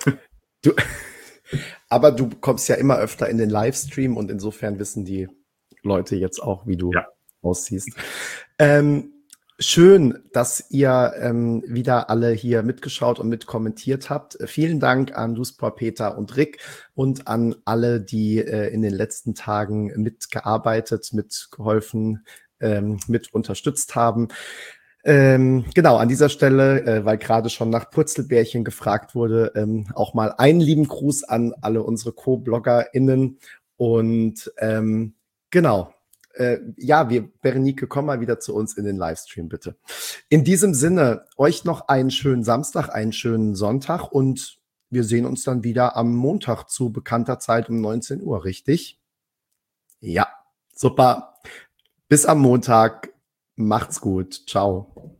Aber du kommst ja immer öfter in den Livestream und insofern wissen die Leute jetzt auch, wie du aussiehst. Schön, dass ihr wieder alle hier mitgeschaut und mitkommentiert habt. Vielen Dank an Duspor, Peter und Rick und an alle, die in den letzten Tagen mitgearbeitet, mitgeholfen, mit unterstützt haben. Genau, an dieser Stelle, weil gerade schon nach Purzelbärchen gefragt wurde, auch mal einen lieben Gruß an alle unsere Co-BloggerInnen und genau. Berenike, komm mal wieder zu uns in den Livestream, bitte. In diesem Sinne, euch noch einen schönen Samstag, einen schönen Sonntag und wir sehen uns dann wieder am Montag zu bekannter Zeit um 19 Uhr, richtig? Ja, super. Bis am Montag. Macht's gut. Ciao.